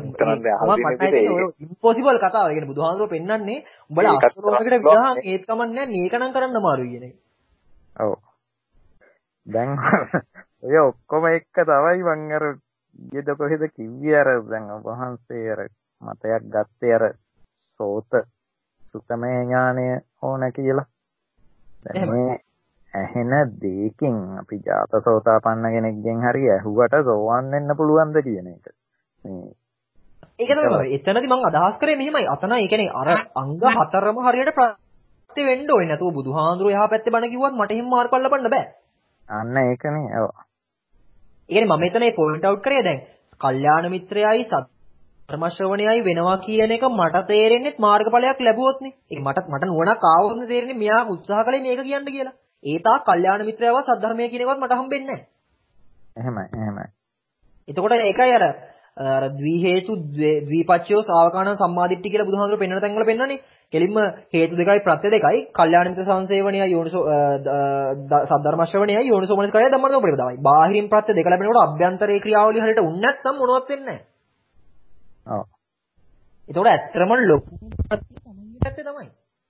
ඉම්පොසිබල් කතාව. ඒ කියන්නේ බුදුහාමුදුරුවෝ පෙන්නන්නේ උඹලා අස්සලෝමයකට විදහාන් ඒත් කමන්නේ මේක නම් කරන්න අමාරුයි කියන එක. ඔව්. දැන් ඔය ඔක්කොම එක තමයි මම අර ඊයේද කොහෙද කිව්වේ අර දැන් වහන්සේ අර මතයක් ගත්තේ අර සෝත සුතමේ ඥානය ඕන කියලා. දැන් මේ ඇහෙන දෙයකින් අපි ජාතසෝතාපන්න කෙනෙක්ගෙන් හරි ඇහුවට සෝවන් වෙන්න පුළුවන්ද කියන එක. මේ ඒක තමයි එතනදී මම අදහස් කරේ මෙහෙමයි. අතන ඒ කියන්නේ අර අංග හතරම හරියට ප්‍රත්‍ය වෙන්න ඕනේ. නැතුව බුදුහාඳුරෝ එහා පැත්තේ බණ කිව්වත් මට එහෙම මාර්ගඵල ලබන්න බෑ. අන්න ඒකනේ. ඔව්. ඒ කියන්නේ මම එතන පොයින්ට් අවුට් කරේ දැන් කල්යාණ මිත්‍රයයි ධර්ම ශ්‍රවණයයි වෙනවා කියන එක මට තේරෙන්නේ මාර්ගඵලයක් ලැබුවොත්නේ. ඒක මට නුවණක් ආවොත් තේරෙන්නේ මෙයා උත්සාහ කළේ මේක කියන්න කියලා. ඒ තාක් කල්යාණ මිත්‍රයව සද්ධර්මය කියන එකවත් මට හම්බෙන්නේ නැහැ. එහෙමයි. එතකොට ඒකයි අර ද්වි හේතු ද්විපච්චයෝ ශාවකාණ සම්මාදිට්ඨි කියලා බුදුහාමුදුරුවෝ පෙන්වන තැන්වල පෙන්වන්නේ. කෙලින්ම හේතු දෙකයි ප්‍රත්‍ය දෙකයි කල්යාණ මිත්‍ර සංසේවණයයි යෝනිසෝ සද්ධර්ම ශ්‍රවණයයි යෝනිසෝ මනස්කාරය ධම්මනෝ ප්‍රතිපදාවයි. බාහිරින් ප්‍රත්‍ය දෙක ලැබෙනකොට අභ්‍යන්තරේ ක්‍රියාවලිය හරියට උන්නේ නැත්නම් මොනවත් වෙන්නේ නැහැ. ඔව්. ඒතකොට ඇත්තම ලොකු පැත්තේ තමයි.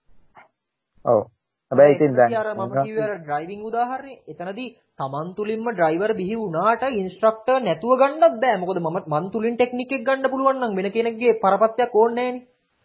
ඔව්. හැබැයි ඉතින් දැන් මම කිව්වේ අර ඩ්‍රයිවිං උදාහරණේ එතනදී Taman තුලින්ම ඩ්‍රයිවර් බිහි වුණාට ඉන්ස්ට්‍රක්ටර් නැතුව ගන්නත් බෑ. මොකද මන් තුලින් ටෙක්නික් එක ගන්න පුළුවන් නම් වෙන කෙනෙක්ගේ පරපත්යක් ඕනේ නැහනේ.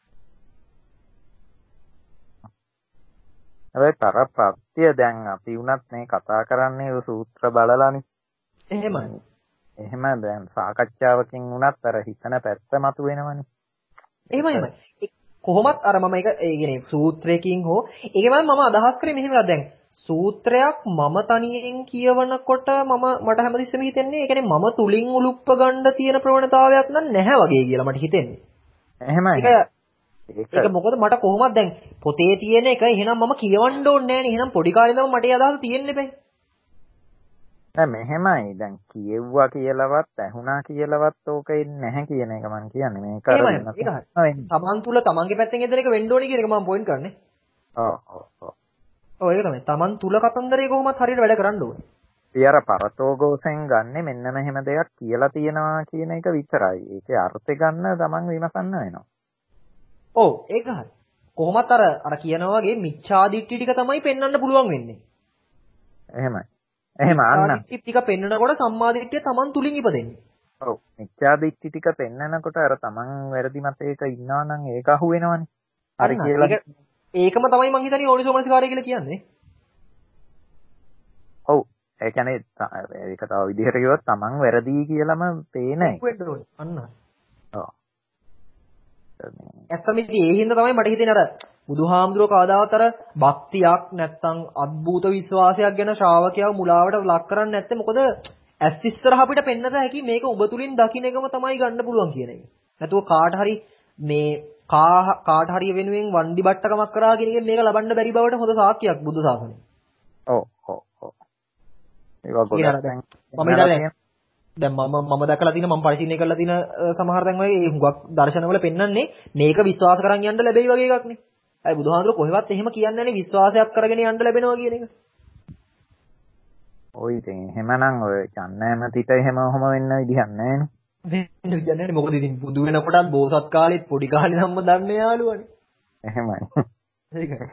හැබැයි පරපත්‍ය දැන් අපි උනත් මේ කතා කරන්නේ ඔය සූත්‍ර බලලානේ. එහෙමයි. එහෙම දැන් සාකච්ඡාවකින් උනත් අර හිතන පැත්ත මතුවෙනවනේ. එහෙමයි. කොහොමත් අර මම ඒක ඒ කියන්නේ සූත්‍රයකින් හෝ ඒකෙම මම අදහස් කරේ මෙහෙම දැන් සූත්‍රයක් මම තනියෙන් කියවනකොට මට හැමතිස්සෙම හිතෙන්නේ ඒ කියන්නේ මම තුලින් උලුප්ප ගන්න තියෙන ප්‍රවණතාවයක් නම් නැහැ වගේ කියලා මට හිතෙන්නේ. එහෙමයි. ඒක මොකද මට කොහොමද දැන් පොතේ තියෙන එක එහෙනම් මම කියවන්න ඕනේ නැහැ නේ. එහෙනම් පොඩි කාලේ ඉඳන් මට ඒ අදහස තියෙන්න බෑ. දැන් මෙහෙමයි දැන් කියෙව්වා කියලාවත් ඇහුණා කියලාවත් ඕක එන්නේ නැහැ කියන එක මම කියන්නේ මේක අර තමන් තුල තමන්ගේ පැත්තෙන් එදෙන එක වෙන්න ඕනේ කියන එක මම පොයින්ට් කරන්නේ. ඔව් ඒක තමයි. තමන් තුල කතන්දරේ කොහොමත් හරියට වැඩ කරන්න ඕනේ. ඊයර පරතෝගෝසෙන් ගන්නෙ මෙන්න මෙහෙම දෙයක් කියලා තියෙනවා කියන එක විතරයි. ඒකේ අර්ථය ගන්න තමන් විමසන්න වෙනවා. ඔව් ඒක හරි. කොහොමත් අර කියනවා වගේ මිච්ඡාදිට්ඨි ටික තමයි පෙන්වන්න පුළුවන් වෙන්නේ. එහෙමයි. එහෙම අන්න. මිච්ඡාදිට්ඨි ටික පෙන්වනකොට සම්මාදිට්ඨිය තමන් තුලින් ඉපදෙන්නේ. ඔව්. මිච්ඡාදිට්ඨි ටික පෙන්වනකොට අර තමන් වැරදි මතයක ඉන්නවා නම් ඒක අහු වෙනවනේ. හරි කියලා. ඒකම තමයි මං හිතන්නේ යෝනිසෝමනසිකාරය කියලා කියන්නේ. ඔව්. ඒ කියන්නේ ඒක තව විදිහට කිව්වොත් තමන් වැරදි කියලාම පේන එක. අන්න. ඔව්. ඇත්තම ඉතින් ඒ හින්දා තමයි මට හිතෙන්නේ අර බුදුහාමුදුරුවෝ කවදාවත් අර භක්තියක් නැත්තම් අද්භූත විශ්වාසයක් ගැන ශ්‍රාවකයව මුලාවට ලක් කරන්නේ නැත්තේ මොකද ඇස් ඉස්සරහ අපිට පෙන්නත හැකි මේක ඔබ තුලින් දකින්න එකම තමයි ගන්න පුළුවන් කියන එක. නැතුව කාට හරි මේ කාට හරි වෙනුවෙන් වන්දි බට්ටකමක් කරා කියන එකෙන් මේක ලබන්න බැරි බවට හොඳ සාක්ෂියක් බුදු සාසනේ. ඔව්. ඒක ගොඩක් දැන් මම දැකලා තියෙන මම පරිශීලනය කරලා තියෙන සමහර තැන් වගේ ඒ හුඟක් දර්ශනවල පෙන්වන්නේ මේක විශ්වාස කරන් යන්න ලැබෙයි වගේ එකක් නේ. අය බුදුහාමුදුරුවෝ කොහෙවත් එහෙම කියන්නේ නැහැ විශ්වාසයක් කරගෙන යන්න ලැබෙනවා කියන එක. ඔය ඉතින් එහෙමනම් ඔය චන්නෑමතිට එහෙම ඔහම වෙන්න විදිහක් නැහැනේ. වෙන්න විදිහක් නැහැනේ. මොකද ඉතින් බුදු වෙනකොටත් බෝසත් කාලෙත් පොඩි කාලේ නම් දන්නේ යාළුවනේ. එහෙමයි. ඒකයි.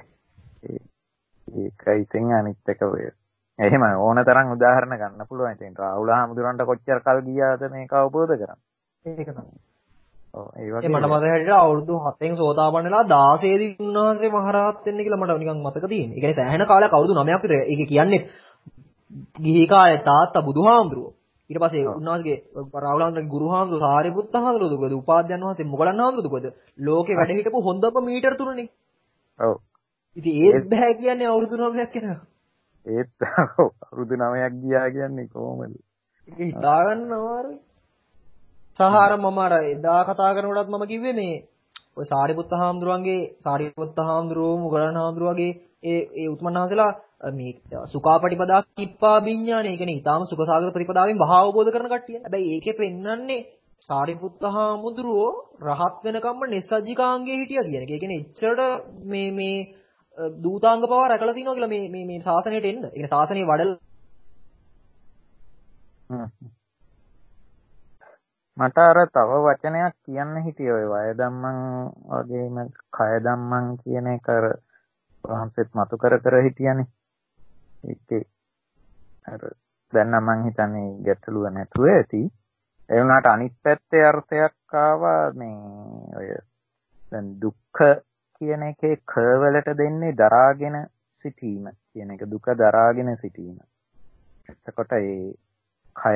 ඒක ඉතින් අනිත් එක ඔය එහෙම ඕන තරම් උදාහරණ ගන්න පුළුවන්. ඉතින් රාහුල හාමුදුරන්ට කොච්චර කල් ගියාද මේක අවබෝධ කරගන්න. ඒක තමයි. ඔව් ඒ වගේ මට මතක හැටියට අවුරුදු 7න් සෝතාපන්න වෙලා 16 දී උන්වහන්සේ මහරහත් වෙන්න කියලා මට නිකන් මතක තියෙනවා. ඒ කියන්නේ සෑහෙන කාලයක් අවුරුදු 9ක් විතර. ඒක කියන්නේ ගිහි කාලේ තාත්තා බුදුහාමුදුරුවෝ. ඊට පස්සේ උන්වහන්සේගේ රාහුල හාමුදුරන්ගේ ගුරු හාමුදුරුවෝ සාරිපුත්ත හාමුදුරුවෝද උපාධ්‍යයන් වහන්සේ මොගලන් හාමුදුරුවෝද ලෝකේ වැඩ හිටපු හොඳම මීටර තුනනේ. ඔව්. ඉතින් ඒත් බෑ කියන්නේ අවුරුදු 9ක් යනවා. ඒත් අවුරුදු 9ක් ගියා කියන්නේ කොහොමද? ඒක හිතා ගන්න අමාරුයි. සහාර මම අර එදා කතා කරනකොටත් මම කිව්වේ මේ ඔය සාරිපුත්ත හාමුදුරුවෝ මුගලන් හාමුදුරුවෝ වගේ ඒ උතුමන් වහන්සේලා මේ සුඛාපටිපදා කිප්පා විඥානේ කියන්නේ ඊටාම සුඛසාගර ප්‍රතිපදාවෙන් වහා අවබෝධ කරන කට්ටිය. හැබැයි ඒකේ පෙන්වන්නේ සාරිපුත්ත හාමුදුරුවෝ රහත් වෙනකම්ම නිස්සජ්ජිකාංගයේ හිටියා කියන එක. ඒ කියන්නේ එච්චරට මේ දූතාංග පවා රැකලා තිනවා කියලා මේ ශාසනයට එන්න. ඒ කියන්නේ ශාසනය වඩලා මට අර තව වචනයක් කියන්න හිටියේ ඔය වය ධම්මං වගේම කය ධම්මං කියන එක අර වහන්සේත් මතු කර හිටියානේ. ඒකේ අර දැන් නම් මං හිතන්නේ ගැටලුව නැතුව ඇති. ඒ වුණාට අනිත් පැත්තේ අර්ථයක් ආවා මේ ඔය දැන් දුක්ඛ කියන එකේ ක වලට දෙන්නේ දරාගෙන සිටීම කියන එක දුක දරාගෙන සිටීම. එතකොට ඒ කය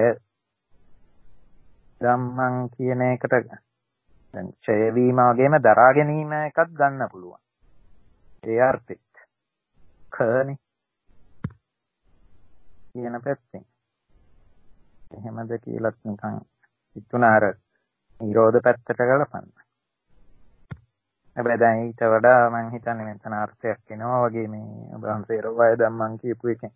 ධම්මං කියන එකට දැන් ඡය වීම වගේම දරා ගැනීම එකක් ගන්න පුළුවන්. ඒ අර්ථෙත් කනේ කියන පැත්තෙන්. එහෙමද කියලාත් නිකන් හිතුණා අර නිරෝධ පැත්තට ගලපන්න. හැබැයි දැන් ඊට වඩා මම හිතන්නේ මෙතන අර්ථයක් එනවා වගේ මේ වහන්සේ වය ධම්මං කියපු එකෙන්.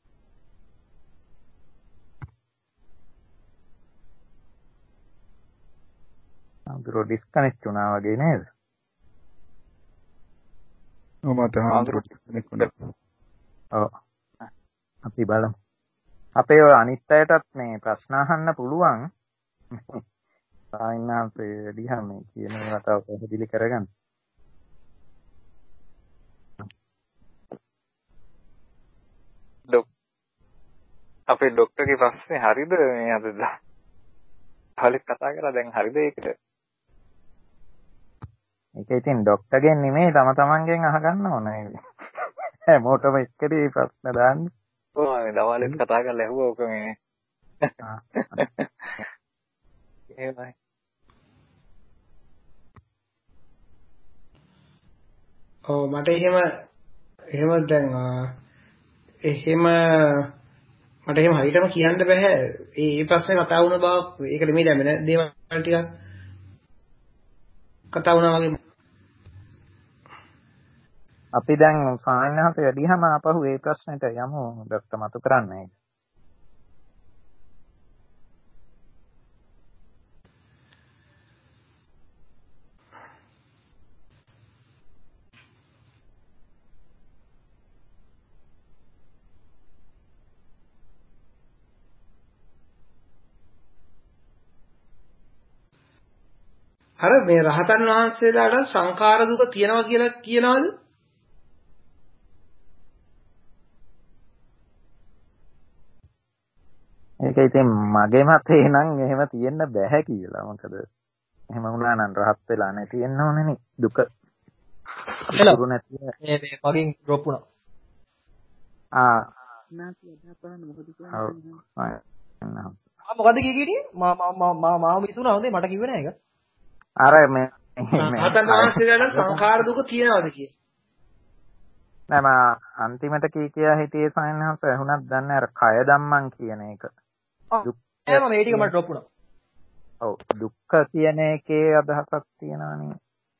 අඳුර ඩිස්කනෙක්ට් වුණා වගේ නේද? ඔව් මට අඳුර ඩිස්කනෙක්ට් වුණා. ඔව්. අපි බලමු. අපේ ඔය අනිත් අයටත් මේ ප්‍රශ්න අහන්න පුළුවන්. සායනාපේ දිහා මේ කියන ඒවා තව පැහැදිලි කරගන්න. අපේ ડોක්ටර්ගේ ප්‍රශ්නේ හරිද මේ අද කාලෙත් කතා කරලා දැන් හරිද ඒකට? ඒක ඉතින් ડોක්ටර්ගෙන් නෙමෙයි තම තමන්ගෙන් අහගන්න ඕනේ. හැමෝටම එක්කදී ප්‍රශ්න දාන්නේ. ඔව් මේ දවල්ෙත් කතා කරලා ඇහුවා ඔක මේ. එහෙමයි. ඔව් මට එහෙම දැන් එහෙම මට එහෙම හරියටම කියන්න බෑ. ඒ ප්‍රශ්නේ කතා වුණ බව ඒක නෙමෙයි දැන් වෙන දේවල් ටිකක් කතා වුණා වගේ. අපි දැන් සායනහස වැඩිහම ආපහු ඒ ප්‍රශ්නෙට යමු ડોක්ටර් මතු කරන්නේ. අර මේ රහතන් වහන්සේලාට සංඛාර දුක තියෙනවා කියලා කියනවාද? ඒක ඉතින් මගේ මතේ නම් එහෙම තියෙන්න බෑ කියලා. මොකද එහෙම වුණා නම් රහත් වෙලා නැති වෙන්න ඕනේ නේ දුක. ඉතුරු නැති මේ මගෙන් ඩ්‍රොප් වුණා. මොකද කියේ මාව මිසුණා හොඳේ මට කිව්වේ නෑ ඒක. අර මේ රහතන් වහන්සේලාට සංඛාර දුක තියෙනවද කියලා. නෑ මම අන්තිමට කියා හිටියේ සයන්හස වුණත් දන්නේ අර කය ධම්මං කියන එක. දුක් නෑ මේ ටික මට ඩ්‍රොප් වුණා. ඔව් දුක්ඛ කියන එකේ අදහසක් තියෙනවානේ.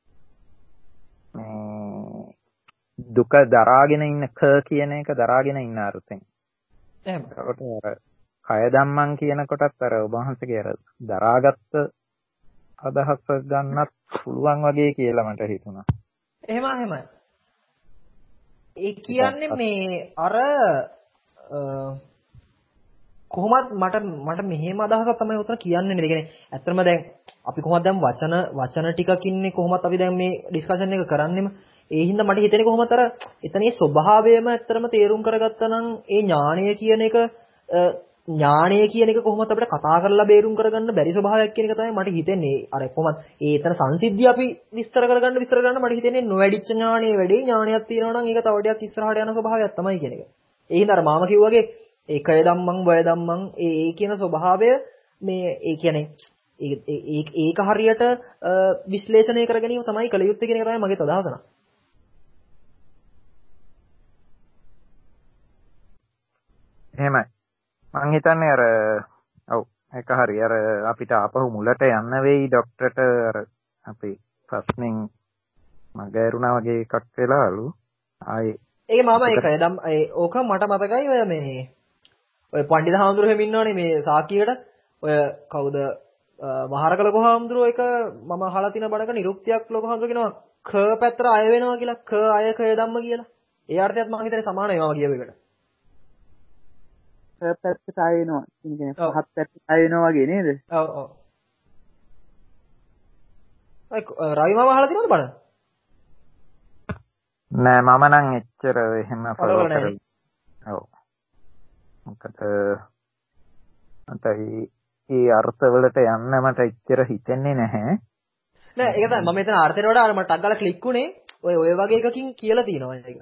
මේ දුක දරාගෙන ඉන්න ක කියන එක දරාගෙන ඉන්න අර්ථයෙන්. එහෙම. ඒකට අර කය ධම්මං කියන කොටත් අර ඔබ වහන්සේගේ අර දරාගත්ත අදහස ගන්නත් පුළුවන් වගේ කියලා මට හිතුණා. එහෙමයි. ඒ කියන්නේ මේ අර කොහොමද මට මෙහෙම අදහසක් තමයි උතන කියන්නේ නේද? ඒ කියන්නේ ඇත්තටම දැන් අපි කොහොමද දැන් වචන ටිකක් ඉන්නේ කොහොමද අපි දැන් මේ ඩිස්කෂන් එක කරන්නේම ඒ හින්දා මට හිතෙන්නේ කොහොමද අර එතනේ ස්වභාවයම ඇත්තටම තේරුම් කරගත්තා නම් ඒ ඥාණය කියන එක කොහොමද අපිට කතා කරලා බේරුම් කරගන්න බැරි ස්වභාවයක් කියන එක තමයි මට හිතෙන්නේ. අර කොහොමද ඒ එතන සංසිද්ධිය අපි විස්තර කරගන්න මට හිතෙන්නේ නොවැඩිච්ච ඥාණයේ වැඩි ඥාණයක් තියෙනවා නම් ඒක තව ටිකක් ඉස්සරහට යන ස්වභාවයක් තමයි කියන එක. ඒ හින්දා අර මාම කිව්වාගේ ඒකය ධම්මං වය ධම්මං ඒ කියන ස්වභාවය මේ ඒ කියන්නේ ඒක හරියට විශ්ලේෂණය කර ගැනීම තමයි කළ යුත්තේ කියන එක තමයි මගේ අදහස නා. එහෙමයි. මං හිතන්නේ අර ඔව් ඒක හරි. අර අපිට ආපහු මුලට යන්න වෙයි ડોක්ටර්ට අර අපේ ප්‍රශ්نين මගහැරුණා වගේ එකක් වෙලාලු. ආයේ ඒක මම ඕක මට මතකයි ඔය මේ ඔය පණ්ඩිත හාමුදුරුවෝ හැම ඉන්නවනේ මේ සාක්කියට ඔය කවුද මහරක ලොකු හාමුදුරුවෝ එක මම අහලා තියෙන බණක නිරුක්තියක් ලොකු හාමුදුරුවෝ කියනවා ක පැත්තට අය වෙනවා කියලා ක අය කය ධම්ම කියලා. ඒ අර්ථයත් මම හිතන්නේ සමානයි මම කියව එකට. ක පැත්තට අය වෙනවා. කියන්නේ පහත් පැත්තට අය වෙනවා වගේ නේද? ඔව්. රවි මාම අහලා තියෙනවද බණ? නෑ මම නම් එච්චර එහෙම ෆලෝ කරන්නේ. ඔව්. මොකද අතයි ඒ අර්ථවලට යන්න මට එච්චර හිතෙන්නේ නැහැ. නෑ ඒක තමයි මම මෙතන අර්ථයට වඩා අර මට ටක් ගාලා ක්ලික් උනේ ඔය වගේ එකකින් කියලා තියෙනවා ඒක.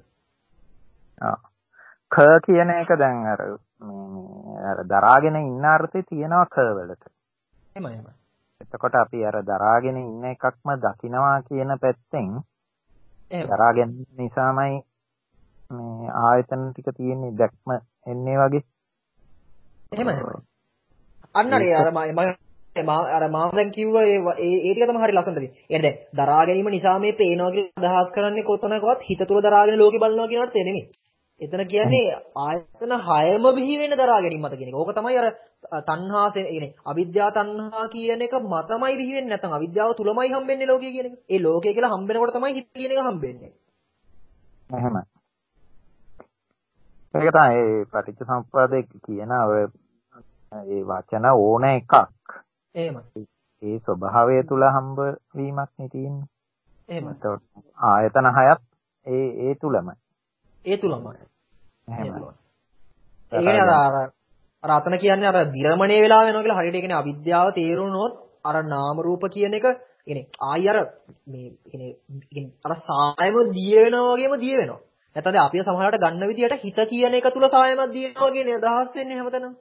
ක කියන එක දැන් අර දරාගෙන ඉන්න අර්ථේ තියෙනවා ක වලට. එහෙමයි. එතකොට අපි අර දරාගෙන ඉන්න එකක්ම දකිනවා කියන පැත්තෙන් දරාගෙන නිසාමයි මේ ආයතන ටික තියෙන්නේ දැක්ම එන්නේ වගේ. එහෙමයි. අන්න අර මම දැන් කිව්වා ඒ ටික තමයි හරි ලස්සනට තියෙන්නේ. ඒ කියන්නේ දැන් දරා ගැනීම නිසා මේ පේනවා කියලා අදහස් කරන්නේ කොතනකවත් හිත තුළ දරාගෙන ලෝකේ බලනවා කියන අර්ථය නෙමෙයි. එතන කියන්නේ ආයතන 6ම බිහි වෙන දරා ගැනීම මත කියන එක. ඕක තමයි අර තණ්හා කියන්නේ අවිද්‍යාව තණ්හා කියන එක මතමයි බිහි වෙන්නේ නැත්නම් අවිද්‍යාව තුලමයි හම්බෙන්නේ ලෝකය කියන එක. ඒ ලෝකය කියලා හම්බෙනකොට තමයි හිත කියන එක හම්බෙන්නේ. එහෙමයි. ඒක තමයි ඒ පටිච්චසමුප්පාදේ කියන ඔය ඒ වචන ඕන එකක්. එහෙමයි. ඒ ස්වභාවය තුල හම්බ වීමක් නේ තියෙන්නේ. එහෙමයි. ආයතන 6ත් ඒ තුලමයි. ඒ තුලමයි. එහෙමයි. ඒ කියන්නේ අර අතන කියන්නේ අර විරමණය වෙලා වෙනවා කියලා හරියට කියන්නේ අවිද්‍යාව තේරුනොත් අර නාම රූප කියන එක කියන්නේ ආයි අර මේ කියන්නේ අර සායම දිය වෙනවා වගේම දිය වෙනවා. නැත්නම් දැන් අපි සමහරවිට ගන්න විදියට හිත කියන එක තුල සායමක් දියනවා කියන අදහස් වෙන්නේ හැමතැනම.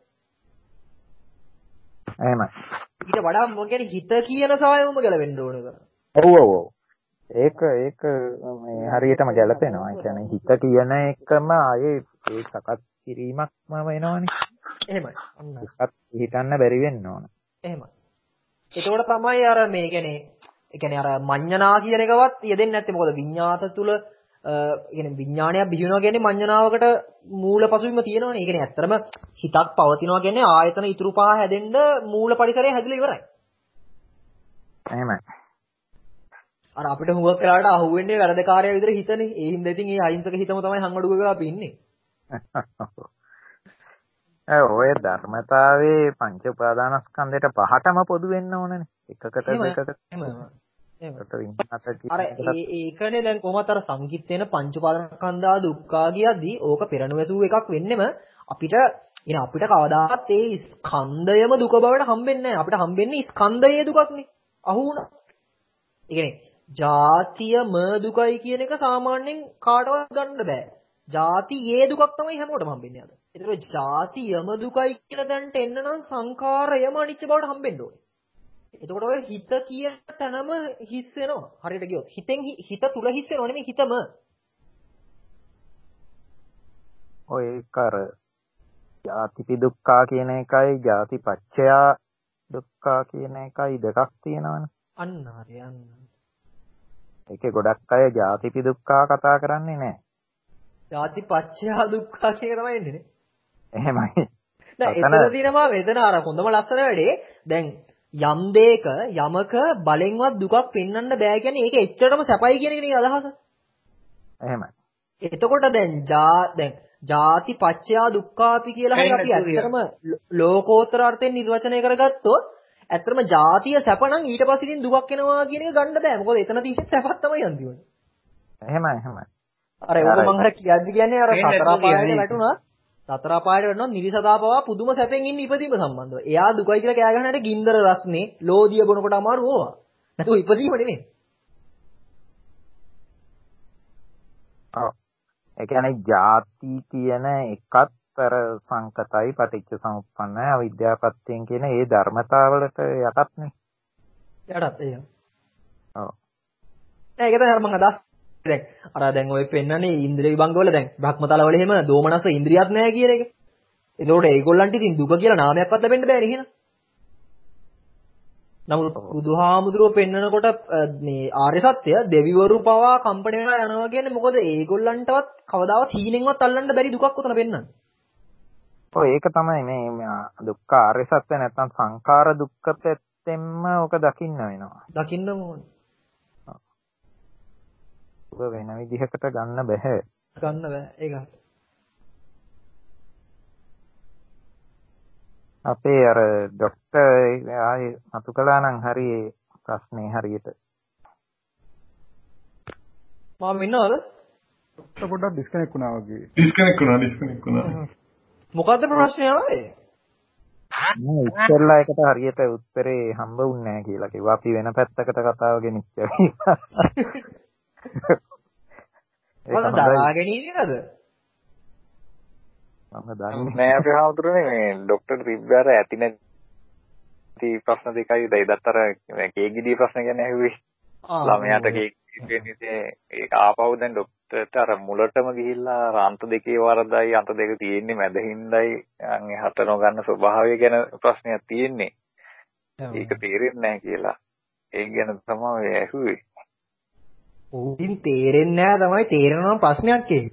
එහෙමයි. ඊට වඩා මොකද කියන්නේ හිත කියන සායමම ගැලවෙන්න ඕන කරා. ඔව්. ඒක මේ හරියටම ගැලපෙනවා. ඒ කියන්නේ හිත කියන එකම ආයේ ඒ සකස් කිරීමක්ම වෙනවනේ. එහෙමයි. අන්න හිතන්න බැරි වෙන්න ඕන. එහෙමයි. ඒකෝට තමයි අර මේ කියන්නේ අර මඤ්ඤණා කියන එකවත් යෙදෙන්නේ නැත්තේ. මොකද විඤ්ඤාත තුල කියන්නේ විඥානයක් බිහි වෙනවා කියන්නේ මඤ්ඤණාවකට මූල පසුබිම තියෙනවනේ. ඒ කියන්නේ ඇත්තටම හිතක් පවතිනවා කියන්නේ ආයතන ඉතුරු පහ හැදෙන්න මූල පරිසරය හැදිලා ඉවරයි. එහෙමයි. අර අපිට හුඟක් වෙලාවට අහුවෙන්නේ වැරදකාරයා විතර හිතනේ. ඒ හින්දා ඉතින් මේ අහිංසක හිතම තමයි හංගඩුවක අපි ඉන්නේ. ඔය ධර්මතාවයේ පංච උපාදානස්කන්ධයට පහටම පොදු වෙන්න ඕනනේ. එකකට දෙකකට. අර ඒකනේ දැන් කොහොමද අර සංකිට්ඨේන පංච උපාදානස්කන්ධා දුක්ඛා කියද්දී ඕක පෙරණුවසූ එකක් වෙන්නෙම අපිට කවදාවත් ඒ ස්කන්ධයම දුක බවට හම්බෙන්නේ නැහැ. අපිට හම්බෙන්නේ ස්කන්ධයේ දුකක්නේ. අහු වුණා. ඒ කියන්නේ ජාතියම දුකයි කියන එක සාමාන්‍යයෙන් කාටවත් ගන්න බෑ. ජාතියේ දුකක් තමයි හැමෝටම හම්බෙන්නේ අද. ඒතර ජාතියම දුකයි කියලා දැනට එන්න නම් සංඛාරයම අනිච්ච බවට හම්බෙන්න ඕනේ. එතකොට ඔය හිත කියන තැනම හිස් වෙනවා. හරියට ගියොත් හිත තුල හිස් වෙනව නෙමෙයි හිතම. ඔය කර ජාතිපි දුක්ඛා කියන එකයි ජාතිපච්චයා දුක්ඛා කියන එකයි දෙකක් තියෙනවනේ. අන්න හරි අන්න. ඒකේ ගොඩක් අය ජාතිපි දුක්ඛා කතා කරන්නේ නැහැ. ජාතිපච්චයා දුක්ඛා කියන තමයි එන්නේ නේ. එහෙමයි. දැන් එතන තියෙනවා වේදන අර හොඳම ලස්සන වැඩේ. දැන් යම් දෙයක යමක බලෙන්වත් දුකක් පෙන්වන්න බෑ කියන්නේ ඒක එච්චරම සැපයි කියන එකනේ අදහස. එහෙමයි. එතකොට දැන් ජාති පච්චයා දුක්ඛාපි කියලා හරි අපි ඇත්තටම ලෝකෝත්තර අර්ථයෙන් නිර්වචනය කරගත්තොත් ඇත්තටම ජාතිය සැප නම් ඊට පස්සේ ඉතින් දුකක් එනවා කියන එක ගන්න බෑ. මොකද එතන තියෙන්නේ සැපක් තමයි අන්තිමට. එහෙමයි. අර ඒක මම හර කියන්නේ අර සතර අපායට වැටුණා. සතර අපායට වැටුණා නිරිසදාපවා පුදුම සැපෙන් ඉන්න ඉපදීම සම්බන්ධව. එයා දුකයි කියලා කෑ ගහනට ගින්දර රස්නේ, ලෝදිය බොනකොට අමාරු ඕවා. නැතුව ඉපදීම නෙමෙයි. ඔව්. ඒ කියන්නේ ಜಾති කියන එකත් අර සංකතයි පටිච්ච සමුප්පන්නයි අවිද්‍යාපත්‍යයෙන් කියන ඒ ධර්මතාවලට යටත්නේ. යටත් ඒක. ඔව්. ඒක තමයි මම අදහස් දැන් ඔය පෙන්නන්නේ ඉන්ද්‍රිය විභංග වල දැන් භ්‍රමතල වල එහෙම දෝමනස ඉන්ද්‍රියක් නැහැ කියන එක. ඒකෝට ඒගොල්ලන්ට ඉතින් දුක කියලා නාමයක්වත් ලැබෙන්න බෑනේ එහෙනම්. නමුත් බුදුහාමුදුරුවෝ පෙන්නනකොට මේ ආර්ය සත්‍ය දෙවිවරු පවා කම්පණ වෙලා යනවා කියන්නේ මොකද ඒගොල්ලන්ටවත් කවදාවත් හීනෙන්වත් අල්ලන්න බැරි දුකක් උතන පෙන්නන්නේ. ඔව් ඒක තමයි මේ දුක්ඛ ආර්ය සත්‍ය නැත්නම් සංඛාර දුක්ඛ පැත්තෙන්ම ඔක දකින්න වෙනවා. දකින්න ඕනේ. ඔබ වෙන විදිහකට ගන්න බෑ. ගන්න බෑ ඒක. අපේ අර ડોක්ටර් ආයේ අතු කළා නම් හරි ප්‍රශ්නේ හරියට. මම ඉන්නවද? ડોක්ටර් පොඩ්ඩක් ඩිස්කනෙක්ට් වුණා වගේ. ඩිස්කනෙක්ට් වුණා. මොකද්ද ප්‍රශ්නේ ආවේ? මම ඉස්සෙල්ලා එකට හරියට උත්තරේ හම්බ වුණේ නැහැ කියලා කිව්වා. අපි වෙන පැත්තකට කතාව ගෙනිච්චා. මොකද දරාගෙන ඉන්නේද? මම දන්නේ නෑ අපේ හාමුදුරනේ මේ ડોක්ටර් රිබ්බාර ඇති නැති ප්‍රශ්න දෙකයි දැයිදත් අර කේගිඩි ප්‍රශ්න ගැන ඇහුවේ. ළමයාට කේගිඩි ඒක ආපහු දැන් ડોක්ටර්ට අර මුලටම ගිහිල්ලා අන්ත දෙකේ වරදයි අන්ත දෙක තියෙන්නේ මැදින්දයි එහාට නොගන්න ස්වභාවය ගැන ප්‍රශ්නයක් තියෙන්නේ. ඒක තේරෙන්නේ නැහැ කියලා. ඒක ගැන තමයි ඇහුවේ. උන්ින් තේරෙන්නේ නැහැ තමයි තේරෙනවා ප්‍රශ්නයක් ඒක.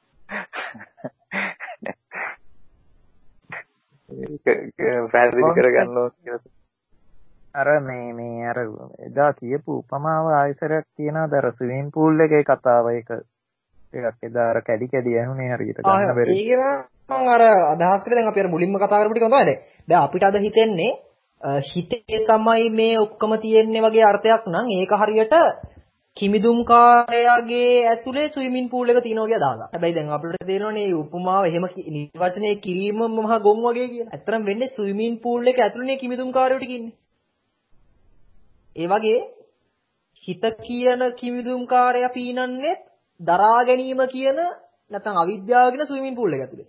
ඒක පැහැදිලි කරගන්න ඕන කියලා. අර මේ අර එදා කියපු උපමාව ආයතරයක් කියනවා දර ස්විමින් pool එකේ කතාව ඒක ටිකක් එදා අර කැඩි ඇහුනේ හරියට ගන්න බැරි. ඒක මම අර අදහස් කරේ දැන් අපි අර මුලින්ම කතා කරපු ටික තමයි දැන් අපිට අද හිතෙන්නේ හිතේ තමයි මේ ඔක්කොම තියෙන්නේ වගේ අර්ථයක් නම් ඒක හරියට කිමිදුම්කාරයාගේ ඇතුලේ ස්විමින් pool එක තියෙනවා කියලා දාගන්න. හැබැයි දැන් අපිට තේරෙනවනේ මේ උපමාව එහෙම නිර්වචනය කිරීම මහා ගොම් වගේ කියලා. ඇත්තටම වෙන්නේ ස්විමින් pool එක ඇතුලේනේ කිමිදුම්කාරයෝ ටික ඉන්නේ. ඒ වගේ හිත කියන කිමිදුම්කාරයා පීනන්නේ දරා ගැනීම කියන නැත්නම් අවිද්‍යාව කියන ස්විමින් pool එක ඇතුලේ.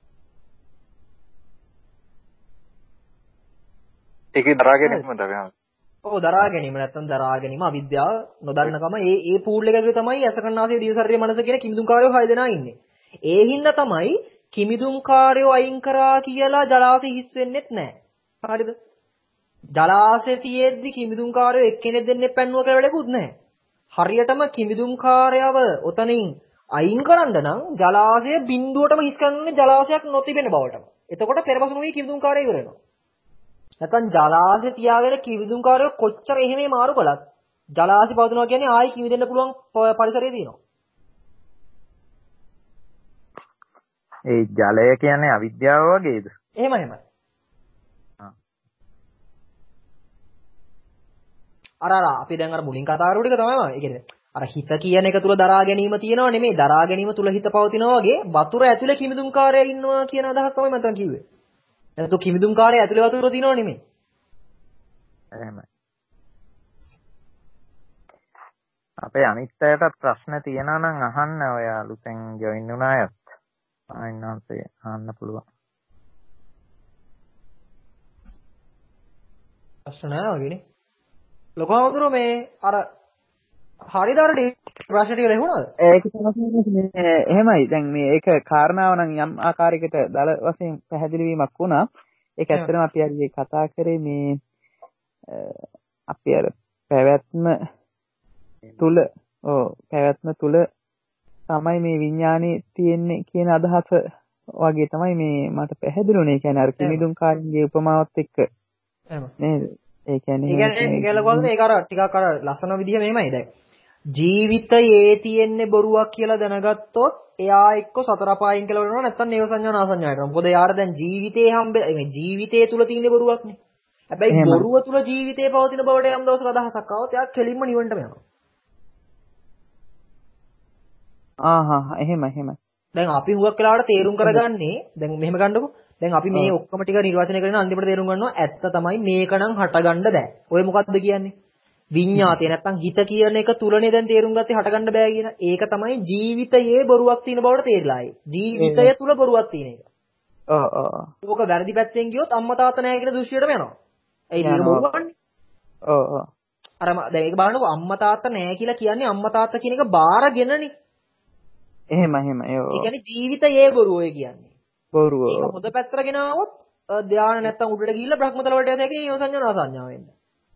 ඒකේ දරා ගැනීම තමයි. ඔව් දරා ගැනීම නැත්නම් දරා ගැනීම අවිද්‍යාව නොදන්නකම ඒ pool එක ඇතුලේ තමයි අසකන්නාසයේ දිව ශරීරයේ මනස කියන කිමිදුම්කාරයෝ 6 දෙනා ඉන්නේ. ඒ හින්දා තමයි කිමිදුම්කාරයෝ අයින් කරා කියලා ජලාශය හිස් වෙන්නෙත් නැහැ. හරිද? ජලාශය තියෙද්දි කිමිදුම්කාරයෝ එක්කෙනෙක් දෙන්නෙක් පැන්නුව කියලා වැඩකුත් නැහැ. හරියටම කිමිදුම්කාරයව ඔතනින් අයින් කරන්න නම් ජලාශය බිඳුවටම හිස් කරන්න ජලාශයක් නොතිබෙන බවටම. එතකොට පෙරපසු නොවි කිමිදුම්කාරය ඉවර වෙනවා. නැත්නම් ජලාශය තියාගෙන කිමිදුම්කාරයෝ කොච්චර එහෙමේ මාරු කළත් ජලාශය පවතිනවා කියන්නේ ආයි කිමිදෙන්න පුළුවන් පරිසරය තියෙනවා. ඒ ජලය කියන්නේ අවිද්‍යාව වගේද? එහෙමයි. අර අපි දැන් අර මුලින් කතා කරපු ටික තමයි. ඒ කියන්නේ අර හිත කියන එක තුල දරා ගැනීම තියෙනව නෙමෙයි. දරා ගැනීම තුල හිත පවතිනවා වගේ වතුර ඇතුලේ කිමිදුම්කාරය ඉන්නවා කියන අදහස තමයි මම දැන් කිව්වේ. නැත්නම් කිමිදුම්කාරය ඇතුලේ වතුර තියෙනව නෙමෙයි. එහෙමයි. අපේ අනිත් අයටත් ප්‍රශ්න තියෙනවා නම් අහන්න. ඔය අලුතෙන් ජොයින් වුණ අයත් ආයෙත් අහන්න පුළුවන්. ප්‍රශ්න නැහැ වගේනේ. ලොකවතුර මේ අර හරිද අර ප්‍රශ්න ටික ලැබුණාද? ඒක තමයි එහෙමයි. දැන් මේ ඒක කාරණාව නම් යම් ආකාරයකට දල වශයෙන් පැහැදිලි වීමක් වුණා. ඒක ඇත්තටම අපි අර කතා කරේ මේ අපි අර පැවැත්ම තුල තමයි මේ විඥානේ තියෙන්නේ කියන අදහස වගේ තමයි මේ මට පැහැදිලිුනේ. ඒ කියන්නේ අර කිමිදුම් කාර්යයේ උපමාවත් එක්ක නේද? ඒ කියන්නේ ඒක අර ටිකක් අර ලස්සන විදිහ මෙහෙමයි දැන්. ජීවිතයේ තියෙන්නේ බොරුවක් කියලා දැනගත්තොත් එයා එක්ක සතර පායින් කියලා වෙනවා නැත්නම් නේව සංඥා නාසඤ්ඤා වෙනවා. මොකද එයාට දැන් ජීවිතයේ තුල තියෙන බොරුවක්නේ. හැබැයි බොරුව තුල ජීවිතේ පවතින බවට යම් දවසක අදහසක් ආවොත් එයා කෙලින්ම නිවන්නට යනවා. එහෙම. දැන් අපි හුඟක් වෙලාවට තේරුම් කරගන්නේ දැන් මෙහෙම ගන්නකො. දැන් අපි මේ ඔක්කොම ටික නිර්වචනය කරගෙන අන්තිමට තේරුම් ගන්නවා ඇත්ත තමයි මේකනම් හටගන්න බෑ. ඔය මොකද්ද කියන්නේ? විඤ්ඤාතය නැත්තම් හිත කියන එක තුලනේ දැන් තේරුම් ගත්තේ හටගන්න බෑ කියන. ඒක තමයි ජීවිතයේ බොරුවක් තියෙන බවට තේරිලා ආයේ. ජීවිතය තුල බොරුවක් තියෙන එක. ඕක වැරදි පැත්තෙන් ගියොත් අම්මා තාත්තා නැහැ කියන දෘෂ්ටියටම යනවා. ඒයි ඒක බොරුවන්නේ. අර දැන් ඒක බලන්නකො අම්මා තාත්තා නැහැ කියලා කියන්නේ අම්මා තාත්තා කියන එක බාරගෙනනේ. එහෙම. ඒ කියන්නේ ජීවිතයේ බොරුව ඔය කියන්නේ. බොරුව. ඒක හොඳ පැත්තට ගෙනාවොත් ධානය නැත්තම් උඩට ගිහිල්ලා බ්‍රහ්මතල වලට යත හැකි නේව සංඥා නාසඤ්ඤා වෙන්න.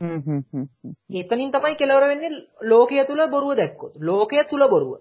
එතනින් තමයි කෙලවර වෙන්නේ ලෝකයේ තුල බොරුව දැක්කොත්. ලෝකයේ තුල බොරුව.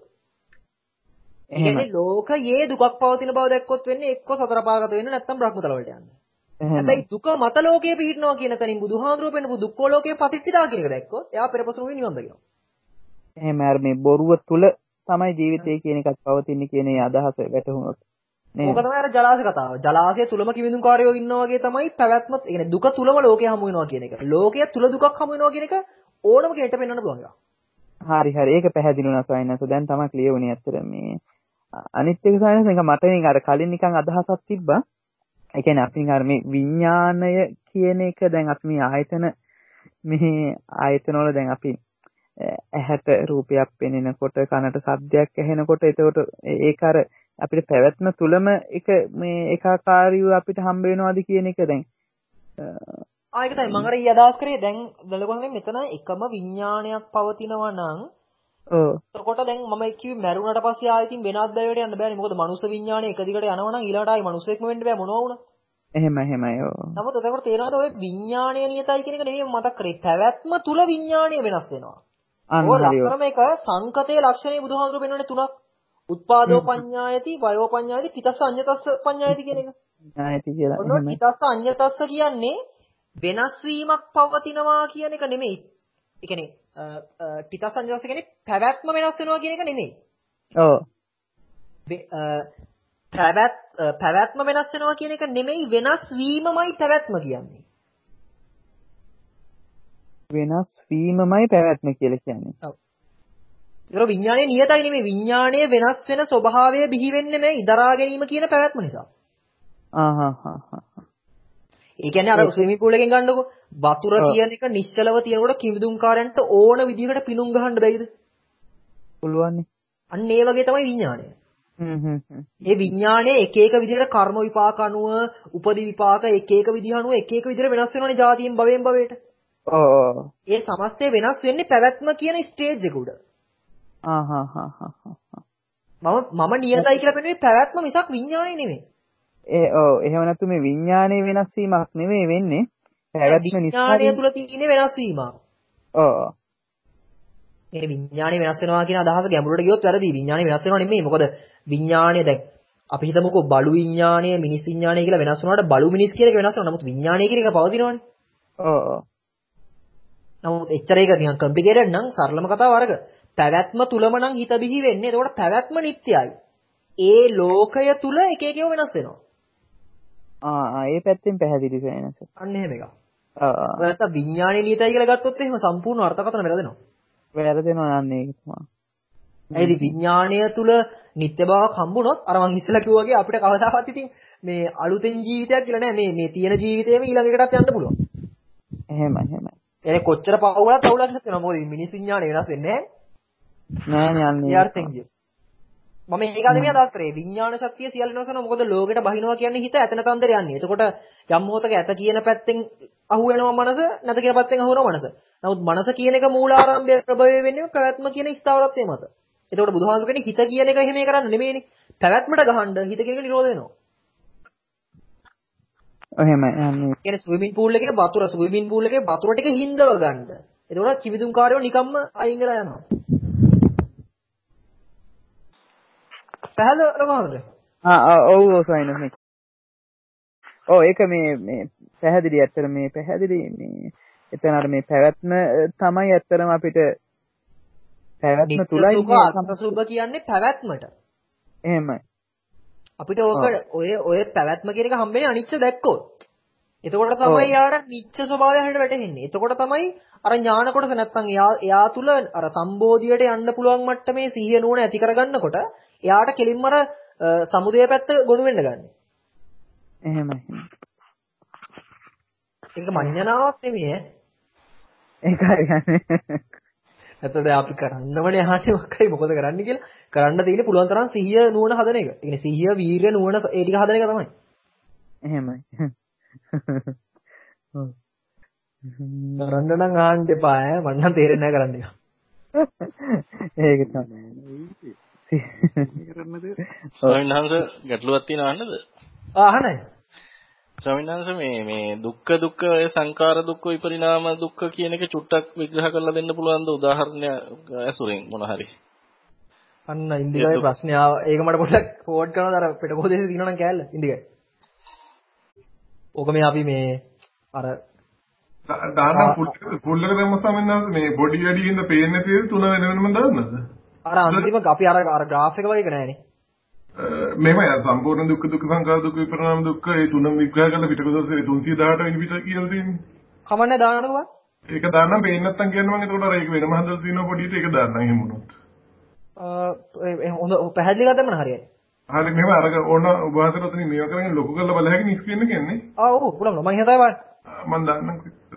ඒ කියන්නේ ලෝකයේ දුකක් පවතින බව දැක්කොත් වෙන්නේ එක්ක සතර පාගත වෙන්න නැත්තම් බ්‍රහ්මතල වලට යන්න. හැබැයි දුක මත ලෝකයේ පිහිටනවා කියන තැනින් බුදුහාඳුරුව පෙන්නපු දුක්ඛ ලෝකයේ පතිට්ඨිතා කියන එක දැක්කොත් එයා පෙරපසුරුවේ නිවන් දකිනවා. එහෙම අර මේ බොරුව තුල තමයි ජීවිතය කියන එකක් පවතින්නේ කියන ඒ අදහස වැටහුනොත්. ඕක තමයි අර ජලාශය කතාව. ජලාශය තුලම කිවිඳුන් කාර්යෝ ඉන්නවා වගේ තමයි පැවැත්ම, ඒ කියන්නේ දුක තුලම ලෝකය හමු වෙනවා කියන එක. ලෝකය තුල දුකක් හමු වෙනවා කියන එක ඕනම කෙනෙක්ට පෙන්වන්න පුළුවන් එකක්. හරි. ඒක පැහැදිලි වුණා සයන්ස. දැන් තමයි ක්ලියර් වුණේ ඇත්තට මේ අනිත් එක සයන්ස එක මට නිකන් අර කලින් නිකන් අදහසක් තිබ්බා. ඒ කියන්නේ අපි අර මේ විඥාණය කියන එක දැන් අපි මේ ආයතන වල දැන් අපි ඇහැට රූපයක් පෙනෙනකොට කනට ශබ්දයක් ඇහෙනකොට එතකොට ඒක අර අපිට පැවැත්ම තුලම එක මේ ඒකාකාරීව අපිට හම්බ වෙනවාද කියන එක දැන් ඒක තමයි මම අර ඊය අදහස් කරේ. දැන් බලකොහොමද මෙතන එකම විඥානයක් පවතිනවා නම් එතකොට දැන් මම කිව්වේ මැරුණට පස්සේ ආයෙත් වෙන අද්දයකට යන්න බෑනේ. මොකද මනුස්ස විඥානය එක දිගට යනවා නම් ඊළඟට ආයෙ මනුස්සෙක්ම වෙන්න බෑ මොනවා වුණත්. එහෙමයි. නමුත් එතකොට තේරෙනවද ඔය විඥානය නියතයි කියන එක නෙමෙයි මතක් කරේ. පැවැත්ම තුල විඥානය වෙනස් වෙනවා. ඔය ලක්ෂණ මේක සංකතයේ ලක්ෂණේ බුදුහාමුදුරු පෙන්වන්නේ තුනක්. උත්පාදෝ පඤ්ඤායති, වයෝ පඤ්ඤායති, පිතස්ස අඤ්ඤතස්ස පඤ්ඤායති කියන එක. ඥායති කියලා. ඔන්න පිතස්ස අඤ්ඤතස්ස කියන්නේ වෙනස් වීමක් පවතිනවා කියන එක නෙමෙයි. ඒ කියන්නේ පිතස්ස අඤ්ඤතස්ස කියන්නේ පැවැත්ම වෙනස් වෙනවා කියන එක නෙමෙයි. පැවැත්ම වෙනස් වෙනවා කියන එක නෙමෙයි, වෙනස් වීමමයි පැවැත්ම කියන්නේ. වෙනස් වීමමයි පැවැත්ම කියලා කියන්නේ. ඔව්. ඒතර විඥානයේ නියතයි නෙමෙයි, විඥානයේ වෙනස් වෙන ස්වභාවය බිහි වෙන්නේ මේ ඉදරා ගැනීම කියන පැවැත්ම නිසා. ඒ කියන්නේ අර ස්විමින් pool එකෙන් ගන්නකො වතුර කියන එක නිශ්චලව තියෙනකොට කිමිදුම්කාරයන්ට ඕන විදිහකට පිණුම් ගහන්න බැයිද? පුළුවන්නේ. අන්න ඒ වගේ තමයි විඥානය. මේ විඥානයේ එක එක විදිහට කර්ම විපාක අනුව, උපදි විපාක එක එක විදිහ අනුව එක එක විදිහට වෙනස් වෙනවනේ ජාතියෙන් භවයෙන් භවයට. ඒ සමස්තය වෙනස් වෙන්නේ පැවැත්ම කියන ස්ටේජ් එක උඩ. මම නියතයි කියලා පෙන්වන්නේ පැවැත්ම මිසක් විඥානය නෙමෙයි. එහෙම නැතු මේ විඥානයේ වෙනස් වීමක් නෙමෙයි වෙන්නේ. පැවැත්ම නිසා විඥානය තුල තියෙන වෙනස් වීමක්. මේ විඥානය වෙනස් වෙනවා කියන අදහස ගැඹුරට ගියොත් වැරදි. විඥානය වෙනස් වෙනව නෙමෙයි. මොකද විඥානය දැන් අපි හිතමුකෝ බලු විඥානය, මිනිස් විඥානය කියලා වෙනස් වුණාට බලු මිනිස් කියන එක වෙනස් වෙනවා. නමුත් විඥානය කියන එක පවතිනවනේ. නමුත් එච්චර ඒක නිකන් කම්ප්ලිකේටඩ් නම් සරලම කතාව අරක. පැවැත්ම තුලම නම් හිත බිහි වෙන්නේ. ඒකට පැවැත්ම නිට්ටයයි. ඒ ලෝකය තුල එක එකව වෙනස් වෙනවා. ඒ පැත්තෙන් පැහැදිලි වෙනස. අන්න එහෙම එකක්. නැත්නම් විඥානේ නියතයි කියලා ගත්තොත් එහෙම සම්පූර්ණ අර්ථකථන වැරදෙනවා. වැරදෙනවා යන්නේ ඒක තමයි. ඒදි විඥාණය තුල නිත්‍ය බවක් හම්බුනොත් අර මං ඉස්සෙල්ලා කිව්වා වගේ අපිට කවදාවත් ඉතින් මේ අලුතෙන් ජීවිතයක් කියලා නෑ මේ තියෙන ජීවිතේම ඊළඟ එකටත් යන්න පුළුවන්. එහෙමයි. එනේ කොච්චර පවුලක් අවුලක් නැති වෙනවා. මොකද මිනිස් විඥාණය වෙනස් වෙන්නේ නෑ. නෑ යන්නේ. යාර්ථෙන් කිය. මම ඒකද මේ අදහස් කරේ විඥාන ශක්තිය සියල්ල වෙනසනවා. මොකද ලෝකෙට බහිනවා කියන්නේ හිත ඇතන තන්දර යන්නේ. එතකොට යම් මොහොතක ඇත කියන පැත්තෙන් අහු වෙනවා මනස, නැත කියන පැත්තෙන් අහු වෙනවා මනස. නමුත් මනස කියන එක මූලාරම්භය ප්‍රභවය වෙන්නේ පැවැත්ම කියන ස්ථාවරත්වයේ මත. එතකොට බුදුහාමුදුරු කියන්නේ හිත කියන එක එහෙම කරන්න නෙමෙයිනේ. පැවැත්මට ගහන්න හිත කියන එක නිරෝධ වෙනවා. එහෙමයි යන්නේ. කියන්නේ ස්විමින් පූල් එකේ වතුර ටික හින්දව ගන්න. එතකොට කිවිදුම් කාර්යෝ නිකම්ම අයින් වෙලා යනවා. පැහැදිලිවද? ඔව් සයින්ස්. ඒක මේ පැහැදිලි ඇත්තට මේ පැහැදිලි මේ එතන අර මේ පැවැත්ම තමයි ඇත්තටම අපිට පැවැත්ම තුලයි අසුභ කියන්නේ පැවැත්මට. එහෙමයි. අපිට ඔය පැවැත්ම කියන එක හම්බෙන්නේ අනිච්ච දැක්කොත්. එතකොට තමයි යාට නිච්ච ස්වභාවය හැට වැටෙන්නේ. එතකොට තමයි අර ඥාන කොටස නැත්තම් එයා තුල අර සම්බෝධියට යන්න පුළුවන් මට්ටමේ සිහිය නුවණ ඇති කරගන්නකොට එයාට කෙලින්ම අර සමුදය පැත්ත ගොනු වෙන්න ගන්න. එහෙමයි. ඒක මඤ්ඤණාවක් නෙමෙයි ඈ. ඒකයි යන්නේ. නැත්නම් අපි කරන්නවනේ අහන්නේ මොකද කරන්න කියලා. කරන්න තියෙන්නේ පුළුවන් තරම් සිහිය නුවණ හදන එක. ඒ කියන්නේ සිහිය, වීරිය, නුවණ ඒ ටික හදන එක තමයි. එහෙමයි. කරන්න නම් ආන්න එපා ඈ. මට නම් තේරෙන්නේ නැහැ කරන්න එක. ඒක තමයි. ස්වාමීන් වහන්සේ ගැටලුවක් තියෙනව නේද? අහන්නේ. ස්වාමීන් වහන්සේ මේ දුක්ඛ සංඛාර දුක්ඛ විපරිණාම දුක්ඛ කියන එක චුට්ටක් විග්‍රහ කරලා දෙන්න පුළුවන්ද උදාහරණයක් ඇසුරෙන් මොන හරි? අන්න ඉන්දිකාවේ ප්‍රශ්නේ ආව. ඒක මට පොඩ්ඩක් ෆෝවර්ඩ් කරනවද අර පිටකොහේදී තියෙනවා නම් කෑල්ල ඉන්දිකාවේ. ඕක මේ අපි මේ අර දාන්න පුල් එක දැම්ම සමින්නාස් මේ බොඩි වැඩිින්ද පේන්නේ නැති තුන වෙන වෙනම දාන්නද? අර අන්තිම අපි අර ග්‍රාෆ් එක වගේ නෑනේ. මේමය සම්පූර්ණ දුක්ඛ සංඛාර දුක්ඛ විපරිණාම දුක්ඛ ඒ තුනම විග්‍රහ කරලා පිටකොටසේ 318 වෙනි පිට කියලා තියෙන්නේ. කමන්නේ දාන්නකෝ. ඒක දාන්නම් පේන්නේ නැත්තම් කියන්නේ මම එතකොට අර ඒක වෙනම හදලා තියෙනවා පොඩියට ඒක දාන්නම් එහෙම වුණොත්. හොඳ පැහැදිලි කරගන්න හරියයි. හරි මෙහෙම අර ඕන උභාසයට උතනින් මේවා කරගෙන ලොකු කරලා බල හැකිනේ ස්ක්‍රීන් එකේ කියන්නේ. ඔව් පුළුවන් මම හිතයි බලන්න. මම දාන්නම්.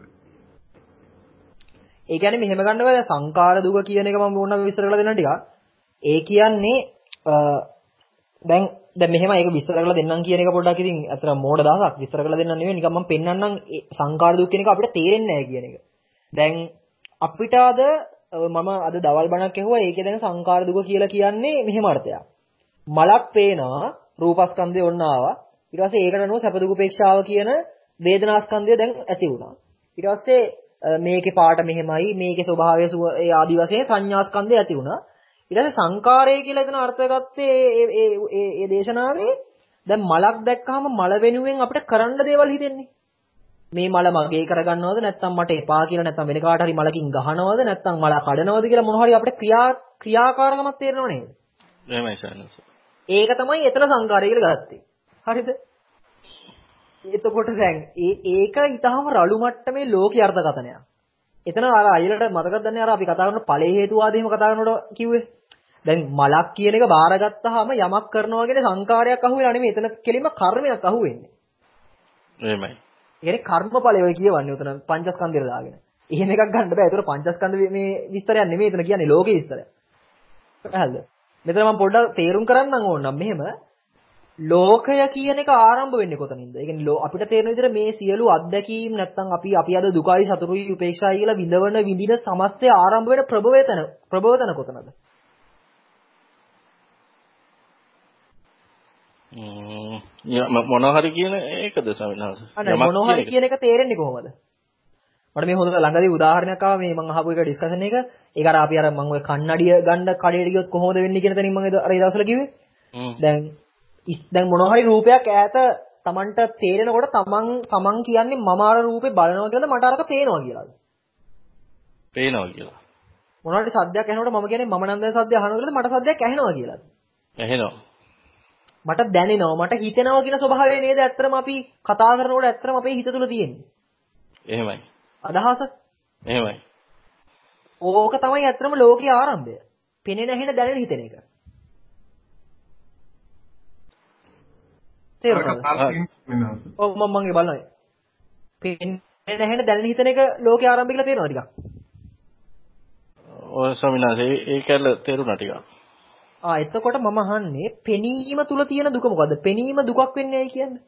ඒ කියන්නේ මෙහෙම ගන්න බෑ සංඛාර දුක කියන එක මම ඕනම විස්තර කරලා දෙන්නම් ටිකක්. ඒ කියන්නේ දැන් මෙහෙම ඒක විස්තර කරලා දෙන්නම් කියන එක පොඩ්ඩක් ඉතින් අතර මෝඩ දහසක් විස්තර කරලා දෙන්නම් නෙවෙයි නිකන් මම පෙන්නන්නම් සංඛාර දුක් කියන එක අපිට තේරෙන්නේ නැහැ කියන එක. දැන් අපිට මම අද දවල් බණක් ඇහුවා ඒකේ දැන් සංඛාර දුක කියලා කියන්නේ මෙහෙම අර්ථයක්. මලක් පේනවා රූපස්කන්ධය ඔන්න ආවා. ඊට පස්සේ ඒකට අනුව සැප දුක උපේක්ෂාව කියන වේදනාස්කන්ධය දැන් ඇති වුණා. ඊට පස්සේ මේකේ පාට මෙහෙමයි මේකේ ස්වභාවය ඒ ආදි වශයෙන් සංඥාස්කන්ධය ඇති වුණා. ඊට පස්සේ සංකාරය කියලා එතන අර්ථය ගත්තේ ඒ දේශනාවේ දැන් මලක් දැක්කහම මල වෙනුවෙන් අපිට කරන්න දේවල් හිතෙන්නේ. මේ මල මගේ කරගන්නවද නැත්නම් මට එපා කියලා නැත්නම් වෙන කාට හරි මලකින් ගහනවද නැත්නම් මල කඩනවද කියලා මොන හරි අපිට ක්‍රියාකාරකමක් තේරෙනව නේද? එහෙමයි සන්නස. ඒක තමයි එතන සංකාරය කියලා ගත්තේ. හරිද? එතකොට දැන් ඒක ඊටම රළු මට්ටමේ ලෝකීය අර්ථකථනයක්. එතන අර අයලට මතකද දන්නේ අර අපි කතා කරන ඵලයේ හේතුවාදීම කතා කරනකොට කිව්වේ. දැන් මලක් කියන එක බාරගත්තාම යමක් කරනවා කියන්නේ සංකාරයක් අහුවෙලා නෙමෙයි. එතන කෙලින්ම කර්මයක් අහුවෙන්නේ. එහෙමයි. ඒ කියන්නේ කර්මඵලය ඔය කියවන්නේ උතන පංචස්කන්ධයට දාගෙන. එහෙම එකක් ගන්න බෑ. ඒතර පංචස්කන්ධ මේ විස්තරයක් නෙමෙයි එතන කියන්නේ ලෝකේ විස්තරයක්. හරිද? මෙතන මම පොඩ්ඩක් තේරුම් කරන්නම් ඕනනම් මෙහෙම ලෝකය කියන එක ආරම්භ වෙන්නේ කොතනින්ද? ඒ කියන්නේ අපිට තේරෙන විදිහට මේ සියලු අත්දැකීම් නැත්තම් අපි අද දුකයි සතුටුයි උපේක්ෂායි කියලා විඳින සමස්තය ආරම්භ වෙන ප්‍රභවතන කොතනද? මොනවා හරි කියන එකද ස්වාමීන් වහන්සේ? මොනවා හරි කියන එක තේරෙන්නේ කොහොමද? මට මේ හොඳට ළඟදී උදාහරණයක් ආවා මේ මම අහපු එක ඩිස්කෂන් එක. ඒක අර අපි මම ඔය කන්නඩිය ගන්න කඩේට ගියොත් කොහොමද වෙන්නේ කියන තැනින් මම අර ඒ දවස්වල කිව්වේ. දැන් මොනවා හරි රූපයක් ඈත Tamanට තේරෙනකොට තමන් කියන්නේ මම අර රූපේ බලනවා කියලාද මට අරක පේනවා කියලාද? පේනවා කියලා. මොනවා හරි සද්දයක් ඇහෙනකොට මම කියන්නේ මම නම් දැන් සද්දය අහනවා කියලාද මට සද්දයක් ඇහෙනවා කියලාද? ඇහෙනවා. මට දැනෙනවා මට හිතෙනවා කියන ස්වභාවය නේද ඇත්තටම අපි කතා කරනකොට ඇත්තටම අපේ හිත තුල තියෙන්නේ. එහෙමයි. අදහස? එහෙමයි. ඕක තමයි ඇත්තම ලෝකයේ ආරම්භය. පෙනෙන හැෙන දැනෙන හිතෙන එක. තේරුණාද? ඔව් මම මගේ බලනවා. පෙනෙන හැෙන දැනෙන හිතෙන එක ලෝකයේ ආරම්භය කියලා තේරෙනවා ටිකක්. ඔය ස්වාමීන් වහන්සේ ඒකල තේරුණා ටිකක්. එතකොට මම අහන්නේ පෙනීම තුල තියෙන දුක මොකද්ද? පෙනීම දුකක් වෙන්නේ ඇයි කියන්නේ?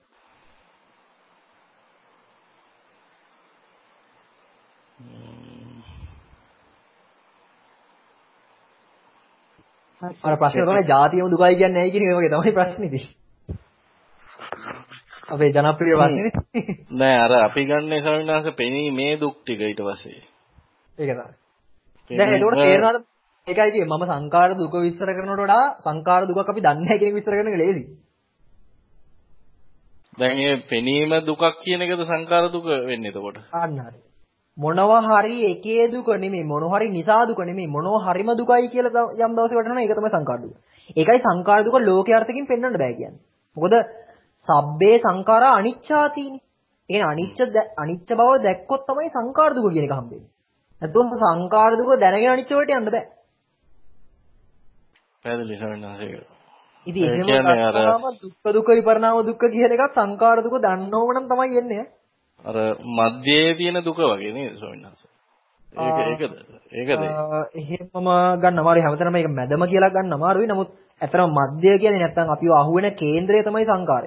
අර ප්‍රශ්නේ තමයි ජාතියම දුකයි කියන්නේ ඇයි කියන එක වගේ තමයි ප්‍රශ්නේ තියෙන්නේ. අපේ ජනප්‍රිය ප්‍රශ්නේ නෑ අර අපි ගන්නේ ස්වාමීන් වහන්සේ පෙනීමේ දුක් ටික ඊට පස්සේ. ඒක තමයි. දැන් ඒකට තේරෙනවද? ඒකයි කියේ මම සංකාර දුක විස්තර කරනකොට වඩා සංකාර දුකක් අපි දන්නේ නැහැ කියන එක විස්තර කරන එක ලේසි. දැන් මේ පෙනීම දුකක් කියන එකද සංකාර දුක වෙන්නේ එතකොට? අන්න හරි. මොනවා හරි එකේ දුක නෙමෙයි මොනවා හරි නිසා දුක නෙමෙයි මොනවා හරිම දුකයි කියලා යම් දවසක වටනවා ඒක තමයි සංකාර දුක. ඒකයි සංකාර දුක ලෝකයේ අර්ථකින් පෙන්වන්න බෑ කියන්නේ. මොකද සබ්බේ සංඛාරා අනිච්චාතිනේ. ඒ කියන්නේ අනිච්ච බව දැක්කොත් තමයි සංකාර දුක කියන එක හම්බෙන්නේ. නැත්නම් සංකාර දුක දැනගෙන අනිච්ච වලට යන්න බෑ. පැහැදිලි සමහරවිට. ඉතින් එහෙම කරාම දුක්ඛ විපරණාම දුක්ඛ කියන එකත් සංකාර දුක දන්නවම නම් තමයි එන්නේ. අර මධ්‍යයේ තියෙන දුක වගේ නේද ස්වාමීන් වහන්සේ? ඒකද? එහෙමම ගන්න අමාරුයි. හැමතැනම මේක මැදම කියලා ගන්න අමාරුයි. නමුත් ඇත්තටම මධ්‍ය කියන්නේ නැත්තම් අපිව අහුවෙන කේන්ද්‍රය තමයි සංකාරය.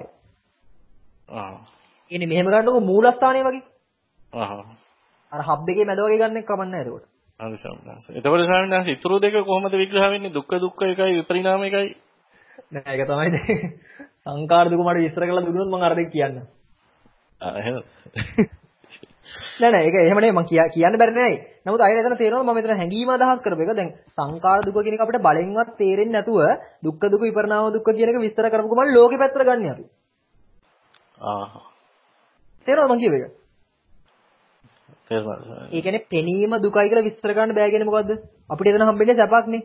ඉන්නේ මෙහෙම ගන්නකො මූලස්ථානය වගේ. අර හබ් එකේ මැද වගේ ගන්න එක කමන්නේ නැහැ ඒකට. හරි ස්වාමීන් වහන්සේ. එතකොට ස්වාමීන් වහන්සේ ඊටු දෙක කොහොමද විග්‍රහ වෙන්නේ? දුක්ඛ එකයි විපරිණාම එකයි. නෑ ඒක තමයි සංකාර දුක මට විස්තර කරලා දුන්නොත් මම අර දෙක කියන්නම්. එහෙම. නෑ ඒක එහෙම නෙමෙයි මම කියන්න බැරි නෑයි. නමුත් අයින එතන තේරෙනවා මම මෙතන හැංගීම අදහස් කරපු එක. දැන් සංකාර දුක කියන එක අපිට බලෙන්වත් තේරෙන්නේ නැතුව දුක්ඛ දුක විපරිණාම දුක්ඛ කියන එක විස්තර කරපු ගමන් ලෝකෙ පැත්තට ගන්න අපි. තේරෙනවද මම කියුවේ? තේරුණා. ඒ කියන්නේ පෙනීම දුකයි කියලා විස්තර කරන්න බෑ කියන්නේ මොකද්ද? අපිට එතන හම්බෙන්නේ සැපක් නේ.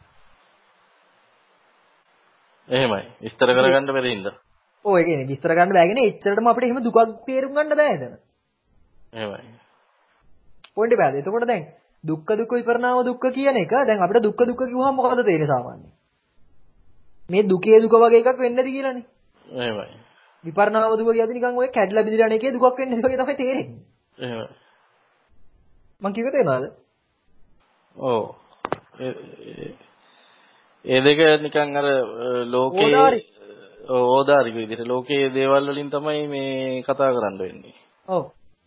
එහෙමයි. විස්තර කරගන්න බැරි හින්දා. ඔව් ඒ කියන්නේ විස්තර කරන්න බෑ කියන්නේ එච්චරටම අපිට එහෙම දුකක් තේරුම් ගන්න බෑ එතන. එහෙමයි. පොයින්ට් එක බෑද? එතකොට දැන් දුක්ඛ දුක්ඛ විපරිණාම දුක්ඛ කියන එක දැන් අපිට දුක්ඛ දුක්ඛ කිව්වහම මොකද තේරෙන්නේ සාමාන්‍යයෙන්? මේ දුකේ දුක වගේ එකක් වෙන්නේ නැති කියලානේ. එහෙමයි. විපරිණාම දුක කියද්දි නිකන් ඔය කැඩලා බිඳලා යන එකේ දුකක් වෙන්නේ නැති වගේ තමයි තේරෙන්නේ. එහෙමයි. මං කිව්වේ තේරෙනවද? ඔව්. ඒ දෙක නිකන් අර ලෝකේ ඕදාරික විදිහට ලෝකයේ දේවල් වලින් තමයි මේ කතා කරන්න වෙන්නේ. ඔව්.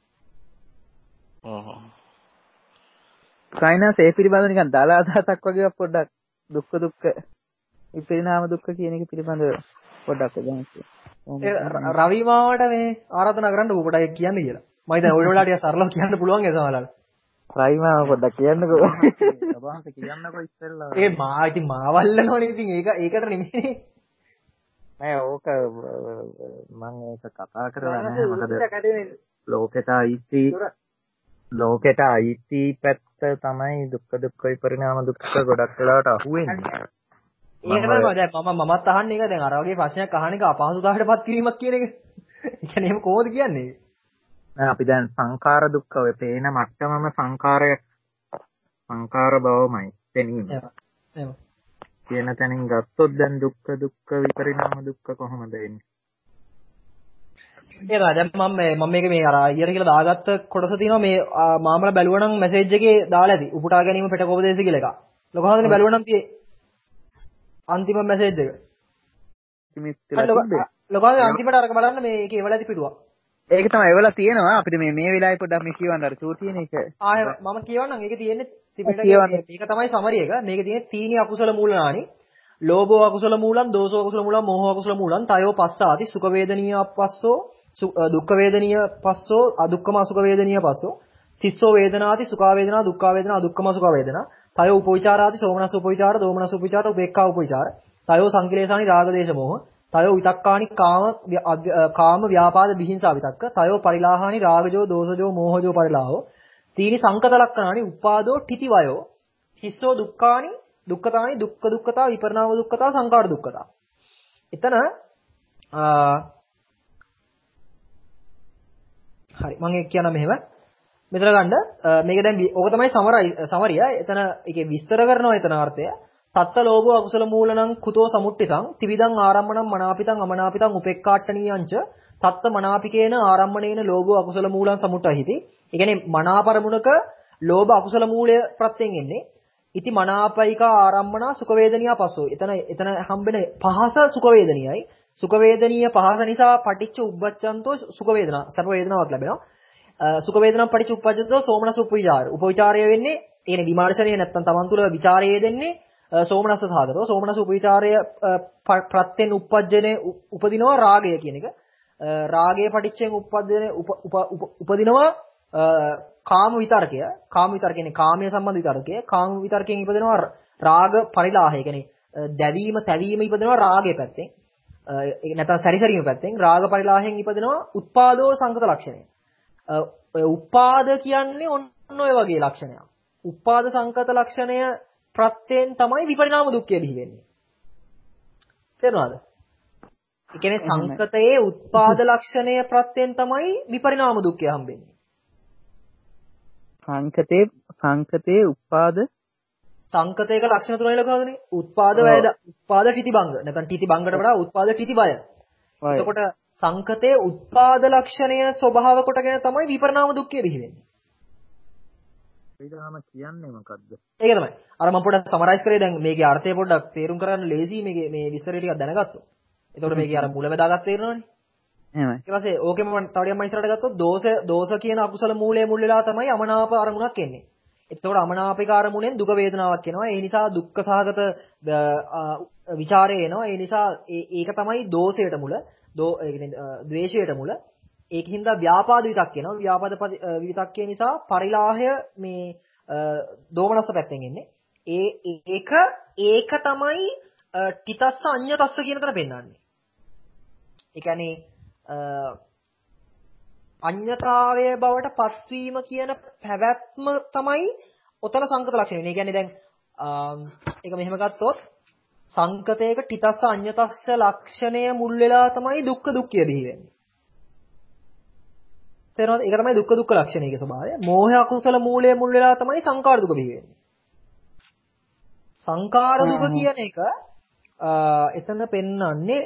සයිනස් ඒ පිළිබඳව නිකන් දාලා අදහසක් වගේ පොඩ්ඩක් දුක්ඛ දුක්ඛ විපරිණාම දුක්ඛ කියන එක පිළිබඳව පොඩ්ඩක් දැනගන්න. රවි මාවට මේ ආරාධනා කරන්න ඌ පොඩ්ඩක් කියන්න කියලා. මම හිතන්නේ ඔය වෙලාවට ටික සරලව කියන්න පුළුවන් ඒ සමහරවල්. රවි මාව පොඩ්ඩක් කියන්නකෝ. ඔබවහන්ස කියන්නකෝ ඉස්සෙල්ලා. ඒ මා ඉතින් මාවල්ලනෝනේ ඉතින් ඒකට නෙමෙයි. නෑ ඕක මම ඒක කතා කරලා නැහැ මොකද ලෝකෙට අයිති පැත්ත තමයි දුක්ඛ දුක්ඛ විපරිණාම දුක්ඛ ගොඩක් වෙලාවට අහුවෙන්නේ. ඒක තමයි දැන් මමත් අහන්නේ ඒක දැන් අර වගේ ප්‍රශ්නයක් අහන එක අපහසුතාවයටපත් කිරීමක් කියන එක. ඒ කියන්නේ එහෙම කොහොමද කියන්නේ? නෑ අපි දැන් සංඛාර දුක්ඛ ඔය පේන මට්ටමම සංඛාර බවමයි තේනීම. එහෙම. කියන තැනින් ගත්තොත් දැන් දුක්ඛ දුක්ඛ විපරිණාම දුක්ඛ කොහොමද එන්නේ? ඒක දැන් මම මේක මේ අර ඊයර කියලා දාගත්ත කොටස තියෙනවා මේ මාමල බැලුවා නම් මැසේජ් එකේ දාලා ඇති. උපුටා ගැනීම පිටකෝපදේශ කියලා එකක්. ලොකහාදනේ බැලුවා නම් tie අන්තිම මැසේජ් එක. ලොකහාදනේ අන්තිමට අරක බලන්න මේ ඒකේ එවල ඇති පිටුවක්. ඒක තමයි එවල තියෙනවා අපිට මේ වෙලාවේ පොඩ්ඩක් මේ කියවන්න අර චූ තියෙන එක. මම කියවන්නම් ඒකේ තියෙන්නේ මේක තමයි සමරි එක. මේකේ තියෙන්නේ තීනි අකුසල මූලනානි. ලෝභෝ අකුසල මූලං, දෝසෝ අකුසල මූලං, මෝහෝ අකුසල මූලං, තයෝ පස්සාති සුඛ වේදනීය අපස්සෝ, දුක්ඛ වේදනීය පස්සෝ, අදුක්ඛම අසුඛ වේදනීය පස්සෝ, තිස්සෝ වේදනාති සුඛා වේදනා, දුක්ඛා වේදනා, අදුක්ඛම අසුඛ වේදනා, තයෝ උපවිචාරාති සෝමනස්ස උපවිචාර, දෝමනස්ස උපවිචාර, උපේක්ඛා උපවිචාර, තයෝ සංකිලේසානි රාග දේශ මොහ, තයෝ විතක්කානි කාම ව්‍යාපාද විහිංසා විතක්ක, තයෝ පරිලාහානි රාගජෝ දෝසජෝ මෝහජෝ පරිලාහෝ, තීනි සංකත ලක්ඛණානි උපාදෝ ඨිති වයෝ, තිස්සෝ දුක්ඛානි දුක්ඛතානි දුක්ඛ දුක්ඛතා විපරිණාම දුක්ඛතා සංකාර දුක්ඛතා. එතන හරි මම ඒක කියනවා මෙහෙම මෙතන ගන්න මේක දැන් ඕක තමයි සමරිය. එතන ඒකේ විස්තර කරනවා එතන අර්ථය. තත්ත ලෝභෝ අකුසල මූලණං කුතෝ සමුට්ඨිතං ත්‍රිවිධං ආරම්මණං මනාපිතං අමනාපිතං උපෙක්ඛාට්ඨනීයංච තත්ත මනාපිකේන ආරම්මණේන ලෝභෝ අකුසල මූලං සමුට්ඨහිති. ඒ කියන්නේ මනාපරමුණක ලෝභ අකුසල මූලය ප්‍රත්‍යයෙන් එන්නේ. ඉති මනාපයික ආරම්මනා සුඛ වේදනියා පස්සෝ. එතන හම්බෙන පහස සුඛ වේදනියයි. සුඛ වේදනීය පහස නිසා පටිච්ච උබ්බච්ඡන්තෝ සුඛ වේදනා සර්ව වේදනාවක් ලැබෙනවා. සුඛ වේදනා පටිච්ච උප්පජ්ජතෝ සෝමනස උපවිචාර. උපවිචාරය වෙන්නේ ඒ විමර්ශනය නැත්තම් තමන් තුළ ਵਿਚාරය දෙන්නේ සෝමනස සහගතව. සෝමනස උපවිචාරය ප්‍රත්‍යෙන් උපජ්ජනේ උපදිනවා රාගය කියන එක. රාගයේ පටිච්චයෙන් උපදිනවා කාම විතර්කය. කාම විතර්ක කියන්නේ කාමයේ සම්බන්ධ විතර්කය. කාම විතර්කයෙන් ඉපදෙනවා රාග පරිලාහය. කියන්නේ දැවීම, තැවීම ඉපදෙනවා රාගයේ පැත්තෙන්. නැත්නම් සැරිසරීම පැත්තෙන් රාග පරිලාහයෙන් ඉපදෙනවා උත්පාදෝ සංකත ලක්ෂණය. උපාද කියන්නේ ඔන්න ඔය වගේ ලක්ෂණයක්. උපාද සංකත ලක්ෂණය ප්‍රත්‍යයෙන් තමයි විපරිණාම දුක්ඛය බිහි වෙන්නේ. තේරුණාද? ඒ කියන්නේ සංකතයේ උත්පාද ලක්ෂණය ප්‍රත්‍යයෙන් තමයි විපරිණාම දුක්ඛය හම්බෙන්නේ. සංකතයේ උපාද සංකතයක ලක්ෂණ තුනයි ලකවදනේ. උත්පාද වයද උත්පාද ටිතිබංග. නැත්නම් ටිතිබංගට වඩා උත්පාද ටිතිබය. එතකොට සංකතයේ උත්පාද ලක්ෂණය ස්වභාව කොටගෙන තමයි විපරිණාම දුක්ඛය බිහි වෙන්නේ. ඒකම කියන්නේ මොකද්ද? ඒක තමයි. අර මම පොඩ්ඩක් සමරයිස් කරේ දැන් මේකේ අර්ථය පොඩ්ඩක් තේරුම් කරගන්න ලේසි මේ විස්තරය ටිකක් දැනගත්තොත්. එතකොට මේකේ අර මුල වැදාගත්ත තේරෙනවනේ. එහෙමයි. ඊට පස්සේ ඕකෙම මම තව ටිකක් ඉස්සරහට ගත්තොත් දෝෂ කියන අකුසල මූලයේ මුල් වෙලා තමයි අමනාප අරමුණක් එන්නේ. එතකොට අමනාපික අරමුණෙන් දුක වේදනාවක් එනවා. ඒ නිසා දුක්ඛ සහගත ਵਿਚාරය එනවා. ඒ නිසා ඒක තමයි දෝෂයට මුල. ඒ කියන්නේ ද්වේෂයට මුල. ඒකින්ද ව්‍යාපාද විතක් එනවා. ව්‍යාපාද විතක්කේ නිසා පරිලාහය මේ දෝමනස්ස පැත්තෙන් එන්නේ. ඒක තමයි තිතස්ස අඤ්ඤතස්ස කියන තැන පෙන්නන්නේ. ඒ කියන්නේ අඤ්ඤතාවයේ බවට පත්වීම කියන පැවැත්ම තමයි ඔතන සංකත ලක්ෂණය. ඒ කියන්නේ දැන් ඒක මෙහෙම ගත්තොත් සංකතයක තිතස්ස අඤ්ඤතස්ස ලක්ෂණය මුල් වෙලා තමයි දුක්ඛ දුක්ඛය බිහි වෙන්නේ. තේරෙනවද? ඒක තමයි දුක්ඛ ලක්ෂණයේ ස්වභාවය. මෝහ අකුසල මූලයේ මුල් වෙලා තමයි සංකාර දුක බිහි වෙන්නේ. සංකාර දුක කියන එක එතන පෙන්වන්නේ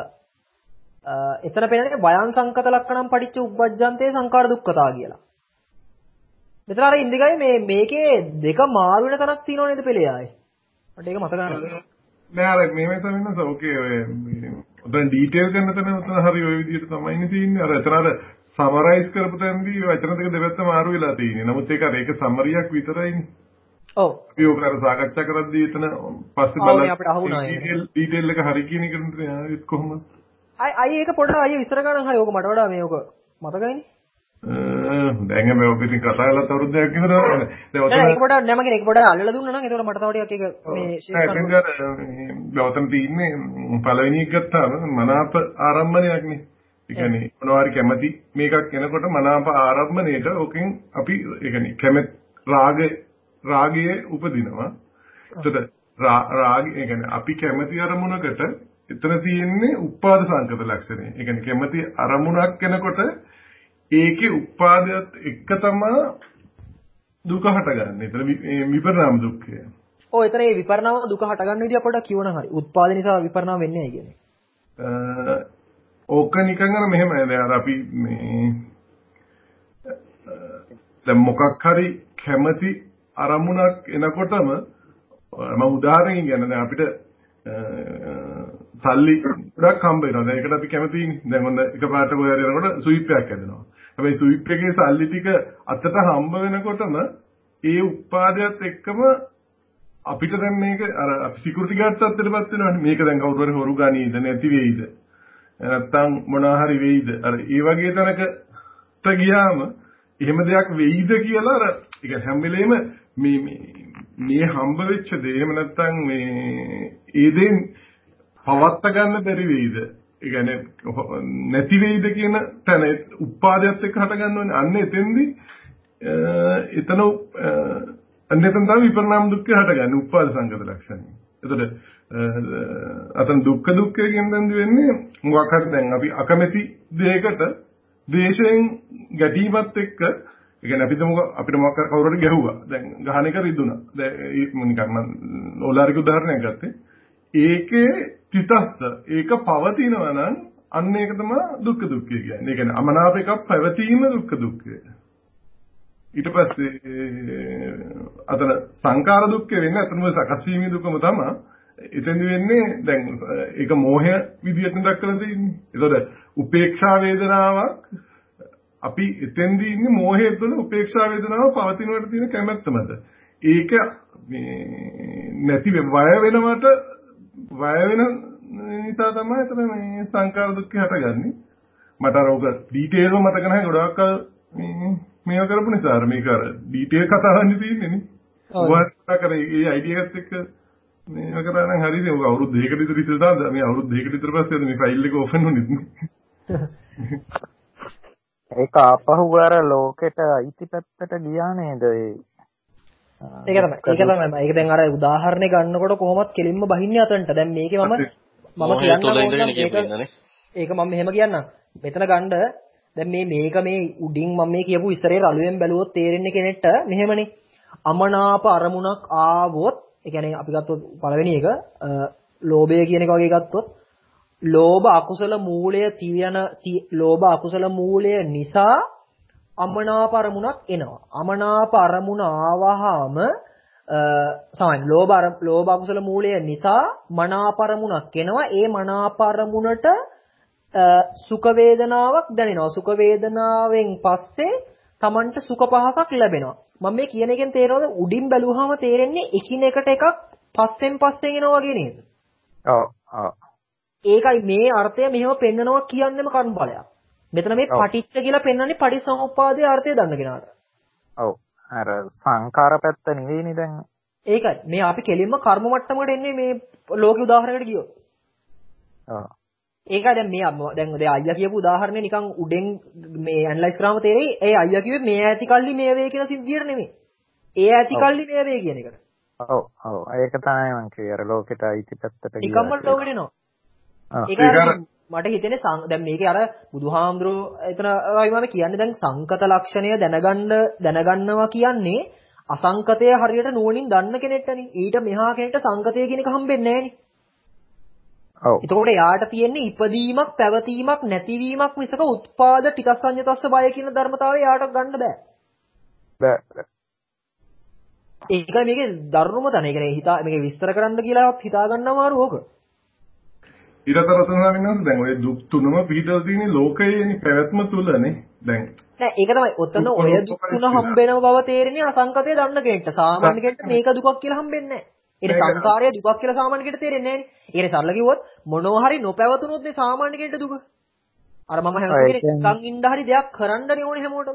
වයං සංකත ලක්ෂණම් පටිච්ච උප්පජ්ජන්තේ සංකාර දුක්ඛතා කියලා. මෙතන අර ඉන්දිකයි මේකේ දෙක මාරු වෙන තැනක් තියෙනව නේද පෙළේ ආයේ. මට ඒක මතක නැහැ. නෑ අර මේ වෙනස ඕකේ ඔය උදන් ඩීටේල් කරන තැන උතන හරි ඔය විදිහට තමයි තියෙන්නේ. අර එතන අර සමරයිස් කරපු තැනදී වචන දෙක දෙපැත්ත මාරු වෙලා තියෙන්නේ. නමුත් ඒක සමරියක් විතරයිනේ. ඔව්. අපි ඔක අර සාකච්ඡා කරද්දී එතන පස්සේ බලන්න අපිට අහුණා ඩීටේල් එක හරි කියන එක නේ කොහොමද? අය ඒක පොඩ්ඩක් අය විස්තර කරන්න හරි ඕක මට වඩා මේ ඕක මතකයිනේ. දැන් මේ ඔක ඉතින් කතා කරලා තවරුද්දයක් විතර දැන් ඔතන ඒක පොඩ්ඩක් නෑ මම ඒක පොඩ්ඩක් අල්ලලා දුන්නා නම් ඒකට මට තව ටිකක් ඒක මේ ෂේප් කරන්න. ඔතන තියෙන්නේ පළවෙනි එක ගත්තාම මනාප ආරම්භණයක් නේ. ඒ කියන්නේ මොනවාරි කැමැති මේකක් එනකොට මනාප ආරම්භණයට ඕකෙන් අපි ඒ කියන්නේ කැමැත් රාගයේ උපදිනවා. එතකොට රාගය ඒ කියන්නේ අපි කැමැති අරමුණකට එතන තියෙන්නේ උපාද සංකත ලක්ෂණය. ඒ කියන්නේ කැමැති අරමුණක් එනකොට ඒකේ උපාදයට එක තමයි දුක හටගන්නේ. එතන විපරිණාම දුක්ඛය. ඔව් එතන මේ විපරිණාම දුක හටගන්න විදිය පොඩ්ඩක් කියවනම් හරි. උත්පාද නිසා විපරිණාම වෙන්නේ නැහැ කියන්නේ. ඕක නිකන් අර මෙහෙමයි. දැන් අර අපි මේ දැන් මොකක් හරි කැමැති අරමුණක් එනකොටම මම උදාහරණයක් කියන්න දැන් අපිට සල්ලි ගොඩක් හම්බ වෙනවා. දැන් ඒකට අපි කැමතියිනේ. දැන් ඔන්න එකපාරට කොහේ හරි යනකොට ස්විප් එකක් හැදෙනවා. හැබැයි ස්විප් එකේ සල්ලි ටික අතට හම්බ වෙනකොටම ඒ උත්පාදයට එක්කම අපිට දැන් මේක අර අපි සිකියුරිටි ගාඩ් තත්ත්වයටපත් වෙනවානේ. මේක දැන් කවුරු හරි හොරු ගනීද නැති වෙයිද? නැත්තම් මොනවා හරි වෙයිද? අර ඒ වගේ තැනකට ගියාම එහෙම දෙයක් වෙයිද කියලා අර ඒ හැම වෙලේම මේ හම්බ වෙච්ච දේ එහෙම නැත්තම් මේ ඒ දේ පවත්ත ගන්න බැරි වෙයිද? ඒ කියන්නේ නැති වෙයිද කියන තැන උපාදයට එක්ක හට ගන්නවනේ. අන්න එතෙන්දී එතන තමයි විපරිණාම දුක්ඛය හටගන්නේ උපාද සංගත ලක්ෂණය. එතකොට අතන දුක්ඛ කියන දඬු වෙන්නේ මොකක් හරි දැන් අපි අකමැති දෙයකට ද්වේෂයෙන් ගැටීමත් එක්ක ඒ කියන්නේ අපිට මොකක් කවුරුහරි ගැහුවා. දැන් ගහන එක රිදුණා. දැන් නිකන් මම ඕලාරික උදාහරණයක් ගත්තේ. ඒකේ තිතස්ස ඒක පවතිනවා නම් අන්න ඒක තමයි දුක්ඛ දුක්ඛය කියන්නේ. ඒ කියන්නේ අමනාප එකක් පැවතීම දුක්ඛ දුක්ඛය. ඊට පස්සේ අතන සංකාර දුක්ඛ වෙන්නේ අතනම සකස් වීමේ දුකම තමයි. එතෙන්දි වෙන්නේ දැන් ඒක මෝහය විදියට දක්වලා තියෙන්නේ. ඒතකොට උපේක්ෂා වේදනාවක් අපි එතෙන්දි ඉන්නේ මෝහය තුළ උපේක්ෂා වේදනාව පවතිනවට තියෙන කැමැත්තමද. ඒක මේ නැති වය වෙනවට වය වෙන නිසා තමයි එතන මේ සංකාර දුක්ඛ හටගන්නේ. මට අර ඔක ඩීටේල්ව මතක නැහැ ගොඩාක් මේව කරපු නිසා අර මේක අර ඩීටේල් කතා කරන්න තියෙන්නේ නේ. ඔයාලා කතා කරේ ඒ අයිඩියා එකත් එක්ක මේව කරා නම් හරියද? ඔක අවුරුදු 2කට විතර ඉස්සෙල්ලා දාන්න. මේ අවුරුදු 2කට විතර පස්සේ මේ ෆයිල් එක ඕපන් වුණේ නේ. ඒක ආපහු අර ලෝකෙට අයිති පැත්තට ගියා නේද? ඒක තමයි. ඒක දැන් අර උදාහරණේ ගන්නකොට කොහොමත් කෙලින්ම බහින්නේ අතන්ට. දැන් මේකේ මම කියන්න ඒක මම මෙහෙම කියන්නම්. මෙතන ගන්න දැන් මේක මේ උඩින් මම මේ කියපු ඉස්සරේ රළුවෙන් බැලුවොත් තේරෙන්නේ කෙනෙක්ට මෙහෙමනේ. අමනාප අරමුණක් ආවොත්, ඒ කියන්නේ අපි ගත්තොත් පළවෙනි එක ලෝභය කියන එක වගේ ගත්තොත් ලෝභ අකුසල මූලය ලෝභ අකුසල මූලය නිසා අමනාප අරමුණක් එනවා. අමනාප අරමුණ ආවහම සාමාන්‍ය ලෝභ අකුසල මූලය නිසා මනාප අරමුණක් එනවා. ඒ මනාප අරමුණට සුඛ වේදනාවක් දැනෙනවා. සුඛ වේදනාවෙන් පස්සේ Tamanට සුඛ පහසක් ලැබෙනවා. මම මේ කියන එකෙන් තේරෙනවද උඩින් බැලුවාම තේරෙන්නේ එකිනෙකට එකක් පස්සෙන් වගේ නේද? ඔව් ඔව්. ඒකයි මේ අර්ථය මෙහෙම පෙන්නනවා කියන්නේම කර්මඵලයක්. මෙතන මේ පටිච්ච කියලා පෙන්වන්නේ පටිසමුප්පාදයේ අර්ථය දන්න කෙනාට. ඔව්. අර සංඛාර පැත්ත නෙවෙයිනේ දැන්. ඒකයි. මේ අපි කෙලින්ම කර්ම මට්ටමකට එන්නේ මේ ලෝක උදාහරණයකට ගියොත්. ඔව්. ඒකයි දැන් අයියා කියපු උදාහරණය නිකන් උඩෙන් මේ ඇනලයිස් කරාම තේරෙයි. ඒ අයියා කිව්වේ මේ ඇති කල්ලි මේ වේ කියන සිද්ධියට නෙමෙයි. ඒ ඇති කල්ලි මේ වේ කියන එකට. ඔව් ඔව්. ඒක තමයි මම කිව්වේ. අර ලෝකෙට අයිති පැත්තට ගියා. නිකම්ම ලෝකෙට එනවා. ඒක මට හිතෙන්නේ දැන් මේකේ අර බුදුහාමුදුරුවෝ එතන වයිමම කියන්නේ දැන් සංකත ලක්ෂණය දැනගන්නවා කියන්නේ අසංකතය හරියට නුවණින් දන්න කෙනෙක්ටනේ. ඊට මෙහා කෙනෙක්ට සංකතය කියන එක හම්බෙන්නේ නැහනේ. ඔව්. එතකොට යාට තියෙන්නේ ඉපදීමක්, පැවතීමක්, නැතිවීමක් මිසක උත්පාද ටිකස්සඤ්ඤතස්ස බය කියන ධර්මතාවය යාට ගන්න බෑ. බෑ. ඒකයි මේකේ ධර්මම තන. ඒ කියන්නේ මේක විස්තර කරන්න කියලාවත් හිතා ගන්න අමාරු ඕක. ඊටතර තුනම වෙනස් දැන් ඔය දුක් තුනම පිටලා තියෙන ලෝකයේනේ පැවැත්ම තුලනේ දැන් නෑ ඒක තමයි ඔතන ඔය දුක් තුන හම්බෙනව බව තේරෙන්නේ අසංකතය දන්න කෙනෙක්ට. සාමාන්‍ය කෙනෙක්ට මේක දුකක් කියලා හම්බෙන්නේ නෑ. ඒ සංස්කාරය දුකක් කියලා සාමාන්‍ය කෙනෙක්ට තේරෙන්නේ නෑනේ. ඒකේ සරල කිව්වොත් මොනවා හරි නොපැවතුනොත් නේ සාමාන්‍ය කෙනෙක්ට දුක. අර මම හැමෝටම නිකන් ඉන්න හරි දෙයක් කරන්නනේ ඕනේ හැමෝටම.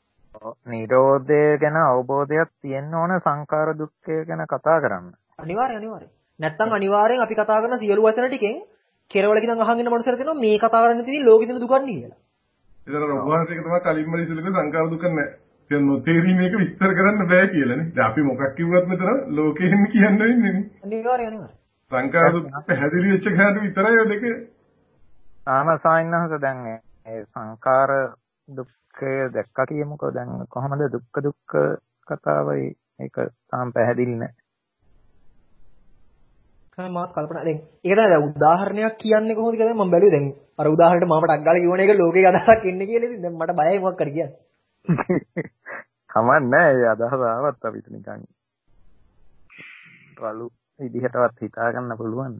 නිරෝධය ගැන අවබෝධයක් තියෙන්න ඕන සංඛාර දුක්ඛය ගැන කතා කරන්න. අනිවාර්යයෙන්. නැත්තම් අනිවාර්යෙන් අපි කතා කරන සියලු වචන ටිකෙන් කෙරවලක ඉඳන් අහන් ඉන්න මනුස්සයර තියෙනවා මේ කතා කරන්නේ තියෙන්නේ ලෝකෙ තියෙන දුකක් නේ කියලා. ඒතර ඔබවහන්සේක තමයි කලින්ම ඉස්සෙල්ලක සංකාර දුක නැහැ. දැන් නොතේරි මේක විස්තර කරන්න බෑ කියලානේ. දැන් අපි මොකක් කිව්වත් මෙතන ලෝකෙ ඉන්න කියන්න වෙන්නේ නේ. අනිවාර්යයෙන්. සංකාර දුක පැහැදිලි වෙච්ච කෙනාට විතරයි ඔය දෙක. ආමසයින්නහස දැන් මේ සංකාර දුක්ඛය දැක්කා කියමුකෝ. දැන් කොහොමද දුක්ඛ කතාවයි ඒක තාම පැහැදිලි නැහැ. මාත් කල්පනා දැන් ඒක තමයි දැන් උදාහරණයක් කියන්නේ කොහොමද කියලා මම බැලුවේ දැන් අර උදාහරණයට මම ටක් ගාලා කියවන එක ලෝකේ අදහසක් එන්නේ කියලා ඉතින් දැන් මට බයයි මොකක් කර කියන්නේ. කමන්නේ ඒ අදහස ආවත් අපිට නිකන් රළු විදිහටවත් හිතා ගන්න පුළුවන්.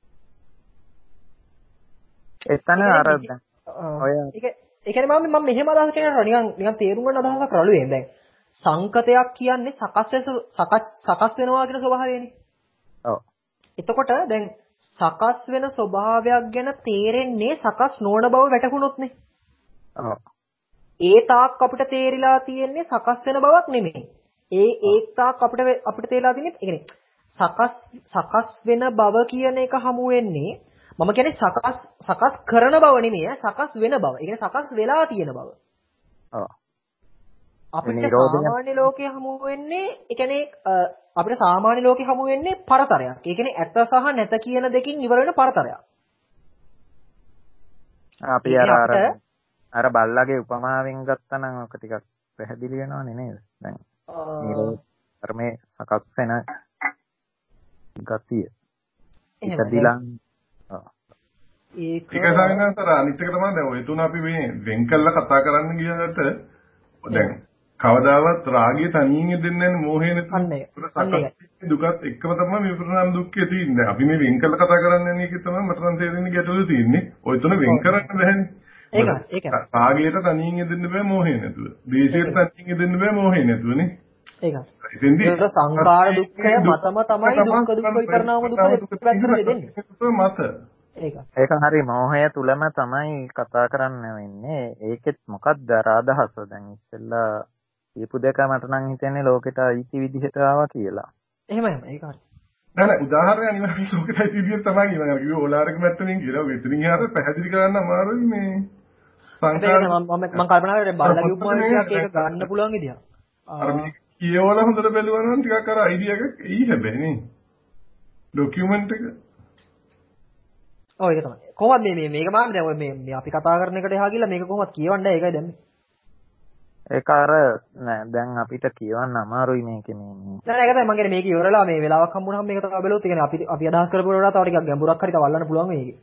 එතන අර ඔය ඒ කියන්නේ මම මෙහෙම අදහස් කියනවා නිකන් තේරුම් ගන්න අදහසක් රළුවේ දැන් සංකතයක් කියන්නේ සකස් වෙනවා කියන ස්වභාවයනේ. ඔව්. එතකොට දැන් සකස් වෙන ස්වභාවයක් ගැන තේරෙන්නේ සකස් නොවන බව වැටහුනොත්නේ. ඔව්. ඒ තාක් අපිට තේරිලා තියෙන්නේ සකස් වෙන බවක් නෙමෙයි. ඒ තාක් අපිට තේරිලා තියෙන්නේ ඒ කියන්නේ සකස් වෙන බව කියන එක හමු වෙන්නේ මම කියන්නේ සකස් කරන බව නෙමෙයි සකස් වෙන බව. ඒ කියන්නේ සකස් වෙලා තියෙන බව. ඔව්. අපිට සාමාන්‍ය ලෝකයේ හමු වෙන්නේ ඒ කියන්නේ අපිට සාමාන්‍ය ලෝකේ හමු වෙන්නේ පරතරයක්. ඒ කියන්නේ ඇත්ත සහ නැත කියන දෙකින් ඉවර වෙන පරතරයක්. අපි අර බල්ලාගේ උපමාවෙන් ගත්තා නම් ඔක ටිකක් පැහැදිලි වෙනවනේ නේද? දැන් ධර්මයේ සකස් වෙන ගතිය. ඉතදිලා ඒක සාමාන්‍යතර අනිත් එක තමයි දැන් ඔය තුන අපි මේ වෙන් කළා කතා කරන්න ගියාට දැන් කවදාවත් රාගය තනියෙන් දෙන්නේ නැහැ මෝහය නැතුව. සකස් දුකත් එක්කම තමයි මේ විපරණාම දුක්ඛය තියෙන්නේ. අපි මේ වෙන් කළා කතා කරන්න යන එකේ තමයි මට නම් තේරෙන්නේ ගැටලුව තියෙන්නේ. ඔය තුන වෙන් කරන්න බැහැනේ. ඒක රාගයට තනියෙන් දෙන්න බෑ මෝහය නැතුව. ද්වේෂයට තනියෙන් දෙන්න බෑ මෝහය නැතුවනේ. ඒක සංකාර දුක්ඛය මතම තමයි දුක්ඛ විපරණාම දුක්ඛ පැත්තට දෙන්නේ. මත ඒක හරි මෝහය තුලම තමයි කතා කරන්න වෙන්නේ. ඒකෙත් මොකක්ද අදහස? දැන් ඉස්සෙල්ලා දීපු දෙක මට නම් හිතෙන්නේ ලෝකෙට අයිති විදිහට ආවා කියලා. එහෙමයි ඒක හරි. නෑ උදාහරණයක් අනිවාර්යයෙන් ලෝකෙට අයිති විදිහට තමයි කියනවා. කිව්ව ඕලාරික මැත්තෙන් කියලා වෙතරින් එහාට පැහැදිලි කරන්න අමාරුයි මේ සංකාර මම කල්පනා කරේ බල්ලගේ උපමාවක් ඒක ගන්න පුළුවන් විදිහ. අර මේ කියවල හොඳට බැලුවා නම් ටිකක් අර අයිඩියා එකක් එයි හැබැයි නේ. ඩොකියුමන්ට් එක ඔව් ඒක තමයි. කොහොමද මේක මාන්නේ දැන් මේ අපි කතා කරන එකට එහා ගිහලා මේක කොහොමද කියවන්නේ ඒකයි දැන් මේ. ඒක අර නෑ දැන් අපිට කියවන්න අමාරුයි මේකේ මේ. නෑ ඒක තමයි මම කියන්නේ මේක ඉවරලා මේ වෙලාවක් හම්බුනහම මේක තමයි බැලුවොත් ඒ කියන්නේ අපි අදහස් කරපු වලට තව ටිකක් ගැඹුරක් හරි තව අල්ලන්න පුළුවන් මේකේ.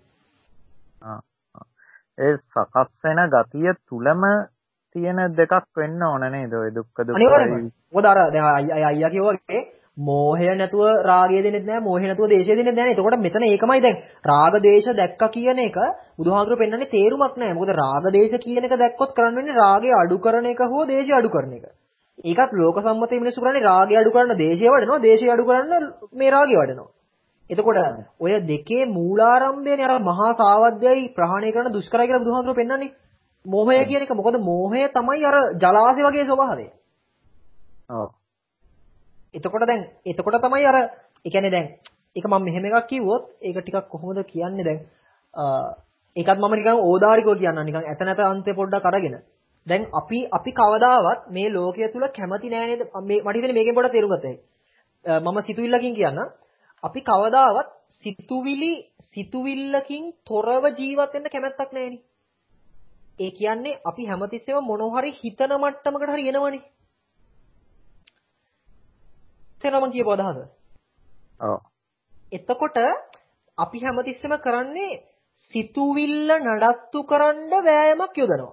ඒ සකස් වෙන ගතිය තුලම තියෙන දෙකක් වෙන්න ඕන නේද? ඔය දුක්ඛ දුක්ඛයි. අනිවාර්යයෙන්ම. මොකද අර දැන් අයියා කියවගේ මෝහය නැතුව රාගය දෙන්නෙත් නැහැ, මෝහය නැතුව දේශය දෙන්නෙත් නැහැ. එතකොට මෙතන ඒකමයි දැන් රාග දේශ දැක්ක කියන එක බුදුහාමුදුරු පෙන්නන්නේ තේරුමක් නැහැ. මොකද රාග දේශ කියන එක දැක්කොත් කරන්න වෙන්නේ රාගය අඩු කරන එක හෝ දේශය අඩු කරන එක. ඒකත් ලෝක සම්මතයේ මිනිස්සු කරන්නේ රාගය අඩු කරන දේශය වඩනවා, දේශය අඩු කරන මේ රාගය වඩනවා. එතකොට ඔය දෙකේ මූලාරම්භයනේ අර මහා සාවද්‍යයි ප්‍රහාණය කරන දුෂ්කරයි කියලා බුදුහාමුදුරු පෙන්නන්නේ. මෝහය කියන එක මොකද මෝහය තමයි අර ජලාශය වගේ ස්වභාවය. ඔව්. එතකොට තමයි අර ඒ කියන්නේ දැන් ඒක මම මෙහෙම එකක් කිව්වොත් ඒක ටිකක් කොහොමද කියන්නේ දැන් ඒකත් මම නිකන් ඕදාරිකව කියන්නම් නිකන් ඇත නැත අන්තේ පොඩ්ඩක් අරගෙන දැන් අපි කවදාවත් මේ ලෝකයේ තුල කැමති නෑ නේද මට හිතෙන්නේ මේකෙන් පොඩ්ඩක් තේරුම් ගන්න. මම සිතුවිල්ලකින් කියන්නම් අපි කවදාවත් සිතුවිල්ලකින් තොරව ජීවත් වෙන්න කැමැත්තක් නෑනේ. ඒ කියන්නේ අපි හැමතිස්සෙම මොනවා හරි හිතන මට්ටමකට හරි එනවනේ. තේරෙනවද කියපුව අදහස? ඔව්. එතකොට අපි හැමතිස්සෙම කරන්නේ සිතුවිල්ල නඩත්තු කරන්න වෑයමක් යොදනවා.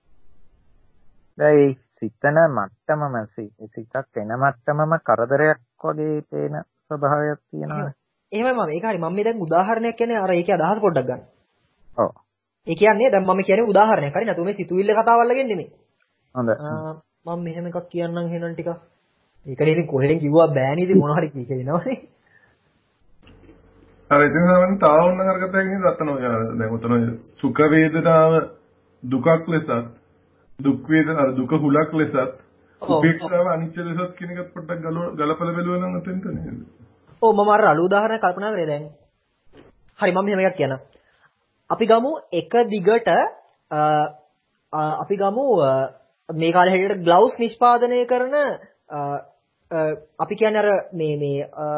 දැන් සිතන මට්ටමම සිතක් එන මට්ටමම කරදරයක් වගේ පේන ස්වභාවයක් තියෙනවා. එහෙමයි මම ඒක හරි මම මේ දැන් උදාහරණයක් කියන්නේ අර ඒකේ අදහස පොඩ්ඩක් ගන්න. ඔව්. ඒ කියන්නේ දැන් මම කියන්නේ උදාහරණයක් හරි නැතුව මේ සිතුවිල්ල කතාවල් වලින් නෙමෙයි. හොඳයි. මම මෙහෙම එකක් කියන්නම් එහෙනම් ටිකක්. ඒකනේ ඉතින් කොහෙන් කිව්වා බෑනේ ඉතින් මොනවා හරි කියනවනේ. අර ඉතින් සමන් තාවුන්න කරගත්තා කියන්නේ අතනෝ දැන් උතන සුඛ වේදනාව දුකක් ලෙසත් දුක් වේදනාව දුක හුලක් ලෙසත් උපේක්ෂාව අනිත්‍ය ලෙසත් කියන එකත් පොඩ්ඩක් ගලපලා බැලුවා නම් අතෙන්ට නේද? ඔව් මම අර අලු උදාහරණයක් කල්පනා කරේ දැන්. හරි මම මෙහෙම එකක් කියන්නම්. අපි ගමු එක දිගට අපි ගමු මේ කාලේ හැටියට ග්ලව්ස් නිෂ්පාදනය කරන අපි කියන්නේ අර මේ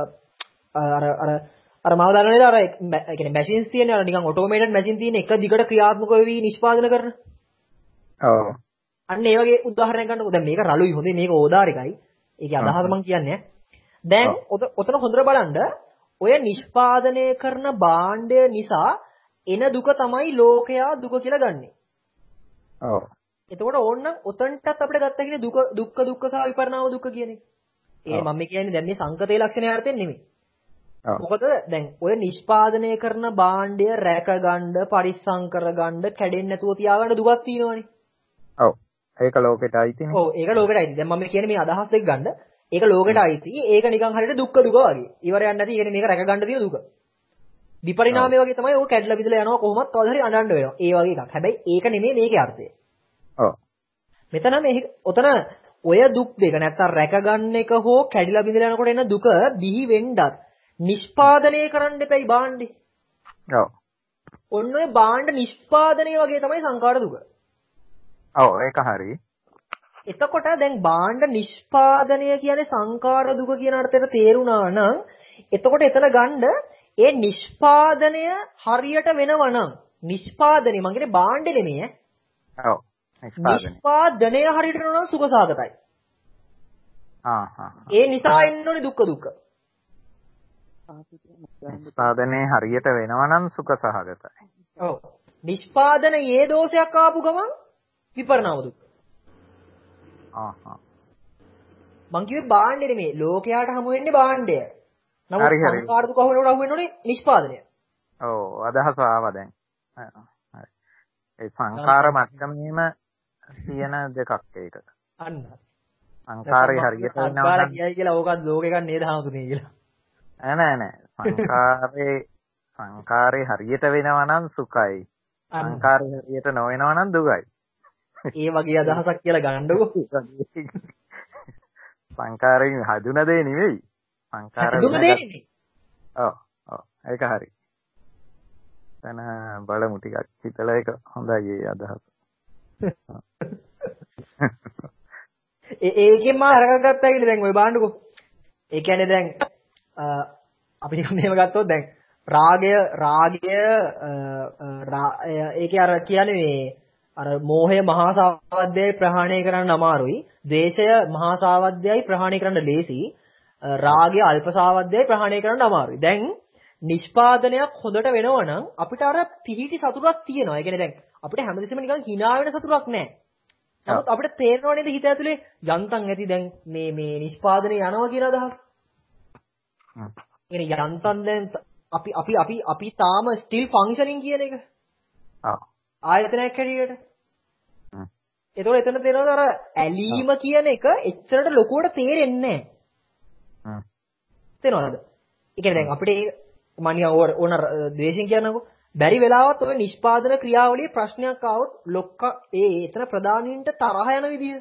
අර මාව දන්නව නේද අර ඒ කියන්නේ මැෂින්ස් තියෙන අර නිකන් ඔටෝමේටඩ් මැෂින් තියෙන එක දිගට ක්‍රියාත්මක වෙවි නිෂ්පාදනය කරන. ඔව්. අන්න ඒ වගේ උදාහරණයක් ගන්නකො දැන් මේක රළුයි හොඳේ මේක ඕදාරිකයි. ඒකේ අදහස මම කියන්නේ. දැන් ඔතන හොඳට බලන්න ඔය නිෂ්පාදනය කරන භාණ්ඩය නිසා එන දුක තමයි ලෝකයා දුක කියලා ගන්නෙ. ඔව්. එතකොට ඕනනම් ඔතනටත් අපිට ගත්ත කියන්නේ දුක්ඛ සහ විපරිණාම දුක්ඛ කියන එක. ඒ මම කියන්නේ දැන් මේ සංකතේ ලක්ෂණය අර්ථයෙන් නෙමෙයි. මොකද දැන් ඔය නිෂ්පාදනය කරන භාණ්ඩය රැකගන්න, පරිස්සම් කරගන්න, කැඩෙන්නේ නැතුව තියාගන්න දුකක් තියෙනවනේ. ඔව්. ඒක ලෝකෙට අයිතිනේ. ඔව් ඒක ලෝකෙට අයිති. දැන් මම කියන්නේ මේ අදහස් දෙක ගන්න. ඒක ලෝකෙට අයිති. ඒක නිකන් හරියට දුක්ඛ දුක වගේ. ඉවරයක් නැති. ඒ කියන්නේ මේක රැකගන්න තියෙන දුක. විපරිණාමය වගේ තමයි ඕක කැඩලා බිඳලා යනවා කොහොමත් කවදා හරි අඬන්න වෙනවා. ඒ වගේ එකක්. හැබැයි ඒක නෙමෙයි මේකේ අර්ථය. ඔව්. මෙතන ඔතන ඔය දුක් දෙක නැත්තම් රැකගන්න එක හෝ කැඩිලා බිඳලා යනකොට එන දුක බිහි වෙන්නත් නිෂ්පාදනය කරන්න එපයි භාණ්ඩේ. ඔව්. ඔන්න ඔය භාණ්ඩ නිෂ්පාදනය වගේ තමයි සංකාර දුක. ඔව් ඒක හරි. එතකොට දැන් භාණ්ඩ නිෂ්පාදනය කියන්නේ සංකාර දුක කියන අර්ථයට තේරුණා නම් එතකොට එතන ගන්න ඒ නිෂ්පාදනය හරියට වෙනවා නම් නිෂ්පාදනය මං කියන්නේ භාණ්ඩේ නෙමෙයි ඔව්. නිෂ්පාදනය හරියට කරනවා නම් සුඛසහගතයි. ඒ නිසා එන්න ඕනේ දුක්ඛ. නිෂ්පාදනයේ හරියට වෙනවා නම් සුඛසහගතයි. ඔව්. නිෂ්පාදනයේ දෝෂයක් ආපු ගමන් විපරිණාම දුක්ඛ. මං කිව්වේ භාණ්ඩේ නෙමෙයි. ලෝකයට හමු වෙන්නේ භාණ්ඩය. නමුත් සංකාර දුක අහුවෙනකොට අහුවෙන්නේ නිෂ්පාදනය. ඔව් අදහස ආවා දැන්. හරි. ඒ සංකාර මට්ටමේම තියෙන දෙකක් ඒක. අන්න. සංකාරය හරියට වෙනවා නම් කියයි කියලා ඕකත් ලෝකේ ගන්න නේද හාමුදුරනේ කියලා. නෑ. සංකාරේ හරියට වෙනවා නම් සුඛයි. සංකාරේ හරියට නොවෙනවා නම් දුකයි. ඒ වගේ අදහසක් කියලා ගන්නකො. සංකාරයෙන් හදුන දේ නෙවෙයි. සංකාර හදුන දේ නෙවෙයි. ඔව්. ඒක හරි. එතන බලමු ටිකක් හිතලා ඒක හොඳයි ඒ අදහස. ඒකෙන් මම අරගෙන ගත්තා කියලා දැන් ඔය බලන්නකෝ. ඒ කියන්නේ දැන් අපි නිකන් මෙහෙම ගත්තොත් දැන් රාගය ඒකේ අර කියන්නේ මේ අර මෝහය මහා සාවද්‍යයි ප්‍රහාණය කරන්න අමාරුයි. ද්වේෂය මහා සාවද්‍යයි ප්‍රහාණය කරන්න ලේසි. රාගය අල්ප සාවද්‍යයි ප්‍රහාණය කරන්න අමාරුයි. දැන් නිෂ්පාදනයක් හොඳට වෙනවනම් අපිට අර පිහිටි සතුටක් තියෙනවා. ඒ කියන්නේ දැන් අපිට හැමදෙස්සෙම නිකන් hina වෙන සතුටක් නැහැ. නමුත් අපිට තේරෙනව නේද හිත ඇතුලේ යන්තම් ඇති දැන් මේ නිෂ්පාදනය යනවා කියන අදහස. ඒ කියන්නේ යන්තම් දැන් අපි තාම still functioning කියන එක. ආයතනයක් හැටියට. ඒතකොට එතන තේරෙනවද අර ඇලීම කියන එක එච්චරට ලොකුවට තේරෙන්නේ නැහැ. තේරෙනවද? ඒ කියන්නේ දැන් අපිට මනියා ඕන ද්වේෂයෙන් කියනකො බැරි වෙලාවත් ඔය නිෂ්පාදන ක්‍රියාවලියේ ප්‍රශ්නයක් ආවොත් ලොක්කා එතන ප්‍රධානීන්ට තරහ යන විදිය.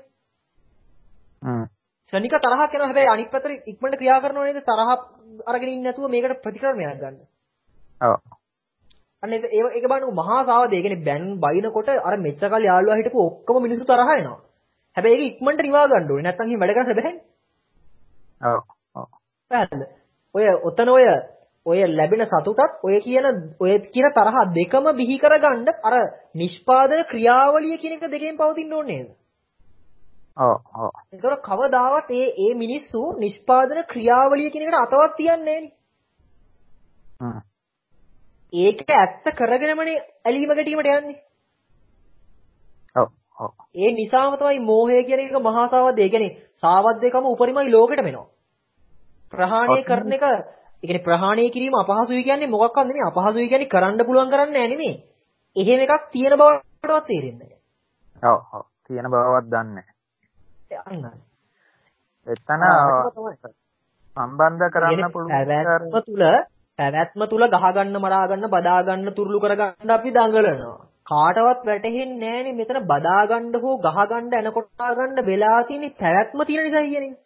ශනික තරහක් යනවා හැබැයි අනිත් පැත්තට ඉක්මනට ක්‍රියා කරනව නේද තරහ අරගෙන ඉන්නේ නැතුව මේකට ප්‍රතික්‍රමයක් ගන්න. ඔව්. අන්න ඒක බලන්නකො මහා සාවදේ. ඒ කියන්නේ බැන් බයිනකොට අර මෙච්චර කල් යාළුවා හිටපු ඔක්කොම මිනිස්සු තරහ එනවා. හැබැයි ඒක ඉක්මනට නිවා ගන්න ඕනේ. නැත්නම් එහෙම වැඩ කරන්න බැහැ. ඔව්. ඔව්. පැහැදිලිද? ඔය ලැබෙන සතුටත් ඔය කියන තරහ දෙකම බිහි කරගන්න අර නිෂ්පාදන ක්‍රියාවලිය කියන එක දෙකෙන් පවතින්න ඕනේ නේද? ඔව්. ඔව්. ඒතකොට කවදාවත් මේ මිනිස්සු නිෂ්පාදන ක්‍රියාවලිය කියන එකට අතවත් තියන්නේ නැහැ. ඒක ඇත්ත කරගෙනමනේ ඇලීම ගැටීමට යන්නේ. ඔව්. ඔව්. ඒ නිසාම තමයි මෝහය කියන එක මහා සාවද්දේ. ඒ කියන්නේ සාවද්දේකම උපරිමයි ලෝකෙට වෙනවා. ප්‍රහාණය කරන එක, ඒ කියන්නේ ප්‍රහාණය කිරීම අපහසුයි කියන්නේ මොකක්වත් නෙමෙයි. අපහසුයි කියන්නේ කරන්න පුළුවන් කරන්නේ නැහැ නෙමෙයි. එහෙම එකක් තියෙන බවටවත් තේරෙන්නේ නැහැ. ඔව්. ඔව්. තියෙන බවවත් දන්නේ නැහැ. එතන සම්බන්ධ කරන්න පුළුවන් පැවැත්ම තුල ගහ ගන්න මරා ගන්න බදා ගන්න තුරුළු කර ගන්න අපි දඟලනවා. කාටවත් වැටහෙන්නේ නැහනේ මෙතන බදා ගන්න හෝ ගහ ගන්න එනකොට ගන්න වෙලා තියෙන පැවැත්ම තියෙන නිසා කියන්නේ.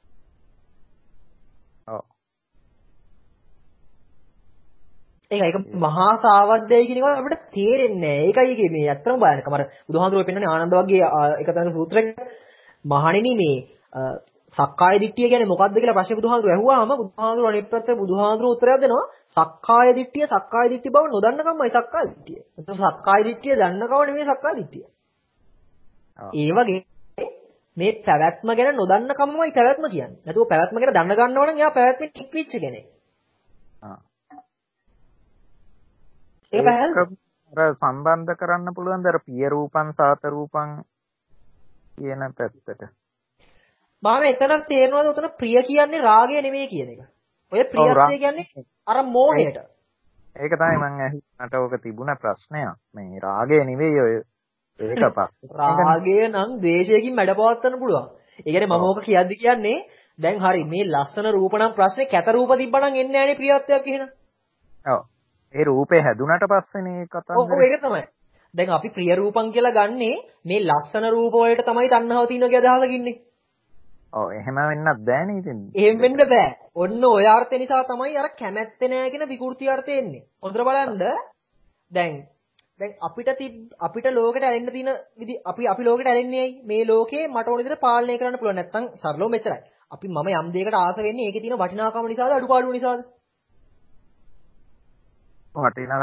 ඔව්. ඒක මහා සාවද්දයි කියන එක අපිට තේරෙන්නේ නැහැ. ඒකයි මේ ඇත්තම බයනකම. අර බුදුහාඳුරෝ පෙන්නන්නේ ආනන්ද වගේ එක තැනක සූත්‍රයක මහණෙනි මේ සක්කාය දිට්ඨිය කියන්නේ මොකක්ද කියලා ප්‍රශ්නේ බුදුහාඳුරෝ ඇහුවාම බුදුහාඳුරෝ අනිත් පැත්තේ බුදුහාඳුරෝ උත්තරයක් දෙනවා. සක්කාය දිට්ඨිය බව නොදන්නකමයි සක්කාය දිට්ඨිය. එතකොට සක්කාය දිට්ඨිය දන්නකම නෙමෙයි සක්කාය දිට්ඨිය. ඒ වගේ මේ පැවැත්ම ගැන නොදන්නකමයි පැවැත්ම කියන්නේ. නැතුව පැවැත්ම ගැන දන්න ගන්නවා නම් එයා පැවැත්මෙන් ඉක්විච්ච කෙනෙක්. ඒක අර සම්බන්ධ කරන්න පුළුවන් දර පිය රූපං සාත රූපං කියන පැත්තට. මම එතනක් තේරෙනවද උතන ප්‍රිය කියන්නේ රාගය නෙමෙයි කියන එක. ඔය ප්‍රියත්වය කියන්නේ අර මෝහයට. ඒක තමයි මම අහන්නට ඕක තිබුණ ප්‍රශ්නයක්. මේ රාගය නෙවෙයි ඔය ඒක පස්සේ. රාගය නම් ද්වේෂයකින් මැඩපවත්තන්න පුළුවන්. ඒ කියන්නේ මම ඕක කියද්දි කියන්නේ දැන් හරි මේ ලස්සන රූප නම් ප්‍රශ්නේ කැත රූප තිබ්බනම් එන්නේ නැහනේ ප්‍රියත්වයක් එහෙනම්. ඔව්. ඒ රූපේ හැදුනට පස්සේනේ කතන්දරේ. ඔව් ඒක තමයි. දැන් අපි ප්‍රිය රූපං කියලා ගන්නේ මේ ලස්සන රූප වලට තමයි තණ්හාව තියෙනවා කියලා අදහසක් ඉන්නේ. ඔව් එහෙම වෙන්නත් බෑනේ ඉතින්. එහෙම වෙන්න බෑ. ඔන්න ඔය අර්ථය නිසා තමයි අර කැමැත්තේ නෑ කියන විකෘති අර්ථය එන්නේ. හොඳට බලන්න දැන් අපිට ලෝකෙට ඇලෙන්න තියෙන විදි අපි ලෝකෙට ඇලෙන්නේ ඇයි? මේ ලෝකේ මට ඕන විදිහට පාලනය කරන්න පුළුවන්. නැත්තම් සරලව මෙච්චරයි. මම යම් දෙයකට ආස වෙන්නේ ඒකේ තියෙන වටිනාකම නිසාද අඩුපාඩුව නිසාද? වටිනාකමනේ.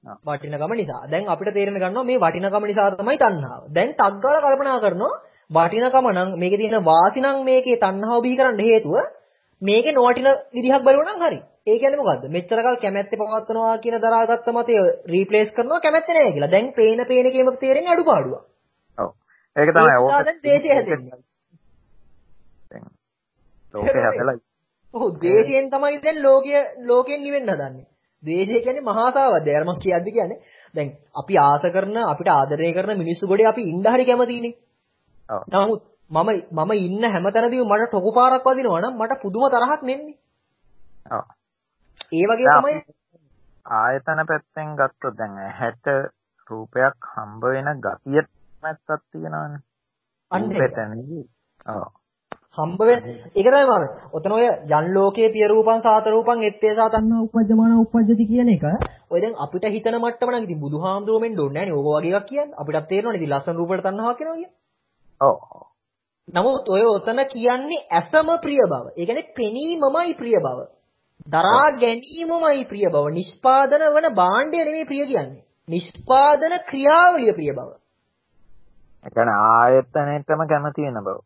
වටිනකම නිසා. දැන් අපිට තේරෙන්න ගන්නවා මේ වටිනකම නිසා තමයි තණ්හාව. දැන් ටක් ගාලා කල්පනා කරනවා වටිනකම නම් මේකේ තියෙන වාසි නම් මේකේ තණ්හාව බිහි කරන්න හේතුව මේකේ නොවටින විදිහක් බලුවා නම් හරි. ඒ කියන්නේ මොකද්ද? මෙච්චර කල් කැමැත්තේ පවත්වනවා කියන දරාගත්ත මතය රීප්ලේස් කරනවා කැමැත්තේ නැහැ කියලා. දැන් පේන එකේම තේරෙන්නේ අඩුපාඩුවක්. ඔව්. ඒක තමයි ඕක. දැන් දේශය හැදෙන්නේ. දැන් ලෝකේ හැදලා. ඔව් දේශයෙන් තමයි දැන් ලෝකයෙන් නිවෙන්න හදන්නේ. ද්වේෂය කියන්නේ මහා සාවද්දය. අර මම කියන්නේ දැන් අපි ආස කරන අපිට ආදරය කරන මිනිස්සු ගොඩේ අපි ඉන්න හරි කැමතිනේ. ඔව්. නමුත් මම ඉන්න හැමතැනදීම මට ටොකු පාරක් වදිනවා නම් මට පුදුම තරහක් නෙන්නේ. ඔව්. ඒ වගේ තමයි ආයතන පැත්තෙන් ගත්තොත් දැන් ඇහැට රූපයක් හම්බ වෙන ගතිය මැත්තක් තියෙනවානේ. රූපෙතනදී. ඔව්. හම්බ වෙන්නේ ඒක තමයි මම. ඔතන ඔය යන් ලෝකේ පිය රූපං සාත රූපං එත්තේ සාතන්නා උපජ්ජමාන උපජ්ජති කියන එක ඔය දැන් අපිට හිතන මට්ටම නම් ඉතින් බුදුහාමුදුරුවෝ මෙන්න ඕනේ නෑනේ. ඕක වගේ එකක් කියන්නේ. අපිටත් තේරෙනවනේ ඉතින් ලස්සන රූපවලට තණ්හාවක් වෙනවා කියන්නේ. ඔව්. නමුත් ඔය ඔතන කියන්නේ ඇසම ප්‍රිය බව. ඒ කියන්නේ පෙනීමමයි ප්‍රිය බව. දරා ගැනීමමයි ප්‍රිය බව. නිෂ්පාදන වන භාණ්ඩය නෙමෙයි ප්‍රිය කියන්නේ. නිෂ්පාදන ක්‍රියාවලිය ප්‍රිය බව. ඒ කියන්නේ ආයතනෙටම කැමති වෙන බව.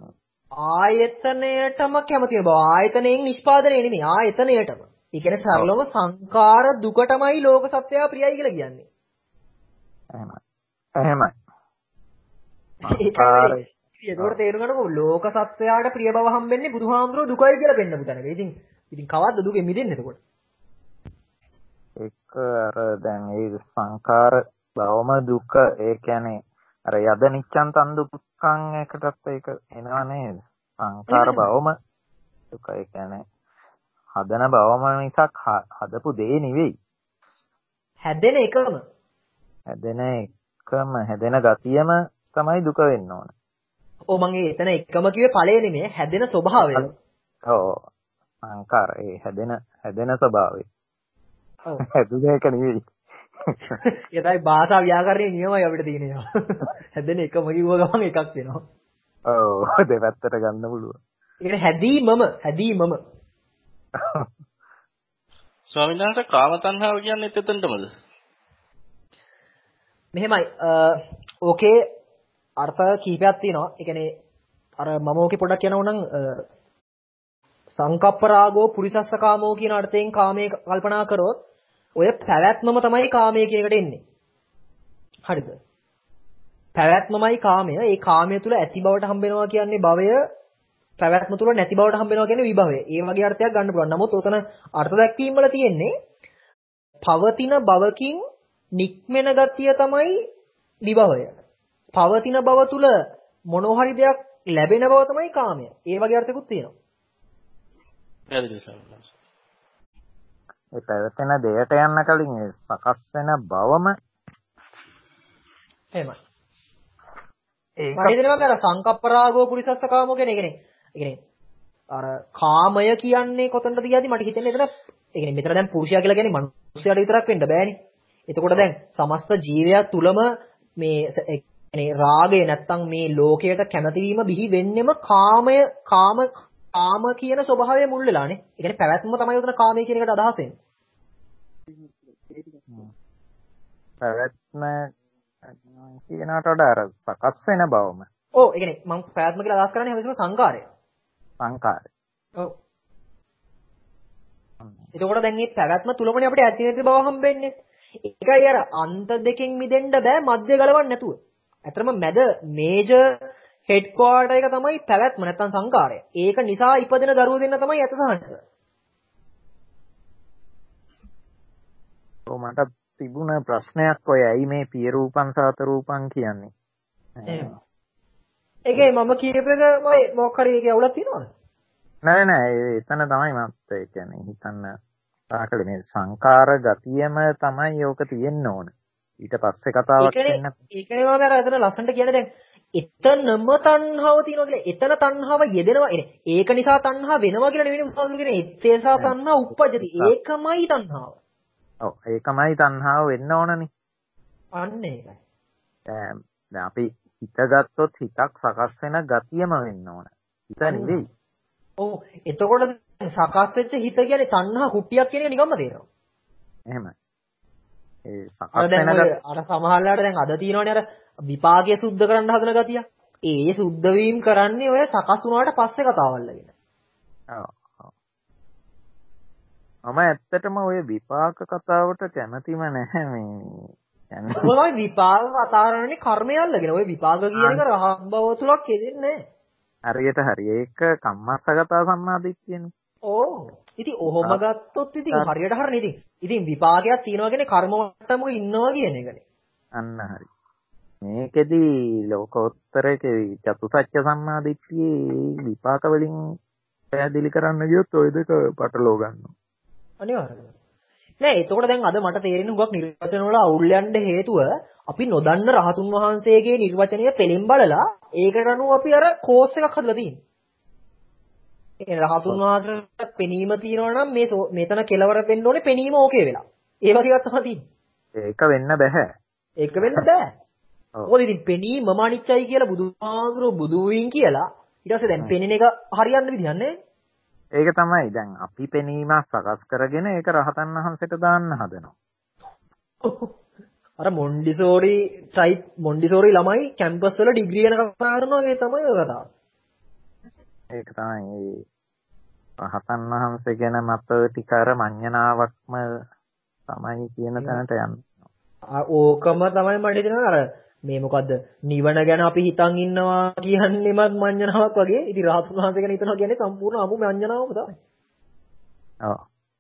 ආයතනයටම කැමති වෙන බව. ආයතනයෙන් නිෂ්පාදනය නෙමෙයි ආයතනයටම. ඒ කියන්නේ සරලව සංකාර දුකටමයි ලෝක සත්‍යය ප්‍රියයි කියලා කියන්නේ. එහෙමයි. ඒකෝට තේරුම් ගන්නකො ලෝක සත්‍යයට ප්‍රිය බව හම්බෙන්නේ බුදුහාමුදුරුවෝ දුකයි කියලා පෙන්නපු තැනක. ඉතින් කවද්ද දුකෙන් මිදෙන්නේ එතකොට? ඒක අර දැන් ඒ සංකාර බවම දුක ඒ කියන්නේ අර යද නිච්ඡන් තන් දුක්ඛං එකටත් ඒක එනවා නේද? සංකාර බවම දුක ඒ කියන්නේ හදන බවම මිසක් හදපු දේ නෙවෙයි. හැදෙන එකම. හැදෙන ගතියම තමයි දුක වෙන්න ඕන. ඔව් මම එතන එකම කිව්වේ ඵලය නෙමෙයි හැදෙන ස්වභාවය. ඔව් සංකාර ඒ හැදෙන ස්වභාවය. ඔව් හැදුනේ එක නෙවෙයි. ඒ තමයි භාෂා ව්‍යාකරණයේ නියමයි අපිට තියෙනවා. හැදෙන එකම කිව්ව ගමන් එකක් වෙනවා. ඔව් දෙපැත්තට ගන්න පුළුවන්. ඒ කියන්නේ හැදීමම. ස්වාමීන් වහන්සේ කාම තණ්හාව කියන්නේ එතනටමද? මෙහෙමයි ඕකේ අර්ථ කීපයක් තියෙනවා. ඒ කියන්නේ අර මම ඕකේ පොඩ්ඩක් කියනවා නම් සංකප්ප රාගෝ පුරිසස්ස කාමෝ කියන අර්ථයෙන් කාමයේ කල්පනා කරොත් ඔය පැවැත්මම තමයි කාමයේ කියන එකට එන්නේ. හරිද? පැවැත්මමයි කාමය. ඒ කාමය තුල ඇති බවට හම්බෙනවා කියන්නේ භවය, පැවැත්ම තුල නැති බවට හම්බෙනවා කියන්නේ විභවය. ඒ වගේ අර්ථයක් ගන්න පුළුවන්. නමුත් උතන අර්ථ දැක්වීම වල තියෙන්නේ පවතින භවකින් නික්මෙන ගතිය තමයි විභවය. පවතින භව තුල මොනවා හරි දෙයක් ලැබෙන බව තමයි කාමය. ඒ වගේ අර්ථයකුත් තියෙනවා. පැහැදිලි සම්මත. ඒ පැවැතෙන දෙයට යන්න කලින් ඒ සකස් වෙන බවම එහෙමයි. ඒක හිතෙනවා අර සංකප්ප රාගෝ පුරිසස්ස කාමෝ කියන්නේ අර කාමය කියන්නේ කොතනද කියද්දි මට හිතෙන්නේ එතන මෙතන දැන් පුරුෂයා කියලා කියන්නේ මනුස්සයාට විතරක් වෙන්න බෑනේ. එතකොට දැන් සමස්ත ජීවයා තුලම මේ රාගය නැත්තම් මේ ලෝකයට කැමති වීම බිහි වෙන්නෙම කාම කියන ස්වභාවය මුල් වෙලානේ. ඒ කියන්නේ පැවැත්ම තමයි උතන කාමයේ කියන එකට අදහස් වෙන්නේ. පැවැත්ම කියනකට වඩා අර සකස් වෙන බවම. ඔව් ඒ කියන්නේ මම පැවැත්ම කියලා අදහස් කරන්නේ හැමතිස්සම සංකාරය. ඔව්. එතකොට දැන් මේ පැවැත්ම තුලමනේ අපිට ඇති නැති බව හම්බෙන්නේ. ඒකයි අර අන්ත දෙකෙන් මිදෙන්න බෑ මැද ගලවන්න නැතුව. ඇත්තම මැද මේජර් හෙඩ් ක්වාටර් එක තමයි පැවැත්ම නැත්තම් සංකාරය. ඒක නිසා ඉපදෙන දරුවෝ දෙන්න තමයි ඇතසහනක. ඔව් මට තිබුණ ප්‍රශ්නයක් ඔය ඇයි මේ පිය රූපං සාත රූපං කියන්නේ. ඒකේ මම කියපේක මොකක් හරි ඒකේ අවුලක් තියෙනවද? නෑ එතන තමයි මත් ඒ කියන්නේ හිතන්න තාකල මේ සංකාර ගතියම තමයි ඕක තියෙන්න ඕන. ඊට පස්සේ කතාවක් වෙන්න. ඒකනේ මම අර එතන ලස්සනට කියන්නේ දැන් එතනම තණ්හාව තියෙනවා කියලා. එතන තණ්හාව යෙදෙනවා. ඒක නිසා තණ්හා වෙනවා කියලා නෙවෙයි උසාවිරු කියන්නේ. එත්තේසා තණ්හා උප්පජ්ජති. ඒකමයි තණ්හාව. ඔව් ඒකමයි තණ්හාව වෙන්න ඕනනේ. අන්න ඒකයි. දැන් අපි හිත ගත්තොත් හිතක් සකස් වෙන ගතියම වෙන්න ඕන. හිත නෙවෙයි. ඔව් එතකොට සකස් වෙච්ච හිත කියන්නේ තණ්හා කුට්ටියක් කියන එක නිකම්ම තේරෙනවා. එහෙමයි. ඒ සකස් වෙන අර සමහරලාට දැන් අද තියෙනවනේ අර විපාකයේ සුද්ධ කරන්න හදන ගතිය. ඒ සුද්ධ වීම කරන්නේ ඔය සකස් වුණාට පස්සේ කතාවල්ලගෙන. ඔව්. මම ඇත්තටම ওই විපාක කතාවට කැමතිම නැහැ මේ. මොනවයි විපාක කතා කරන්නේ කර්මය අල්ලගෙන. ඔය විපාක කියන එක රහත් බව තුලක් එදෙන්නේ නැහැ. හරියට හරි. ඒක කම්මස්සගත සම්මාදිට්ඨියනේ. ඕ. ඉතින් ඔහොම ගත්තොත් ඉතින් හරියට හරිනේ ඉතින් විපාකයක් තියනවා කියන්නේ කර්ම මට්ටමක ඉන්නවා කියන එකනේ. අන්න හරි. මේකෙදි ලෝකෝත්තරයේ චතුසත්‍ය සම්මාදිට්ඨියේ විපාක වලින් පැහැදිලි කරන්න ගියොත් ওই දෙක පටලව ගන්නවා. අනිවාර්යයෙන්. නෑ එතකොට දැන් අද මට තේරෙන හුඟක් නිර්වචන වල අවුල් යන්න හේතුව අපි නොදන්න රහතුන් වහන්සේගේ නිර්වචනය පෙළෙන් බලලා ඒකට අනුව අපි අර කෝස් එකක් හදලා තියෙනවා. ඒ කියන්නේ රහතුන් වහන්සේට පෙනීම තියෙනවා නම් මෙතන කෙලවර වෙන්න ඕනේ පෙනීම ඕකේ වෙලා. ඒ වගේ එකක් තමයි තියෙන්නේ. ඒක වෙන්න බෑ. ඒක වෙන්න බෑ. මොකද ඉතින් පෙනීමම අනිච්චයි කියලා බුදුහාමුදුරුවෝ බුදු වීන් කියලා ඊට පස්සේ දැන් පෙනෙන එක හරියන්න විදිහක් නැහැ. ඒක තමයි දැන් අපි පෙනීමක් සකස් කරගෙන ඒක රහතන් වහන්සේට දාන්න හදනවා. අර මොන්ඩිසෝරි ළමයි කැම්පස් වල ඩිග්‍රී වෙන කතා කරනවා වගේ තමයි ඔය කතාව. ඒක තමයි රහතන් වහන්සේ ගැන මත ටික අර මඤ්ඤණාවක්ම තමයි කියන තැනට යන්නේ. ඕකම තමයි මට හිතෙනවා අර මේ මොකද්ද නිවන ගැන අපි හිතන් ඉන්නවා කියන්නේමත් මඤ්ඤණාවක් වගේ. ඉතින් රහතුන් වහන්සේ ගැන හිතනවා කියන්නේ සම්පූර්ණ අමු මඤ්ඤණාවම තමයි. ඔව්.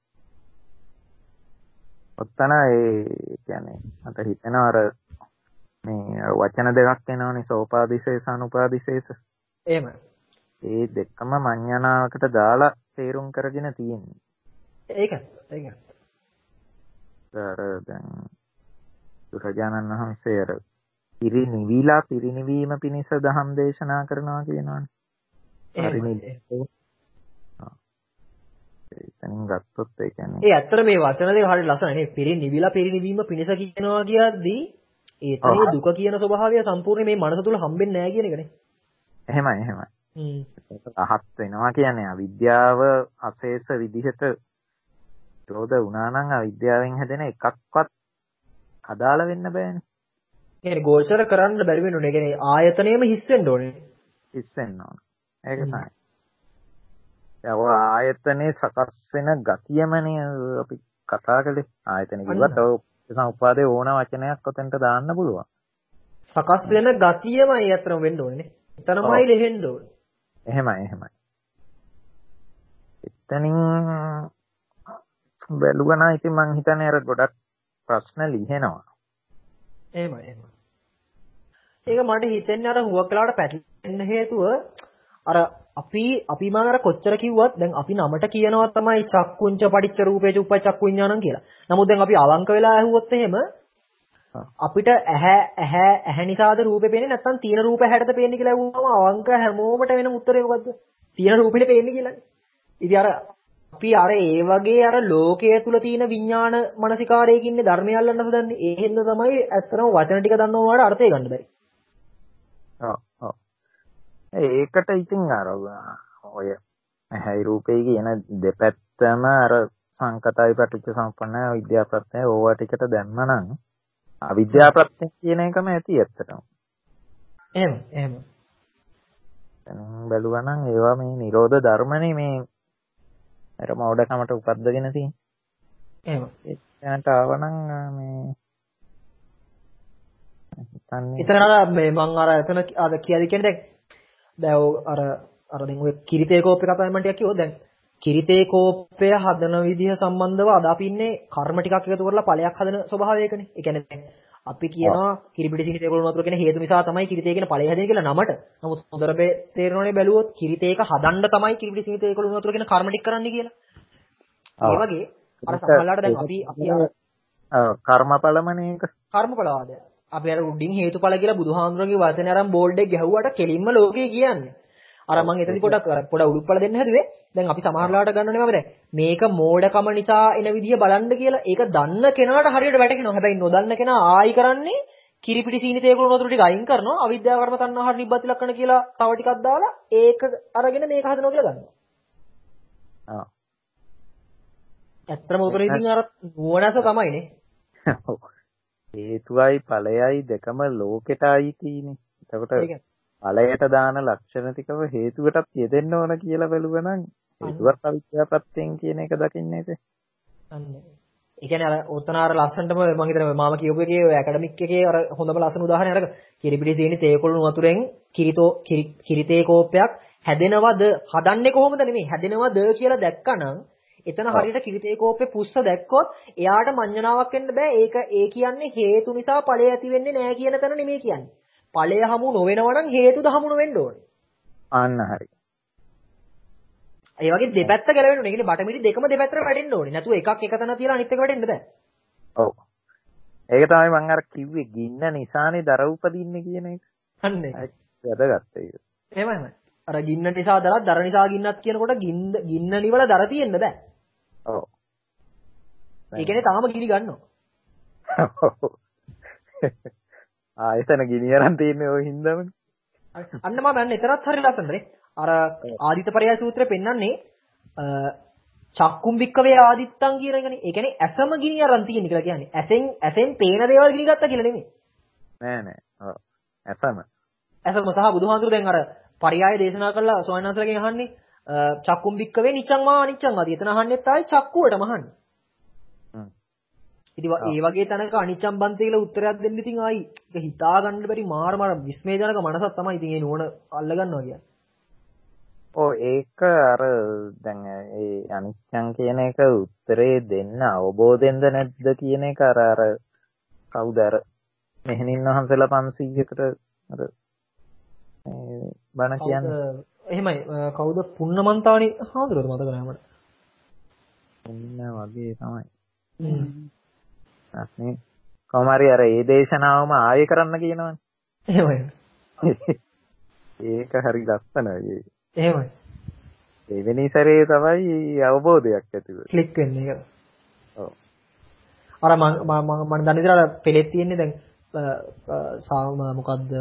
ඔත්තන ඒ කියන්නේ මට හිතෙනවා අර මේ වචන දෙකක් එනවනේ සෝපාදිශේෂ අනුපාදිශේෂ. එහෙම. ඒ දෙකම මඤ්ඤණාවකට දාලා තේරුම් කරගෙන තියෙන්නේ. ඒක. දැන් බුදුරජාණන් වහන්සේ අර පිරිනිවීම පිණිස දහම් දේශනා කරනවා කියනවනේ. එතනින් ගත්තොත් ඒ කියන්නේ ඒ ඇත්තට මේ වචන දෙක හරිය ලස්සනයි නේ. පිරිනිවීම පිණිස කියනවා කියද්දී ඒතේ දුක කියන ස්වභාවය සම්පූර්ණ මේ මනස තුල හම්බෙන්නේ නැහැ කියන එකනේ. එහෙමයි. රහත් වෙනවා කියන්නේ අවිද්‍යාව අශේෂ විදිහට විරෝධ වුණා නම් අවිද්‍යාවෙන් හැදෙන එකක්වත් අදාළ වෙන්න බෑනේ. කියන්නේ ගෝචර කරන්න බැරි වෙනුනේ. ඒ කියන්නේ ආයතනයේම හිස් වෙන්න ඕනේ. හිස් වෙන්න ඕනේ. ඒක තමයි. ආයතනේ සකස් වෙන ගතියමනේ අපි කතා කළේ. ආයතන කිව්වත් ඔය සම්පාදේ ඕන වචනයක් ඔතෙන්ට දාන්න පුළුවන්. සකස් වෙන ගතියමයි අතරම වෙන්න ඕනේ. එතනමයි ලෙහෙන්න ඕනේ. එහෙමයි. එතනින් බැලුවා ඉතින් මං හිතන්නේ අර ගොඩක් ප්‍රශ්න ලිහෙනවා. එහෙමයි. ඒක මට හිතෙන්නේ අර හුඟක් වෙලාවට පැටලෙන්න හේතුව අර අපි මම අර කොච්චර කිව්වත් දැන් අපි නමට කියනවා තමයි චක්කුංච පටිච්ච රූපේ චුප්ප චක්කු විඥානං කියලා. නමුත් දැන් අපි අවංක වෙලා ඇහුවොත් එහෙම අපිට ඇහැ නිසාද රූපේ පේන්නේ නැත්නම් තියෙන රූප හැඩද පේන්නේ කියලා ඇහුවම අවංක හැමෝමට වෙන උත්තරේ මොකද්ද? තියෙන රූපෙනේ පේන්නේ කියලානේ. ඉතින් අපි ඒ වගේ අර ලෝකයේ තුල තියෙන විඥාන මානසිකාරයකින්නේ ධර්මය අල්ලන්න හදන්නේ. ඒ හින්දා තමයි ඇත්තටම වචන ටික දන්නව වුණාට අර්ථය ගන්න බැරි. ඔව්. ඒකට ඉතින් අර ඔය ඇහැයි රූපේ කියන දෙපැත්තම අර සංකතයි පටිච්ච සම්පන්නයි විද්‍යා ප්‍රත්‍යය ඕවා ටිකට දැම්මනම් අවිද්‍යා ප්‍රත්‍යය කියන එකම ඇති ඇත්තටම. එහෙම. දැන් බැලුවා නම් ඒවා මේ නිරෝධ ධර්මනේ මේ අර මෝඩකමට උපද්දගෙන තියෙන්නේ. එහෙම. එතනට ආවනම් මේ එතන මේ මම අර එතන අර කියද කියන්නේ දැන් අර දැන් ඔය කිරිතේ කෝප්පේ කතාවෙන් මම ටිකක් කිව්වොත් දැන් කිරිතේ කෝප්පය හදන විදිහ සම්බන්ධව අද අපි ඉන්නේ කර්ම ටිකක් එකතු කරලා ඵලයක් හදන ස්වභාවයකනේ. ඒ කියන්නේ දැන් අපි කියනවා කිරිපිටි සිහිතේ කොළු වතුර කියන හේතු නිසා තමයි කිරිතේ කියන ඵලය හැදෙන්නේ කියලා නමට. නමුත් හොඳට තේරෙනවනේ බැලුවොත් කිරිතේක හදන්න තමයි කිරිපිටි සිහිතේ කොළු වතුර කියන කර්ම ටික කරන්නේ කියලා. ඒ වගේ අර සමහරවිට දැන් අපි කර්මඵලමනේ ඒක. කර්මඵලවාදය. අපි අර උඩින් හේතුඵල කියලා බුදුහාමුදුරන්ගේ වචනේ අරන් බෝල්ඩ් එක ගැහුවාට කෙලින්ම ලෝකේ කියන්නේ. අර මම එතනදි පොඩක් උඩුප්පල දෙන්න හැදුවේ. දැන් අපි සමහරලාට ගන්නව නෙමෙයි දැන්. මේක මෝඩකම නිසා එන විදිය බලන්න කියලා ඒක දන්න කෙනාට හරියට වැටහෙනවා. හැබැයි නොදන්න කෙනා ආයි කරන්නේ කිරිපිටි සීනි තේකුළු වතුර ටික අයින් කරනවා. අවිද්‍යාව කර්ම තණ්හා හරි නිබ්බති ලක්ෂණ කියලා තව ටිකක් දාලා ඒක අරගෙන මේක හදනවා කියලා ගන්නවා. ඇත්තම උතර ඉතින් අර නුවණස තමයිනේ. හේතුවයි ඵලයයි දෙකම ලෝකෙට අයිතිනේ. එතකොට ඵලයට දාන ලක්ෂණ ටිකව හේතුවටත් යෙදෙන්න ඕන කියලා බැලුවනම් හේතුවත් අවිද්‍යාවපත්තෙන් කියන එක දකින්නේ නේද? අන්නේ. ඒ කියන්නේ අර ඔතන අර ලස්සනටම මම හිතනවා මාම කියපු එකේ ඔය ඇකඩමික් එකේ අර හොඳම ලස්සන උදාහරණය අර කිරිපිටි සීනි තේකොළු වතුරෙන් කිරිතේ කෝපයක් හැදෙනවද හදන්නේ කොහොමද නෙමෙයි හැදෙනවද කියලා දැක්කනම් එතන හරියට කිරිතේ කෝපේ පුස්ස දැක්කොත් එයාට මඤ්ඤණාවක් වෙන්න බෑ. ඒක ඒ කියන්නේ හේතු නිසා ඵලය ඇති වෙන්නේ නැහැ කියන තැන නෙමෙයි කියන්නේ. ඵලය හමු නොවෙනවා නම් හේතුද හමු නොවෙන්න ඕනේ. අන්න හරි. ඒ වගේ දෙපැත්ත ගැලවෙන්න ඕනේ. ඒ කියන්නේ බටමිටි දෙකම දෙපැත්තට වැටෙන්න ඕනේ. නැතුව එකක් එක තැන තියලා අනිත් එක වැටෙන්න බෑ. ඔව්. ඒක තමයි මම අර කිව්වේ ගින්න නිසානේ දර උපදින්නේ කියන එක. අන්න ඒක. වැදගත් ඒක. එහෙමයි. අර ගින්න නිසා දරත් දර නිසා ගින්නත් කියනකොට ගින්න නිවල දර තියෙන්න බෑ. ඔව්. ඒ කියන්නේ තාම ගිනි ගන්නවා. එතන ගිනි අරන් තියෙන්නේ ওই හින්දාමනේ. අන්න මම යන්නේ එතරම් හරි ලස්සනනේ. අර ආදිතපරයය සූත්‍රය පෙන්නන්නේ චක්කුම්බික්කවේ ආදිත්තං කියන එකනේ. ඒ කියන්නේ ඇසම ගිනි අරන් තියෙන කියලා කියන්නේ. ඇසෙන් පේන දේවල් ගිනි ගත්තා කියලා නෙමෙයි. නෑ. ඔව්. ඇසම සහ බුදුහාඳුර දැන් අර පරයය දේශනා කළා සෝයනසලගෙන් අහන්නේ චක්කුම්බික්කවේ නිච්ඡං මා අනිච්ඡං ආදී. එතන අහන්නෙත් ආයි චක්කුවටම අහන්නේ. ඉතින් ඒ වගේ තැනක අනිච්චම් බන්තේ කියලා උත්තරයක් දෙන්න ඉතින් ආයි ඒක හිතා ගන්න බැරි මාර විස්මේජනක මනසක් තමයි ඉතින් ඒ නෝන අල්ල ගන්නවා කියන්නේ. ඔව් ඒක අර දැන් ඒ අනිච්චම් කියන එක උත්තරේ දෙන්න අවබෝධෙන්ද නැද්ද කියන එක අර කවුද අර මෙහෙණින් වහන්සේලා 500කට අර බණ කියන්නේ. එහෙමයි කවුද පුන්නමන්තානි හාමුදුරුවෝ මතක නැහැ මට. පුන්න වගේ තමයි. අස්නේ කොමාරි අර ඒ දේශනාවම ආයෙ කරන්න කියනවනේ. එහෙමයි. ඒක හරි ලස්සනයි. එහෙමයි. ඒ වෙනි සැරේ තමයි අවබෝධයක් ඇති වෙන්නේ. ක්ලික් වෙන්නේ ඒක. ඔව්. අර මම දන්නේ ඉතින් අර පෙලෙත් තියෙන්නේ දැන් මොකද්ද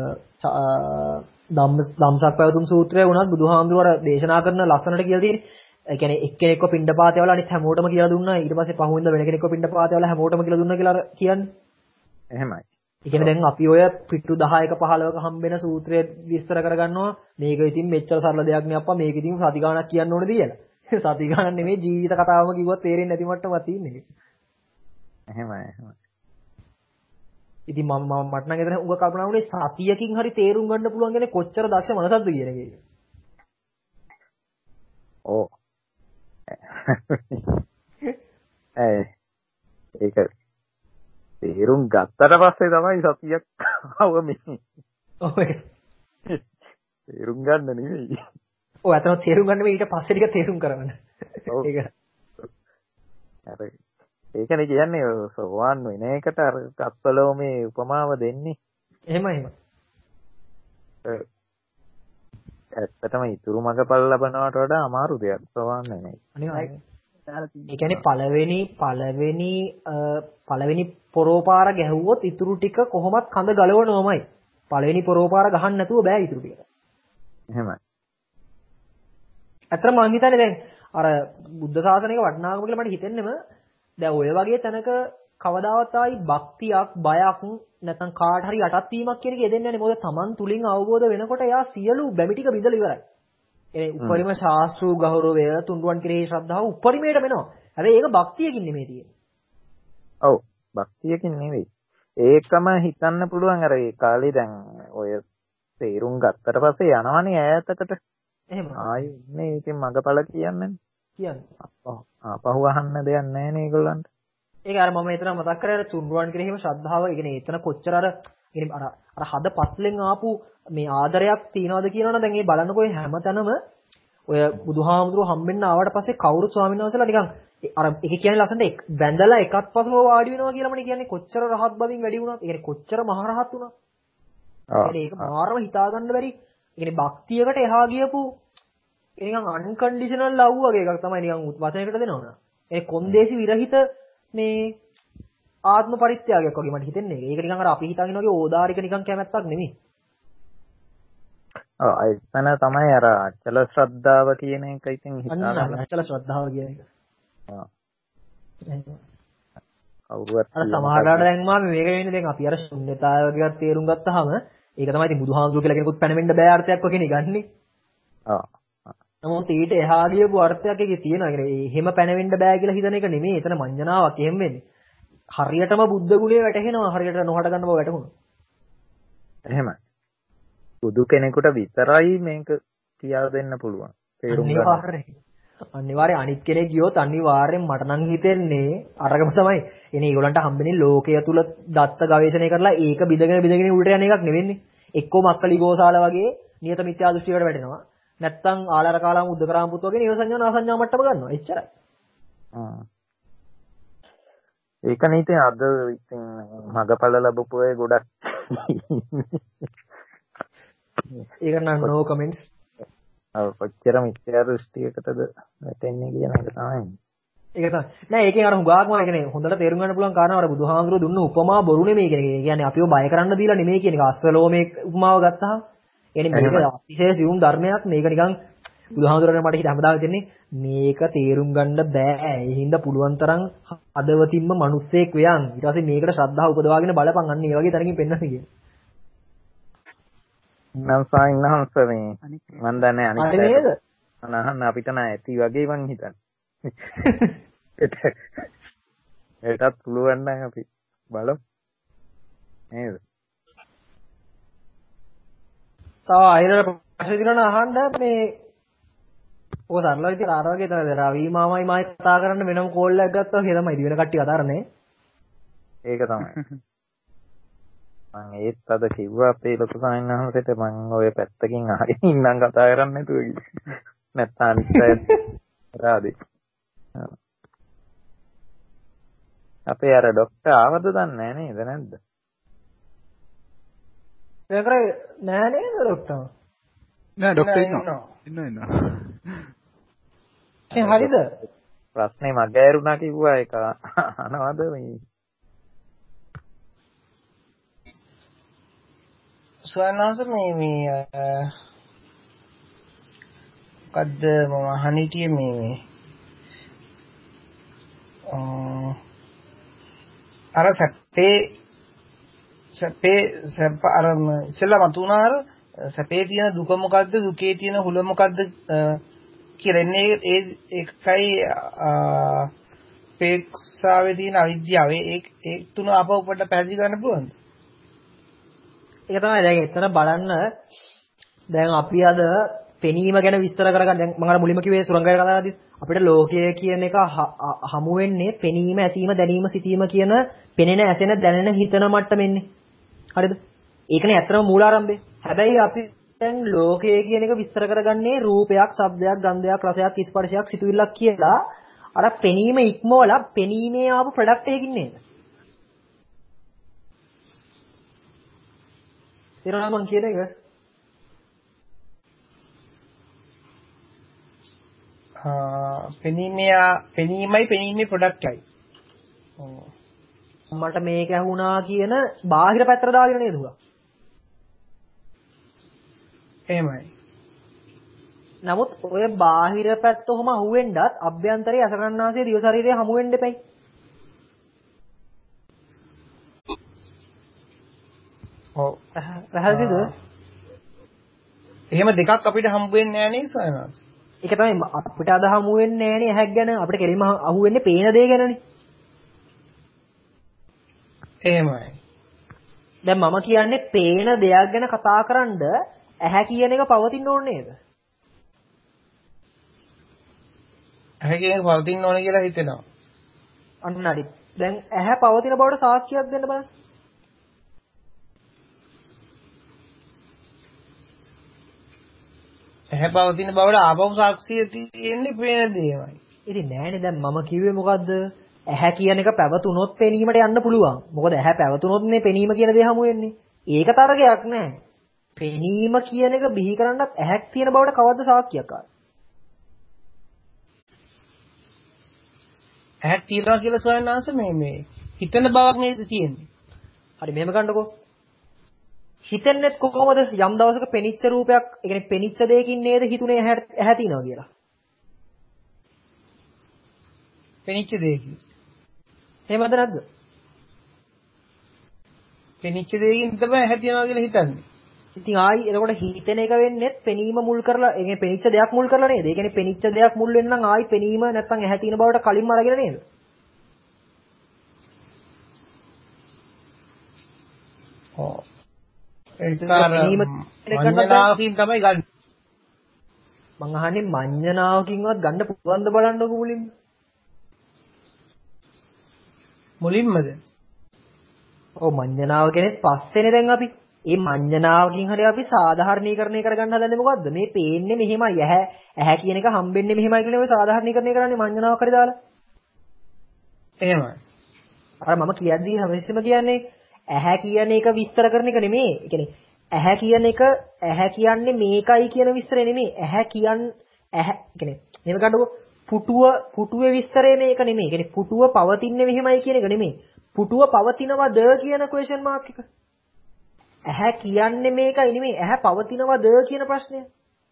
ධම්සක් පැවතුම් සූත්‍රය වුණත් බුදුහාමුදුරුවෝ අර දේශනා කරන ලස්සනට කියලා තියෙන්නේ. ඒ කියන්නේ එක්කෙනෙක්ව පිණ්ඩපාතය වල අනිත් හැමෝටම කියලා දුන්නා. ඊට පස්සේ පහුවෙන්ද වෙන කෙනෙක්ව පිණ්ඩපාතය වල හැමෝටම කියලා දුන්නා කියලා කියන්නේ. එහෙමයි. ඒ කියන්නේ දැන් අපි ඔය පිටු 10ක 15ක හම්බෙන සූත්‍රය විස්තර කරගන්නවා. මේක ඉතින් මෙච්චර සරල දෙයක් නේ අප්පා. මේක ඉතින් සති ගාණක් කියන්න ඕනේ කියලා. සති ගාණක් නෙමෙයි ජීවිත කතාවම කිව්වත් තේරෙන්නේ නැති මට්ටමක් තියෙන්නේ. එහෙමයි. ඉතින් මට නම් එතන උග කල්පනා වුණේ සතියකින් හරි තේරුම් ගන්න පුළුවන් කෙනෙක් කොච්චර දක්ෂ මනසක්ද කියන එක. ඕ. ඒක තේරුම් ගත්තට පස්සේ තමයි සතියක් අවමේ. ඔව් ඒක. තේරුම් ගන්න නෙවෙයි. ඔව් අතන තේරුම් ගන්න මේ ඊට පස්සේ ටික තේරුම් කරගන්න. ඒක. ඒකනේ කියන්නේ සෝවාන් වෙන එකට අර කස්සලෝ මේ උපමාව දෙන්නේ. එහෙමයි. ඇත්තටම ඉතුරු මඟපල් ලබනවට වඩා අමාරු දෙයක් සෝවාන් වෙන එක. අනිවාර්යයෙන්. ඒ කියන්නේ පළවෙනි පොරෝපාර ගැහුවොත් ඉතුරු ටික කොහොමත් කඳ ගලවනවමයි. පළවෙනි පොරෝපාර ගහන්න නැතුව බෑ ඉතුරු ටික. එහෙමයි. අතන මම හිතන්නේ දැන් අර බුද්ධ ශාසනයක වටිනාකම කියලා මට හිතෙන්නෙම දැන් ඔය වගේ තැනක කවදාවත් ආයි භක්තියක් බයක් නැත්නම් කාට හරි යටත් වීමක් කියන එක යෙදෙන්නේ නැහැ. මොකද Taman තුලින් අවබෝධ වෙනකොට එයා සියලු බැමි ටික බිඳලා ඉවරයි. ඒ උපරිම ශාස්ත්‍රීය ගෞරවය තුන්රුවන් කෙරෙහි ශ්‍රද්ධාව උපරිමයට වෙනවා. හැබැයි ඒක භක්තියකින් නෙමෙයි තියෙන්නේ. ඔව් භක්තියකින් නෙවෙයි. ඒකම හිතන්න පුළුවන් අර ඒ කාලේ දැන් ඔය තේරුම් ගත්තට පස්සේ යනවනේ ඈතකට. එහෙම. ආයි ඉන්නේ ඉතින් මගපල කියන්නේ. ආපහු අහන්න දෙයක් නැහැ නේ ඒගොල්ලන්ට. ඒක අර මම එතන මතක් කරේ අර තුන්රුවන් කෙරෙහිම ශ්‍රද්ධාව. ඒ කියන්නේ එතන කොච්චර අර හද පස්ලෙන් ආපු මේ ආදරයක් තියනවාද කියනවනේ දැන් ඒ බලනකො හැමතැනම ඔය බුදුහාමුදුරුව හම්බෙන්න ආවට පස්සේ කවුරුත් ස්වාමීන් වහන්සේලා නිකන් අර ඒක කියන්නේ ලස්සනට බැඳලා එකත් පසුව වාඩි වෙනවා කියලාමනේ කියන්නේ කොච්චර රහත් බවින් වැඩි වුණාද? ඒ කියන්නේ කොච්චර මහ රහත් වුණාද? ඒක මාරම හිතා ගන්න බැරි. ඒ කියන්නේ භක්තියකට එහා ගියපු නිකන් අන්කන්ඩිෂනල් ලව් වගේ එකක් තමයි නිකන් වචනයකට දෙනවනේ. ඒ කොන්දේසි විරහිත මේ ආත්ම පරිත්‍යාගයක් වගේ මට හිතෙන්නේ. ඒක නිකන් අර අපි හිතාගෙන වගේ ඕදාරික නිකන් කැමැත්තක් නෙමෙයි. ඔව් එතන තමයි අර අචල ශ්‍රද්ධාව කියන එක ඉතින් හිතාගන්න. අචල ශ්‍රද්ධාව කියන එක. කවුරුවත් අර සමහරවිට දැන් මම මේක වෙන්නේ දැන් අපි අර ශුන්‍යතාවය වගේ තේරුම් ගත්තාම ඒක තමයි ඉතින් බුදුහාමුදුරු කියලා කෙනෙකුත් පැනවෙන්න බෑ අර්ථයක් වගේ නිගන්නේ. ආ. නමුත් ඊට එහා ගියපු අර්ථයක් එකේ තියෙනවා. ඒ කියන්නේ එහෙම පැනවෙන්න බෑ කියලා හිතන එක නෙමෙයි. එතන මඤ්ඤණාවක් එහෙම වෙන්නේ. හරියටම බුද්ධ ගුණය වැටහෙනවා. හරියට නොහට ගන්න බව වැටහුණා. එහෙමයි. බුදු කෙනෙකුට විතරයි මේක කියා දෙන්න පුළුවන්. තේරුම් ගන්න. අනිවාර්යෙන් අනිත් කෙනෙක් ගියොත් අනිවාර්යෙන් මට නම් හිතෙන්නේ අරගම තමයි. එනේ ඒගොල්ලන්ට හම්බෙන්නේ ලෝකය තුල දත්ත ගවේෂණය කරලා ඒක බිඳගෙන උල්ට යන එකක් නෙවෙන්නේ. එක්කෝ මක්කලි ගෝසාල වගේ නියත මිත්‍යා දෘෂ්ටියකට වැටෙනවා. නැත්තම් ආලාර කාලාම උද්දකරාම පුත් වගේ නිවසඤ්ඤා නාසඤ්ඤා මට්ටම ගන්නවා. එච්චරයි. ඒක නීති අද ඉතින් මගපල ලැබපු අය ගොඩක් ඒක නම් no comments. කොච්චර මිත්‍යා දෘෂ්ටියකටද වැටෙන්නේ කියන එක තමයි. ඒක තමයි. නෑ ඒකෙන් අර හුඟාක්ම කියන්නේ හොඳට තේරුම් ගන්න පුළුවන් කාරණාව අර බුදුහාමුදුරුවෝ දුන්න උපමා බොරු නෙමෙයි කියන එක. ඒ කියන්නේ අපිව බය කරන්න දීලා නෙමෙයි කියන එක. අස්වැලෝමේ උපමාව ගත්තාම එනේ මේක අතිශය සියුම් ධර්මයක්. මේක නිකන් බුදුහාමුදුරුවෝ මට හිත හැමදාම දෙන්නේ මේක තේරුම් ගන්න බෑ. ඒ හින්දා පුළුවන් තරම් අදවතින්ම මිනිස්සෙක් වෙයන්. ඊට පස්සේ මේකට ශ්‍රද්ධාව උපදවාගෙන බලපන් අන්න ඒ වගේ තරකින් පෙන්වන්න කියන. නම් සාින්නහංස මේ මන් දන්නේ අනිත් නේද? අනහන්න අපිට නෑ ඇති වගේ මං හිතන්නේ. ඒකත් පුළුවන් නම් අපි බලමු. නේද? තව අයිරට ප්‍රශ්න දිනන අහන්න මේ ඔය සරල විදිහට ආර වගේ තමයි රවි මාමයි මායි කතා කරන්න වෙනම කෝල් එකක් ගත්තා කියලා තමයි දිවෙන කට්ටිය කතා කරන්නේ. ඒක තමයි. මම ඒත් අද කිව්වා අපේ ලොකු සායනහන්සේට මම ඔය පැත්තකින් අහගෙන ඉන්නම් කතා කරන්න නැතුව කිව්වා. නැත්නම් අනිත් අය රාදේ. අපේ අර ડોක්ටර් ආවද දන්නේ නේද නැද්ද? ඒකරේ නෑ නේද ડોක්ටර්? නෑ ડોක්ටර් ඉන්නවා. ඒ හරිද? ප්‍රශ්නේ මගේ ඇරුණා කිව්වා ඒක අනවද මේ සවනාස මේ මොකද්ද මම අහන්නේ මේ අර සැපේ අර ඉස්සෙල්ලා මතුණාර සැපේ තියෙන දුක මොකද්ද දුකේ තියෙන හුල මොකද්ද කියලා එන්නේ ඒකයි පේක්ෂාවේ තියෙන අවිද්‍යාව ඒ තුන අපව පොඩ්ඩක් පැහැදිලි කරන්න පුළුවන්ද? ඒක තමයි දැන් එතන බලන්න දැන් අපි අද පෙනීම ගැන විස්තර කරගන්න දැන් මම අර මුලින්ම කිව්වේ සුරංගය කතා කරද්දී අපිට ලෝකය කියන එක හමු වෙන්නේ පෙනීම ඇසීම දැනීම සිතීම කියන පෙනෙන ඇසෙන දැනෙන හිතන මට්ටමෙන්නේ හරිද ඒකනේ ඇත්තම මූලාරම්භය හැබැයි අපි දැන් ලෝකය කියන එක විස්තර කරගන්නේ රූපයක් ශබ්දයක් ගන්ධයක් රසයක් ස්පර්ශයක් සිතුවිල්ලක් කියලා අර පෙනීම ඉක්මවලා පෙනීමේ ආපු ප්‍රොඩක්ට් එකකින් නේද තේරුණා මං කියන එක පෙනීමේ ප්‍රොඩක්ට්යි. මට මේක ඇහුණා කියන බාහිර පැත්තට දාගෙන නේද උගා? එහෙමයි. නමුත් ඔය බාහිර පැත්ත කොහොම අහුවෙන්නත් අභ්‍යන්තරයේ අසකරණාසයේ දිව ශරීරය හමු වෙන්න එපයි. ඔව්. පැහැදිලිද? එහෙම දෙකක් අපිට හම්බ වෙන්නේ නැහැ නේ සයනස්. ඒක තමයි අපිට අද හමු වෙන්නේ නැහනේ ඇහැක් ගැන අපිට කෙලින්ම අහු වෙන්නේ පේන දේ ගැනනේ. එහෙමයි. දැන් මම කියන්නේ පේන දෙයක් ගැන කතා කරන්ද ඇහැ කියන එක පවතින්න ඕනේ නේද? ඇහැ කියන එක පවතින්න ඕනේ කියලා හිතෙනවා. අන්න හරි. දැන් ඇහැ පවතින බවට සාක්ෂියක් දෙන්න බලන්න. ඇහැ පවතින බවට ආපහු සාක්ෂිය තියෙන්නේ පේන දේමයි. ඉතින් නෑනේ දැන් මම කිව්වේ මොකද්ද? ඇහැ කියන එක පැවතුනොත් පෙනීමට යන්න පුළුවන්. මොකද ඇහැ පැවතුනොත්නේ පෙනීම කියන දේ හමු වෙන්නේ. ඒක තරගයක් නෑ. පෙනීම කියන එක බිහි කරන්නත් ඇහැක් තියෙන බවට කවද්ද සාක්ෂියක් ආවේ? ඇහැක් තියනවා කියලා සොයනාස මේ හිතන බවක් නේද තියෙන්නේ. හරි මෙහෙම ගන්නකෝ. හිතෙන්නේ කොහොමද යම් දවසක පෙනිච්ච රූපයක්, ඒ කියන්නේ පෙනිච්ච දෙයකින් නේද හිතුනේ ඇහැ තියනවා කියලා. පෙනිච්ච දෙයකින්. එහෙමද නැද්ද? පෙනිච්ච දෙයකින් තමයි ඇහැ තියනවා කියලා හිතන්නේ. ඉතින් ආයි එතකොට හිතෙන එක වෙන්නේ පෙනීම මුල් කරලා, ඒ කියන්නේ පෙනිච්ච දෙයක් මුල් කරලා නේද? ඒ කියන්නේ පෙනිච්ච දෙයක් මුල් වෙන්න නම් ආයි පෙනීම නැත්තම් ඇහැ තියෙන බවට කලින්ම අරගෙන නේද? ඔව්. ඒක මඤ්ඤණාවකින් තමයි ගන්න. මං අහන්නේ මඤ්ඤණාවකින්වත් ගන්න පුළුවන්ද බලන්නකො මුලින්ම. මුලින්මද? ඔව් මඤ්ඤණාව කෙනෙක් පස්සේනේ දැන් අපි. මේ මඤ්ඤණාවකින් හරිය අපි සාධාරණීකරණය කරගන්න හදන්නේ මොකද්ද? මේ පේන්නේ මෙහෙමයි. ඇහැ කියන එක හම්බෙන්නේ මෙහෙමයි කියලා ඔය සාධාරණීකරණය කරන්නේ මඤ්ඤණාවක් හරි දාලා. එහෙමයි. අර මම කියද්දී හැමතිස්සෙම කියන්නේ ඇහැ කියන එක විස්තර කරන එක නෙමෙයි. ඒ කියන්නේ ඇහැ කියන්නේ මේකයි කියන විස්තරය නෙමෙයි. ඇහැ කියන්නේ මේව ගන්නකො පුටුවේ විස්තරය මේක නෙමෙයි. ඒ කියන්නේ පුටුව පවතින්නේ මෙහෙමයි කියන එක නෙමෙයි. පුටුව පවතිනවද කියන ක්වෙස්චන් මාක් එක. ඇහැ කියන්නේ මේකයි නෙමෙයි. ඇහැ පවතිනවද කියන ප්‍රශ්නය.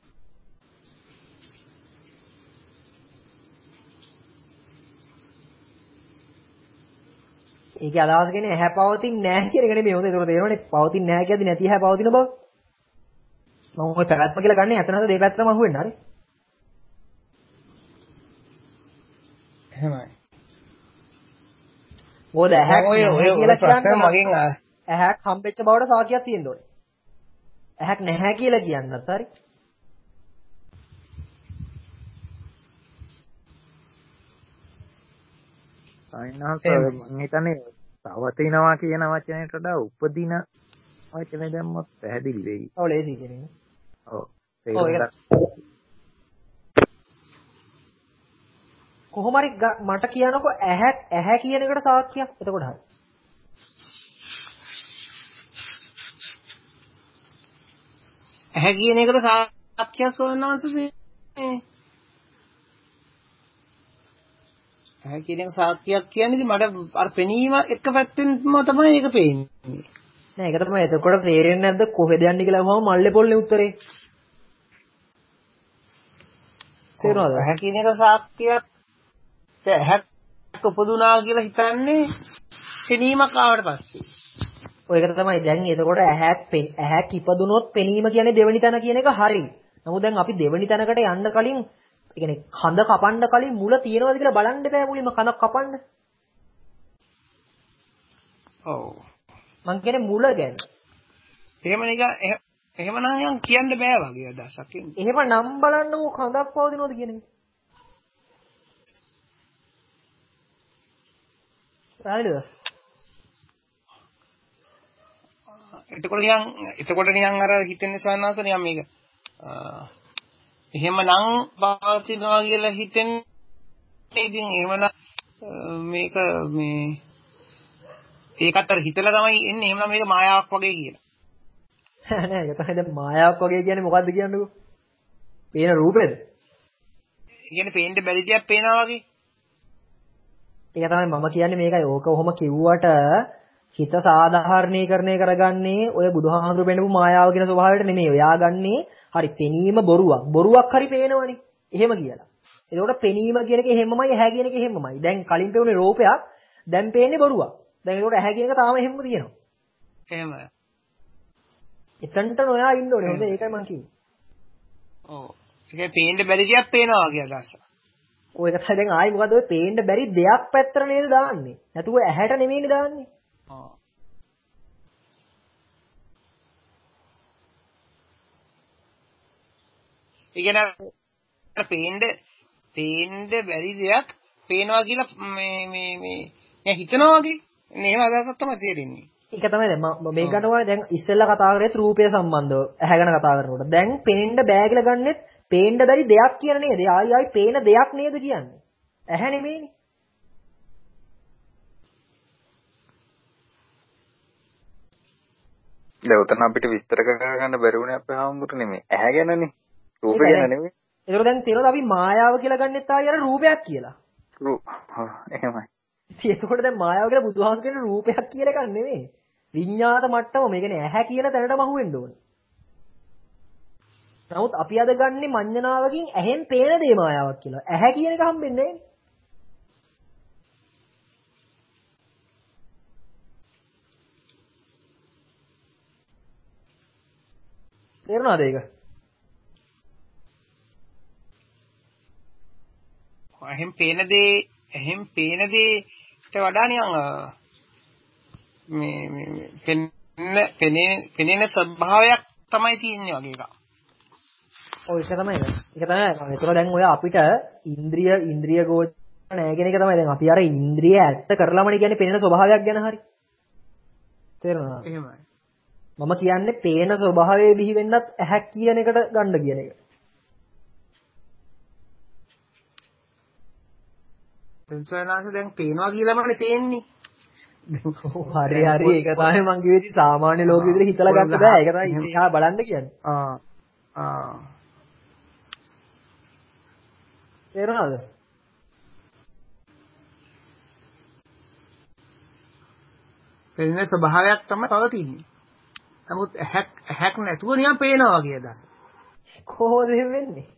ඒකේ අදහස කියන්නේ ඇහැ පවතින්නේ නැහැ කියන එක නෙමෙයි. හොඳ ඒක තේරෙනවනේ. පවතින්නේ නැහැ කියද්දි නැති ඇහැ පවතින බව. මම ඔය පැවැත්ම කියලා ගන්නේ ඇතනද දෙපැත්තම අහුවෙන්න හරි. එහෙමයි. මොකද ඇහැ කියලා කියන්නේ මගෙන් ඇහැක් හම්බෙච්ච බවට සාක්ෂියක් තියෙන්න ඕනේ. ඇහැක් නැහැ කියලා කියන්නත් හරි. සයින්හස් මම හිතන්නේ පවතිනවා කියන වචනයට වඩා උපදින වචනේ දැම්මොත් පැහැදිලි වෙයි. ඔව් ලේසි කියන්නේ. ඔව්. කොහොම හරි මට කියනකො ඇහැ කියන එකට සාක්ෂියක්. එතකොට හරි. ඇහැ කියන එකට සාක්ෂියක් සොයනවාසුනේ. ඇහැ කියන එක සාක්ෂියක් කියන්නේ මට අර පෙනීම එක පැත්තෙන්ම තමයි ඒක පේන්නේ. නෑ ඒක තමයි. එතකොට තේරෙන්නේ නැද්ද කොහෙද යන්නේ කියලා අහුවම මල්ලේ පොල්ලේ උත්තරේ. තේරෙනවද? ඇහැ කියන එක සාක්ෂියක් ඇහැක් උපදුනා කියලා හිතන්නේ පෙනීමක් ආවට පස්සේ. ඔය එක තමයි. දැන් එතකොට ඇහැක් ඉපදුනොත් පෙනීම කියන්නේ දෙවෙනි තැන කියන එක හරි. නමුත් දැන් අපි දෙවෙනි තැනකට යන්න කලින් ඒ කියන්නේ කඳ කපන්න කලින් මුල තියෙනවද කියලා බලන්න බෑ මුලින්ම කනක් කපන්න. ඔව්. මං කියන්නේ මුල ගැන. එහෙමනම් යන් කියන්න බෑ වගේ අදහසක් එන්නේ. එහෙම නම් බලන්නකෝ කඳක් පවතිනවද කියන එක. හරිද? එතකොට නිකන් අර හිතෙන්නේ සවන්නාස නිකන් මේක එහෙමනම් පවතිනවා කියලා හිතෙන්නේ. ඉතින් එහෙමනම් මේක ඒකත් අර හිතලා තමයි එන්නේ. එහෙමනම් මේක මායාවක් වගේ කියලා. නෑ ඒක තමයි දැන් මායාවක් වගේ කියන්නේ මොකද්ද කියන්නකෝ. පේන රූපේද? කියන්නේ පේන්න බැරි දෙයක් පේනවා වගේ. ඒක තමයි මම කියන්නේ මේකයි. ඕක ඔහොම කිව්වට හිත සාධාරණීකරණය කරගන්නේ ඔය බුදුහාමුදුරු පෙන්නපු මායාව කියන ස්වභාවයට නෙමෙයි. ඔයා ගන්නේ හරි පෙනීම බොරුවක්. බොරුවක් හරි පේනවනේ. එහෙම කියලා. එතකොට පෙනීම කියන එක එහෙමමයි, ඇහැ කියන එක එහෙමමයි. දැන් කලින් පෙවුනේ රූපයක්, දැන් පේන්නේ බොරුවක්. දැන් ඒකට ඇහැ කියන එක තාම එහෙමම තියෙනවා. එහෙමයි. එතනට නොයා ඉන්න ඕනේ. හොඳ ඒකයි මම කිව්වේ. ඔව්. ඒක පේන්න බැරි දෙයක් පේනවා වගේ අදහස. ඔය එක තමයි දැන් ආයි මොකද ඔය පේන්න බැරි දෙයක් පැත්තට නේද දාන්නේ. නැතුව ඇහැට නෙමෙයිනේ දාන්නේ. ඔව්. ඉගෙන පේන්න බැරි දෙයක් පේනවා කියලා මේ හිතනවා වගේ. එහෙම අදහසක් තමයි තේරෙන්නේ. ඒක තමයි දැන් මම මේ ගන්නවා දැන් ඉස්සෙල්ලා කතා කරේ රූපය සම්බන්ධව ඇහැ ගැන කතා කරනකොට. දැන් පේන්න බෑ කියලා ගන්නෙත් පේන්න බැරි දෙයක් කියන නේද? ආයි පේන දෙයක් නේද කියන්නේ? ඇහැ නෙමෙයිනේ. දැන් උතන අපිට විස්තර කරගන්න බැරි වුණේ අපේ හාමුදුරු නෙමෙයි. ඇහැ ගැනනේ. රූපය ගැන නෙමෙයි. ඒතර දැන් තේරෙනවද අපි මායාව කියලා ගන්නෙත් ආයි අර රූපයක් කියලා. එහෙමයි. ඉතින් එතකොට දැන් මායාව කියලා බුදුහාම කියන රූපයක් කියලා එකක් නෙමෙයි. විඤ්ඤාත මට්ටම මේ කියන්නේ ඇහැ කියන තැනටම අහු වෙන්න ඕනේ. නමුත් අපි අද ගන්නේ මඤ්ඤණාවකින් ඇහෙන් පේන දේ මායාවක් කියලා. ඇහැ කියන එක හම්බෙන්නේ නැහැ. තේරුණාද ඒක? එහෙන් පේන දේට වඩා නිකන් මේ පෙනෙන ස්වභාවයක් තමයි තියෙන්නේ වගේ එකක්. ඔව් ඒක තමයි. ඒතර දැන් ඔය අපිට ඉන්ද්‍රිය ගෝචර නැහැ කියන එක තමයි දැන් අපි අර ඉන්ද්‍රිය ඇත්ත කරලාමනේ කියන්නේ පෙනෙන ස්වභාවයක් ගැන හරි. තේරුණාද? එහෙමයි. මම කියන්නේ පේන ස්වභාවයේ බිහි වෙන්නත් ඇහැක් කියන එකට ගන්න කියන එක. එන්සයනාස දැන් පේනවා කියලාමනේ පේන්නේ. හරි ඒක තමයි මං කිව්වේ සාමාන්‍ය ලෝකෙ විදිහට හිතලා ගන්න බෑ. ඒක තමයි එහා බලන්න කියන්නේ. තේරුණාද? පෙනෙන ස්වභාවයක් තමයි පවතින්නේ. නමුත් ඇහැක් නැතුව නිකන් පේනවා වගේ අදහස. කොහොමද එහෙම වෙන්නේ?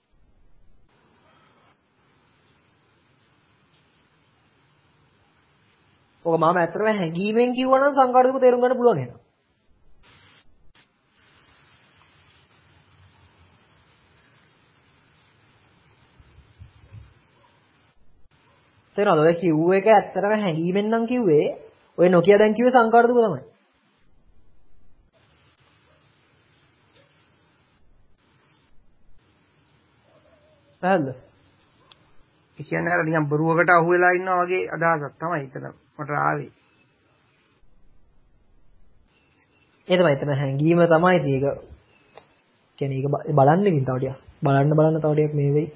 ඔක මම ඇත්තටම හැංගීමෙන් කිව්වනම් සංකාර දුක තේරුම් ගන්න පුළුවන් එහෙනම්. තේරෙනවද? ඔය කිව්ව එක ඇත්තටම හැංගීමෙන් නම් කිව්වේ ඔය නොකිය දැන් කිව්වේ සංකාර දුක තමයි. හරිද? ඒ කියන්නේ අර නිකන් බොරුවකට අහු වෙලා ඉන්නවා වගේ අදහසක් තමයි එතන මට ආවේ. ඒ තමයි එතන හැංගීම තමයි ඒක. කියන්නේ ඒක බලන්න ඉතින් තව ටිකක්. බලන්න තව ටිකක් මේ වෙයි.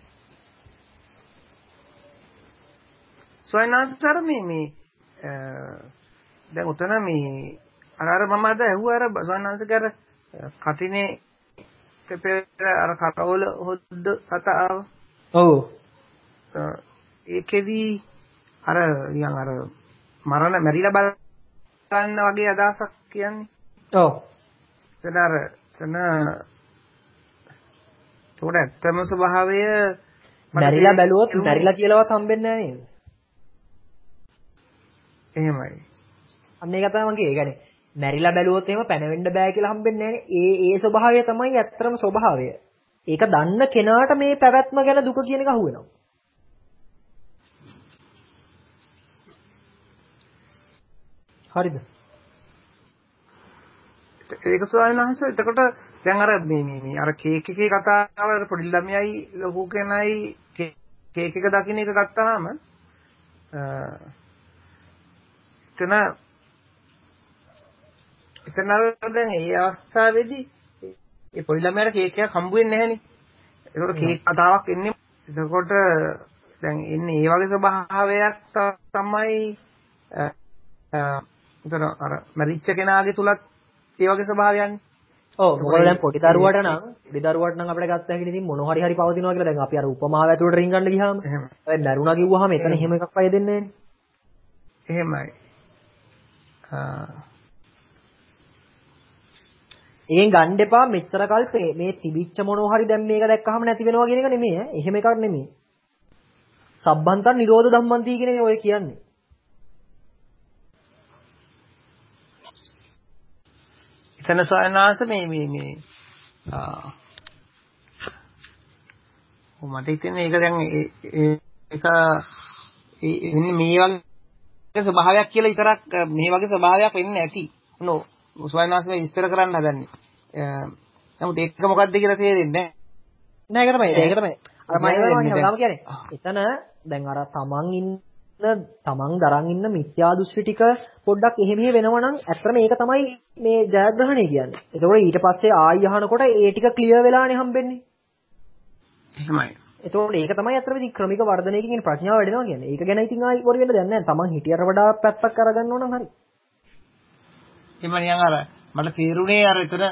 සොයනාතර මේ දැන් උතන මේ අර මම අද ඇහුවා අර සොයනාංශක අර කටිනේ අර කටවල හොද්ද කතාව. ඔව්. ඒකෙදි අර නිකන් අර මැරිලා බලන්න වගේ අදහසක් කියන්නේ. ඔව්. එතන ඇත්තම ස්වභාවය මැරිලා බැලුවොත් මැරිලා කියලාවත් හම්බෙන්නේ නැහැ නේද? එහෙමයි. අන්න ඒක තමයි මම කියේ. ඒ කියන්නේ මැරිලා බැලුවොත් එහෙම පැනවෙන්න බෑ කියලා හම්බෙන්නේ නැහැ. ඒ ස්වභාවය තමයි ඇත්තම ස්වභාවය. ඒක දන්න කෙනාට මේ පැවැත්ම ගැන දුක කියන එක අහුවෙනවා. හරිද? ඒක ස්වාමීන් වහන්සේ එතකොට දැන් අර මේ අර කේක් එකේ කතාව අර පොඩි ළමයයි ලොකු කෙනයි කේක් එක දකින්න එක ගත්තාම එතන දැන් මේ අවස්ථාවේදී ඒ පොඩි ළමයාට කේක් එකක් හම්බ වෙන්නේ නැහනේ. ඒකට කේක් කතාවක් එන්නේ. එතකොට දැන් ඉන්නේ ඒ වගේ ස්වභාවයක් තමයි උතන අර මරිච්ච කෙනාගේ තුලත් ඒ වගේ ස්වභාවයන්නේ. ඔව් මොකද දැන් පොඩි දරුවට නම් අපිට ගත්ත හැකිනේ ඉතින් මොන හරි පවතිනවා කියලා දැන් අපි අර උපමාව ඇතුළට රින් ගන්න ගියාම දැන් දරුණා කිව්වහම එතන එහෙම එකක් අය දෙන්නේ නැහැනේ. එහෙමයි. ඒකෙන් ගන්න එපා මෙච්චර කල් මේ තිබිච්ච මොනවා හරි දැන් මේක දැක්කහම නැති වෙනවා කියන එක නෙමෙයි ඈ. එහෙම එකක් නෙමෙයි. සබ්බන්තං නිරෝධ ධම්මන්ති කියන එක ඔය කියන්නේ. එතන සයනාස මේ මට හිතෙන්නේ ඒක දැන් ඒක ඉන්නේ මේ වගේ ස්වභාවයක් කියලා විතරක් මේ වගේ ස්වභාවයක් වෙන්නේ නැති. නෝ සයනාස මේ විස්තර කරන්න හදන්නේ. නමුත් ඒක මොකක්ද කියලා තේරෙන්නේ නැහැ. නෑ ඒක තමයි. අර මම කියන්නේ. එතන දැන් අර තමන් දරන් ඉන්න මිත්‍යා දෘෂ්ටි ටික පොඩ්ඩක් එහෙම වෙනවා නම් ඇත්තටම ඒක තමයි මේ ජයග්‍රහණය කියන්නේ. ඒකෝර ඊට පස්සේ ආයි අහනකොට ඒ ටික ක්ලියර් වෙලානේ හම්බෙන්නේ. එහෙමයි. ඒතකොට ඒක තමයි ඇත්තටම ක්‍රමික වර්ධනයකින් ප්‍රඥාව වැඩෙනවා කියන්නේ. ඒක ගැන ඉතින් ආයි පොරි වෙන්න දෙයක් නැහැ. තමන් හිටියට වඩා පැත්තක් අරගන්න ඕන නම් හරි. එහෙම නිකන් අර මට තේරුනේ අර එතන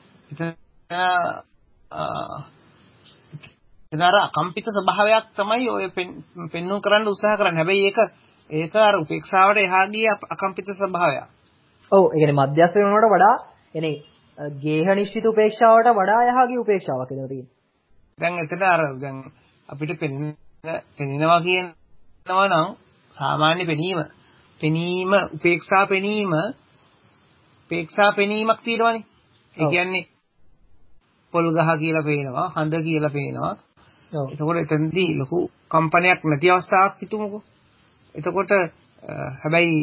අර අකම්පිත ස්වභාවයක් තමයි ඔය පෙන්වු කරන්න උත්සාහ කරන්නේ. හැබැයි ඒක අර උපේක්ෂාවට එහා ගිය අකම්පිත ස්වභාවයක්. ඔව් ඒ කියන්නේ මධ්‍යස්ථ වෙනවට වඩා එනේ ගේහ නිශ්චිත උපේක්ෂාවට වඩා එහා ගිය උපේක්ෂාවක් එතන තියෙනවා. දැන් එතන අර දැන් අපිට පෙනෙනවා කියනවා නම් සාමාන්‍ය පෙනීම උපේක්ෂා පෙනීමක් තියෙනවානේ. ඒ කියන්නේ පොල් ගහ කියලා පේනවා, හඳ කියලා පේනවා. එතකොට එතනදී ලොකු කම්පනයක් නැති අවස්ථාවක් හිතමුකෝ. එතකොට හැබැයි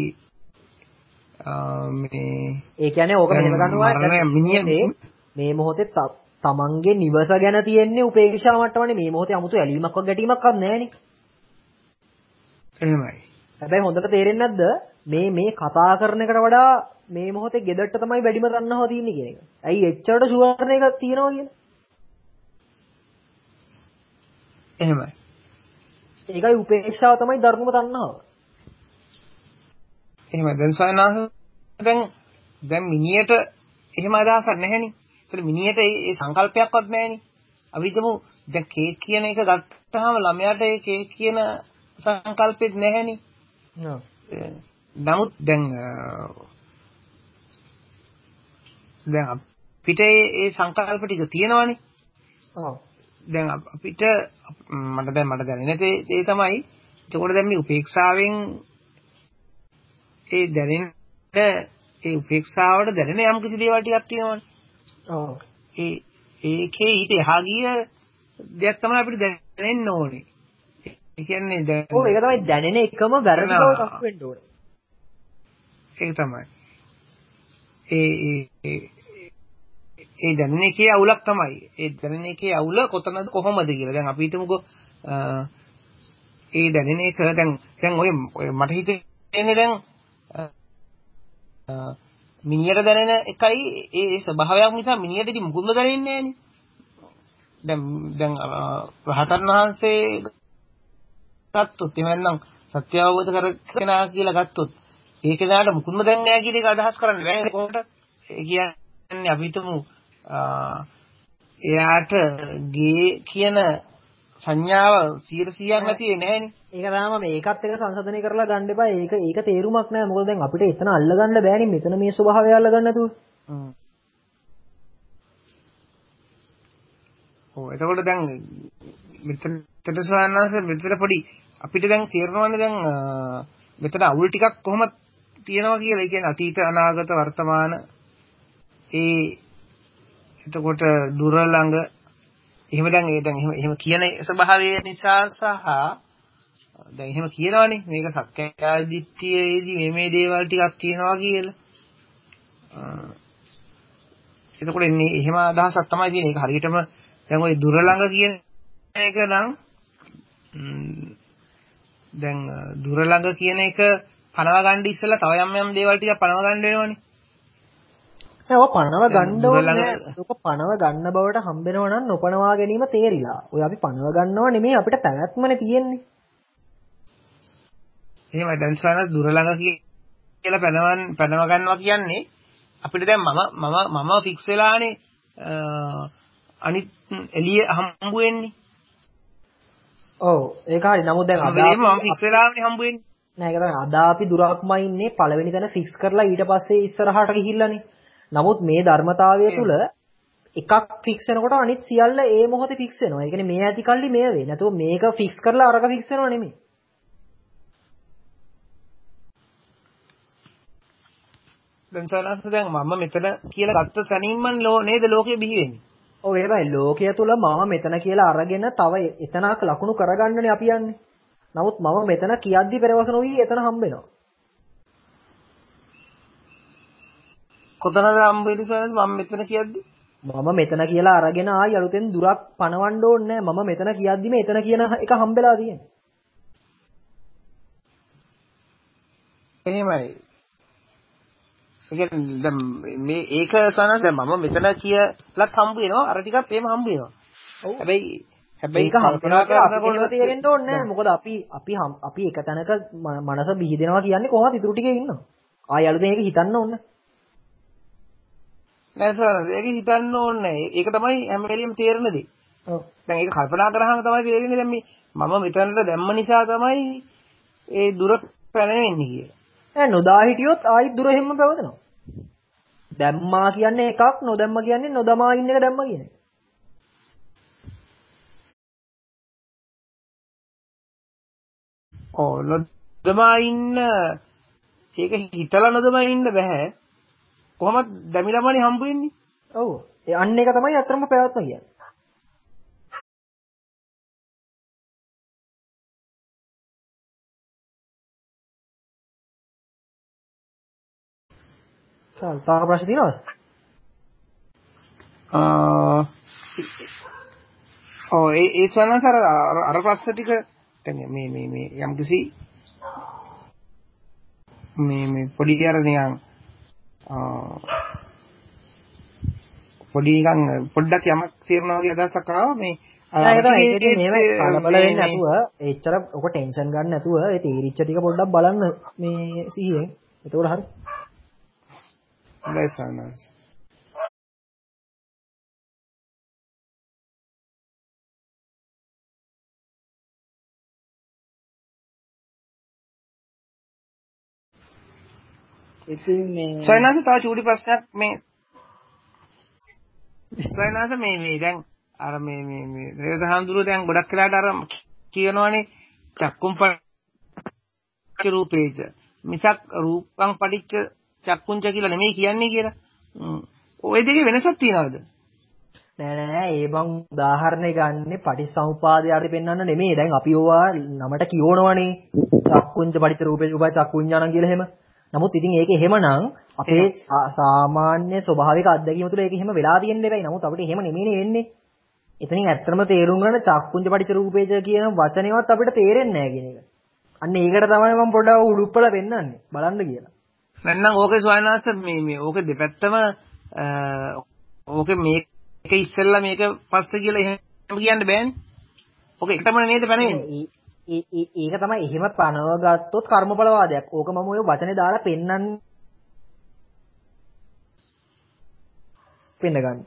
ඒ කියන්නේ ඕක මෙහෙම ගන්නවා මේ මොහොතේ තමන්ගේ නිවස ගැන තියෙන්නේ උපේක්ෂා මට්ටමනේ. මේ මොහොතේ 아무තු ඇලීමක් වගේ ගැටීමක් අත් නැහැනේ. එහෙමයි. හැබැයි හොඳට තේරෙන්නේ නැද්ද මේ කතා කරන එකට වඩා මේ මොහොතේ ගෙදරට තමයි වැඩිම රන්නව තියෙන්නේ කියන එක. ඇයි එච්චරට ෂුවර් එකක් තියෙනවා කියලා? එහෙමයි. ඒකයි උපේක්ෂාව තමයි ධර්මම තණ්හාව. එහෙමයි. දැන් සයනාස දැන් මිනියට එහෙම අදහසක් නැහෙනි. ඒතර මිනියට ඒ සංකල්පයක්වත් නැහෙනි. අපි හිතමු දැන් කේක් කියන එක ගත්තාම ළමයාට ඒ කේක් කියන සංකල්පෙත් නැහෙනි. නමුත් දැන් අපිට ඒ සංකල්ප ටික තියෙනවානේ. දැන් අපිට මට දැනෙන ඒ තමයි. එතකොට දැන් මේ උපේක්ෂාවෙන් ඒ දැනෙන ඒ උපේක්ෂාවට දැනෙන යම් කිසි දේවල් ටිකක් තියෙනවානේ. ඒකේ ඊට එහා ගිය දෙයක් තමයි අපිට දැනෙන්න ඕනේ. ඒ කියන්නේ දැන් ඒක තමයි දැනෙන එකම වැරදි බවට අහු වෙන්න ඕනේ. ඒක තමයි. ඒ දැනෙන එකේ අවුලක් තමයි. ඒ දැනෙන එකේ අවුල කොතනද කොහොමද කියලා. දැන් අපි හිතමුකෝ ඒ දැනෙන එක දැන් ඔය මට හිතෙන්නේ දැන් මිනියට දැනෙන එකයි ඒ ස්වභාවයක් නිසා මිනියට ඉතින් මුකුත්ම දැනෙන්නේ නැහනේ. දැන් රහතන් වහන්සේ ගත්තොත් එහෙම නැත්නම් සත්‍ය අවබෝධ කරගෙන කියලා ගත්තොත් ඒක දාට මුකුත්ම දැනෙන්නේ නැහැ කියන එක අදහස් කරන්න බෑ කොහොමද? ඒ කියන්නේ අපි හිතමු එයාට ගේ කියන සංඥාව 100%ක් නැති නෑනේ. ඒක තමයි මේකත් එක සංසන්දනය කරලා ගන්න එපා. ඒක තේරුමක් නෑ. මොකද දැන් අපිට එතන අල්ල ගන්න බෑනේ. මෙතන මේ ස්වභාවය අල්ල ගන්න නැතුව. එතකොට දැන් මෙතන සවන්නස මෙතන පොඩි අපිට දැන් තේරෙනවනේ දැන් මෙතන අවුල් ටිකක් කොහොමද තියෙනවා කියලා. ඒ කියන්නේ අතීත අනාගත වර්තමාන එතකොට දුර ළඟ එහෙම එහෙම කියන ස්වභාවය නිසා සහ දැන් එහෙම කියනවනේ මේක සක්කාය දිට්ඨියේදී මේ දේවල් ටිකක් තියෙනවා කියලා. එතකොට එන්නේ එහෙම අදහසක් තමයි තියෙන්නේ. ඒක හරියටම දැන් ওই දුර ළඟ කියන එක නම් දැන් දුර ළඟ කියන එක පනව ගන්න ඉස්සෙල්ලා තව යම් දේවල් ටිකක් පනව ගන්න වෙනවනේ. නෑ ඔය පනව ගන්න ඕනේ. ඔක පනව ගන්න බවට හම්බෙනවා නම් නොපනවා ගැනීම තේරිලා. ඔය අපි පනව ගන්නව නෙමෙයි අපිට පැවැත්මනේ තියෙන්නේ. එහෙමයි. දැන් සවන දුර ළඟ කියලා පැනව ගන්නවා කියන්නේ අපිට දැන් මම ෆික්ස් වෙලානේ අනිත් එළිය හම්බ වෙන්නේ. ඔව් ඒක හරි. නමුත් දැන් අද මම ෆික්ස් වෙලානේ හම්බ වෙන්නේ. නෑ ඒක තමයි. අද අපි දුරක්ම ඉන්නේ පළවෙනි තැන ෆික්ස් කරලා ඊට පස්සේ ඉස්සරහට ගිහිල්ලානේ. නමුත් මේ ධර්මතාවය තුළ එකක් ෆික්ස් වෙනකොට අනිත් සියල්ල ඒ මොහොතේ ෆික්ස් වෙනවා. ඒ කියන්නේ මේ ඇති කල්ලි මේ වේ. නැතුව මේක ෆික්ස් කරලා අරක ෆික්ස් වෙනව නෙමෙයි. දැන් සලස්ස දැන් මම මෙතන කියලා ගත්ත තැනින්ම නේද ලෝකෙ බිහි වෙන්නේ. ඔව් ඒකයි. ලෝකය තුළ මම මෙතන කියලා අරගෙන තව එතනක් ලකුණු කරගන්නනේ අපි යන්නේ. නමුත් මම මෙතන කියද්දි පෙරවසන වෙයි එතන හම්බ වෙනවා. කොතනද හම්බ වෙන්නේ සලස්ස මම මෙතන කියද්දි? මම මෙතන කියලා අරගෙන ආයි අලුතෙන් දුරක් පනවන්න ඕනේ නැහැ. මම මෙතන කියද්දිම එතන කියන එක හම්බෙලා තියෙන්නේ. එහෙමයි. දැන් මේ ඒක සනස දැන් මම මෙතන කියලාත් හම්බ වෙනවා අර ටිකත් එහෙම හම්බ වෙනවා. හැබැයි ඒක හම්බුනා කියලා තේරෙන්න ඕනේ නැහැ. මොකද අපි එක තැනක මනස බිහිදෙනවා කියන්නේ කොහොමද ඉතුරු ටිකේ ඉන්නවා. ආය අලුතෙන් ඒක හිතන්න ඕනේ. නෑ සනස ඒක හිතන්න ඕනේ. ඒක තමයි හැම වෙලෙම තේරෙන දේ. ඔව්. දැන් ඒක කල්පනා කරාම තමයි තේරෙන්නේ දැන් මේ මම මෙතනට දැම්ම නිසා තමයි ඒ දුර පැනෙන්නේ කියලා. නොදා හිටියොත් ආයි දුර හැම පැවදෙනවා. දැම්මා කියන්නේ එකක් නොදැම්ම කියන්නේ නොදමා ඉන්න එක දැම්ම කියන එක. නොදමා ඉන්න ඒක හිතලා නොදමා ඉන්න බෑ. කොහොමද දැමිලාමනේ හම්බ වෙන්නේ? ඔව්. අන්න ඒක තමයි අත්‍තරම පැවැත්ම කියන්නේ. තාම ප්‍රශ්න තියෙනවද? ඒ සවනස අර ප්‍රශ්න ටික දැන් මේ යම්කිසි මේ පොඩි අර නිකන් පොඩි නිකන් පොඩ්ඩක් යමක් තේරෙනවා වගේ අදහසක් ආවා මේ ඒකට මේව කලබල වෙන්නේ නැතුව එච්චර ඔක ටෙන්ෂන් ගන්න නැතුව ඒ තීරිච්ච ටික පොඩ්ඩක් බලන්න මේ සිහියෙන්. එතකොට හරි. හොඳයි සවනස. ඉතින් මේ සවනස තව චූටි ප්‍රශ්නයක් මේ සවනස මේ දැන් අර මේ රේවදහඳුර දැන් ගොඩක් වෙලාට අර කියනවනේ චක්කුම් පටිච්ච රූපේච මිසක් රූපං පටිච්ච චක්කුංච කියලා නෙමෙයි කියන්නේ කියලා. ওই දෙකේ වෙනසක් තියනවද? නෑ ඒ බං උදාහරණේ ගන්නේ පටිච්චසමුපාදයට පෙන්වන්න නෙමෙයි. දැන් අපි ඕවා නමට කියවනවනේ චක්කුංච පටිච්ච රූපේ උපයි චක්කුඤ්ඤාණං කියලා එහෙම. නමුත් ඉතින් ඒක එහෙමනම් අපේ සාමාන්‍ය ස්වභාවික අත්දැකීම තුළ ඒක එහෙම වෙලා තියෙන්න බෑයි. නමුත් අපිට එහෙම නෙමෙයිනේ වෙන්නේ. එතනින් ඇත්තම තේරුම් ගන්න චක්කුංච පටිච්ච රූපේච කියන වචනේවත් අපිට තේරෙන්නේ නැහැ කියන එක. අන්න ඒකට තමයි මම පොඩ්ඩක් උඩුප්පල පෙන්නන්නේ. බලන්න කියලා. නැත්නම් ඕකේ ස්වයනාස මේ ඕකේ දෙපැත්තම ඕකේ මේක ඉස්සෙල්ලා මේක පස්සේ කියලා එහෙම කියන්න බෑනේ. ඕක එකටම නේද පැනෙන්නේ. ඒක තමයි එහෙම පනව ගත්තොත් කර්මඵලවාදයක්. ඕක මම ඔය වචනේ දාලා පෙන්න ගන්න.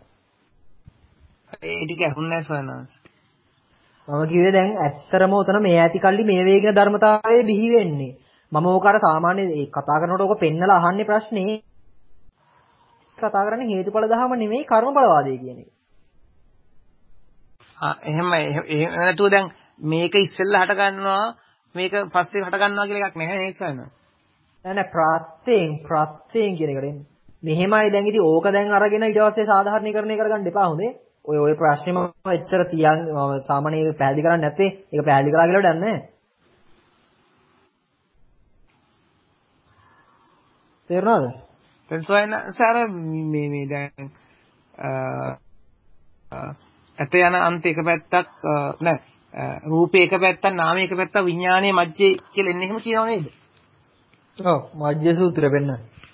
ඒ ටික අහුන්නේ නැහැ ස්වයනාස. මම කිව්වේ දැන් ඇත්තරම උතන මේ ඇති කල්ලි මේ වේගන ධර්මතාවයේ බිහි වෙන්නේ. මම ඕක අර සාමාන්‍ය කතා කරනකොට ඕක පෙන්නලා අහන්නේ ප්‍රශ්නේ කතා කරන්නේ හේතුඵල ධර්ම නෙමෙයි කර්මඵලවාදය කියන එක. එහෙමයි. එහෙම නැතුව දැන් මේක ඉස්සෙල්ලා හට ගන්නවා මේක පස්සේ හට ගන්නවා කියලා එකක් නැහැ නේද සයනා? නෑ ප්‍රත්‍යයෙන් කියන එකට එන්නේ. මෙහෙමයි දැන් ඉතින් ඕක දැන් අරගෙන ඊට පස්සේ සාධාරණීකරණය කරගන්න එපා හොඳේ. ඔය ප්‍රශ්නේ මම එච්චර තියන් මම සාමාන්‍යයෙන් පැහැදිලි කරන්නේ නැත්තේ. ඒක පැහැදිලි කරා කියලා වැඩක් නැහැ. තේරුණාද? දැන් සයනා මේ දැන් ඇත යන අන්ත එක පැත්තක් නෑ රූපේ එක පැත්තක් නාමයේ එක පැත්තක් විඥානයේ මැජ්ජේ කියලා එන්නේ එහෙම කියනව නේද? ඔව් මැජ්ජේ සූත්‍රය පෙන්නන.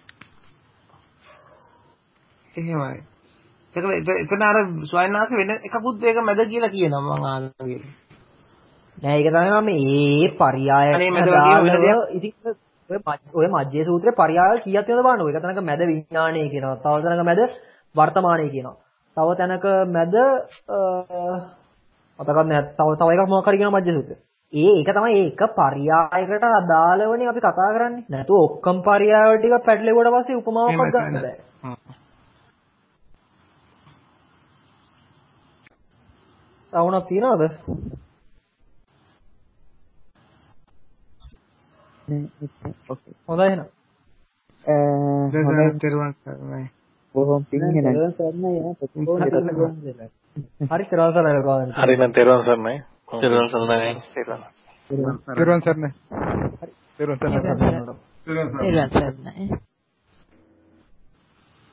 එහෙමයි. එතන අර ස්වයනාස වෙන එකකුත් ඒක මැද කියලා කියනවා මම ආගේ. නෑ ඒක තමයි මම ඒ පරියාය ඉතින් ඔය මැජ්ජේ සූත්‍රේ පරියාය කීයක් තියෙනවද බලන්න. ඔය එක තැනක මැද විඥානය කියනවා. තව තැනක මැද වර්තමානය කියනවා. තව තැනක මැද මතකත් නෑ තව එකක් මොකක් හරි කියනවා මැජ්ජේ සූත්‍රේ. ඒක තමයි ඒක පරියායකට අදාළවනේ අපි කතා කරන්නේ. නැතුව ඔක්කොම පරියාය ටික පැටලෙවුවට පස්සේ උපමාවක් ගන්න බෑ. තවුණක් තියනවද? ඕකේ. හොඳයි එහෙනම්. හොඳයි තෙරුවන් සරණයි. බොහොම පිං එහෙනම්. හරි තෙරුවන් සරණයි ගාන. හරි නම් තෙරුවන් සරණයි. තෙරුවන් සරණයි. තෙරුවන් සරණයි. හරි. තෙරුවන් සරණයි. තෙරුවන් සරණයි.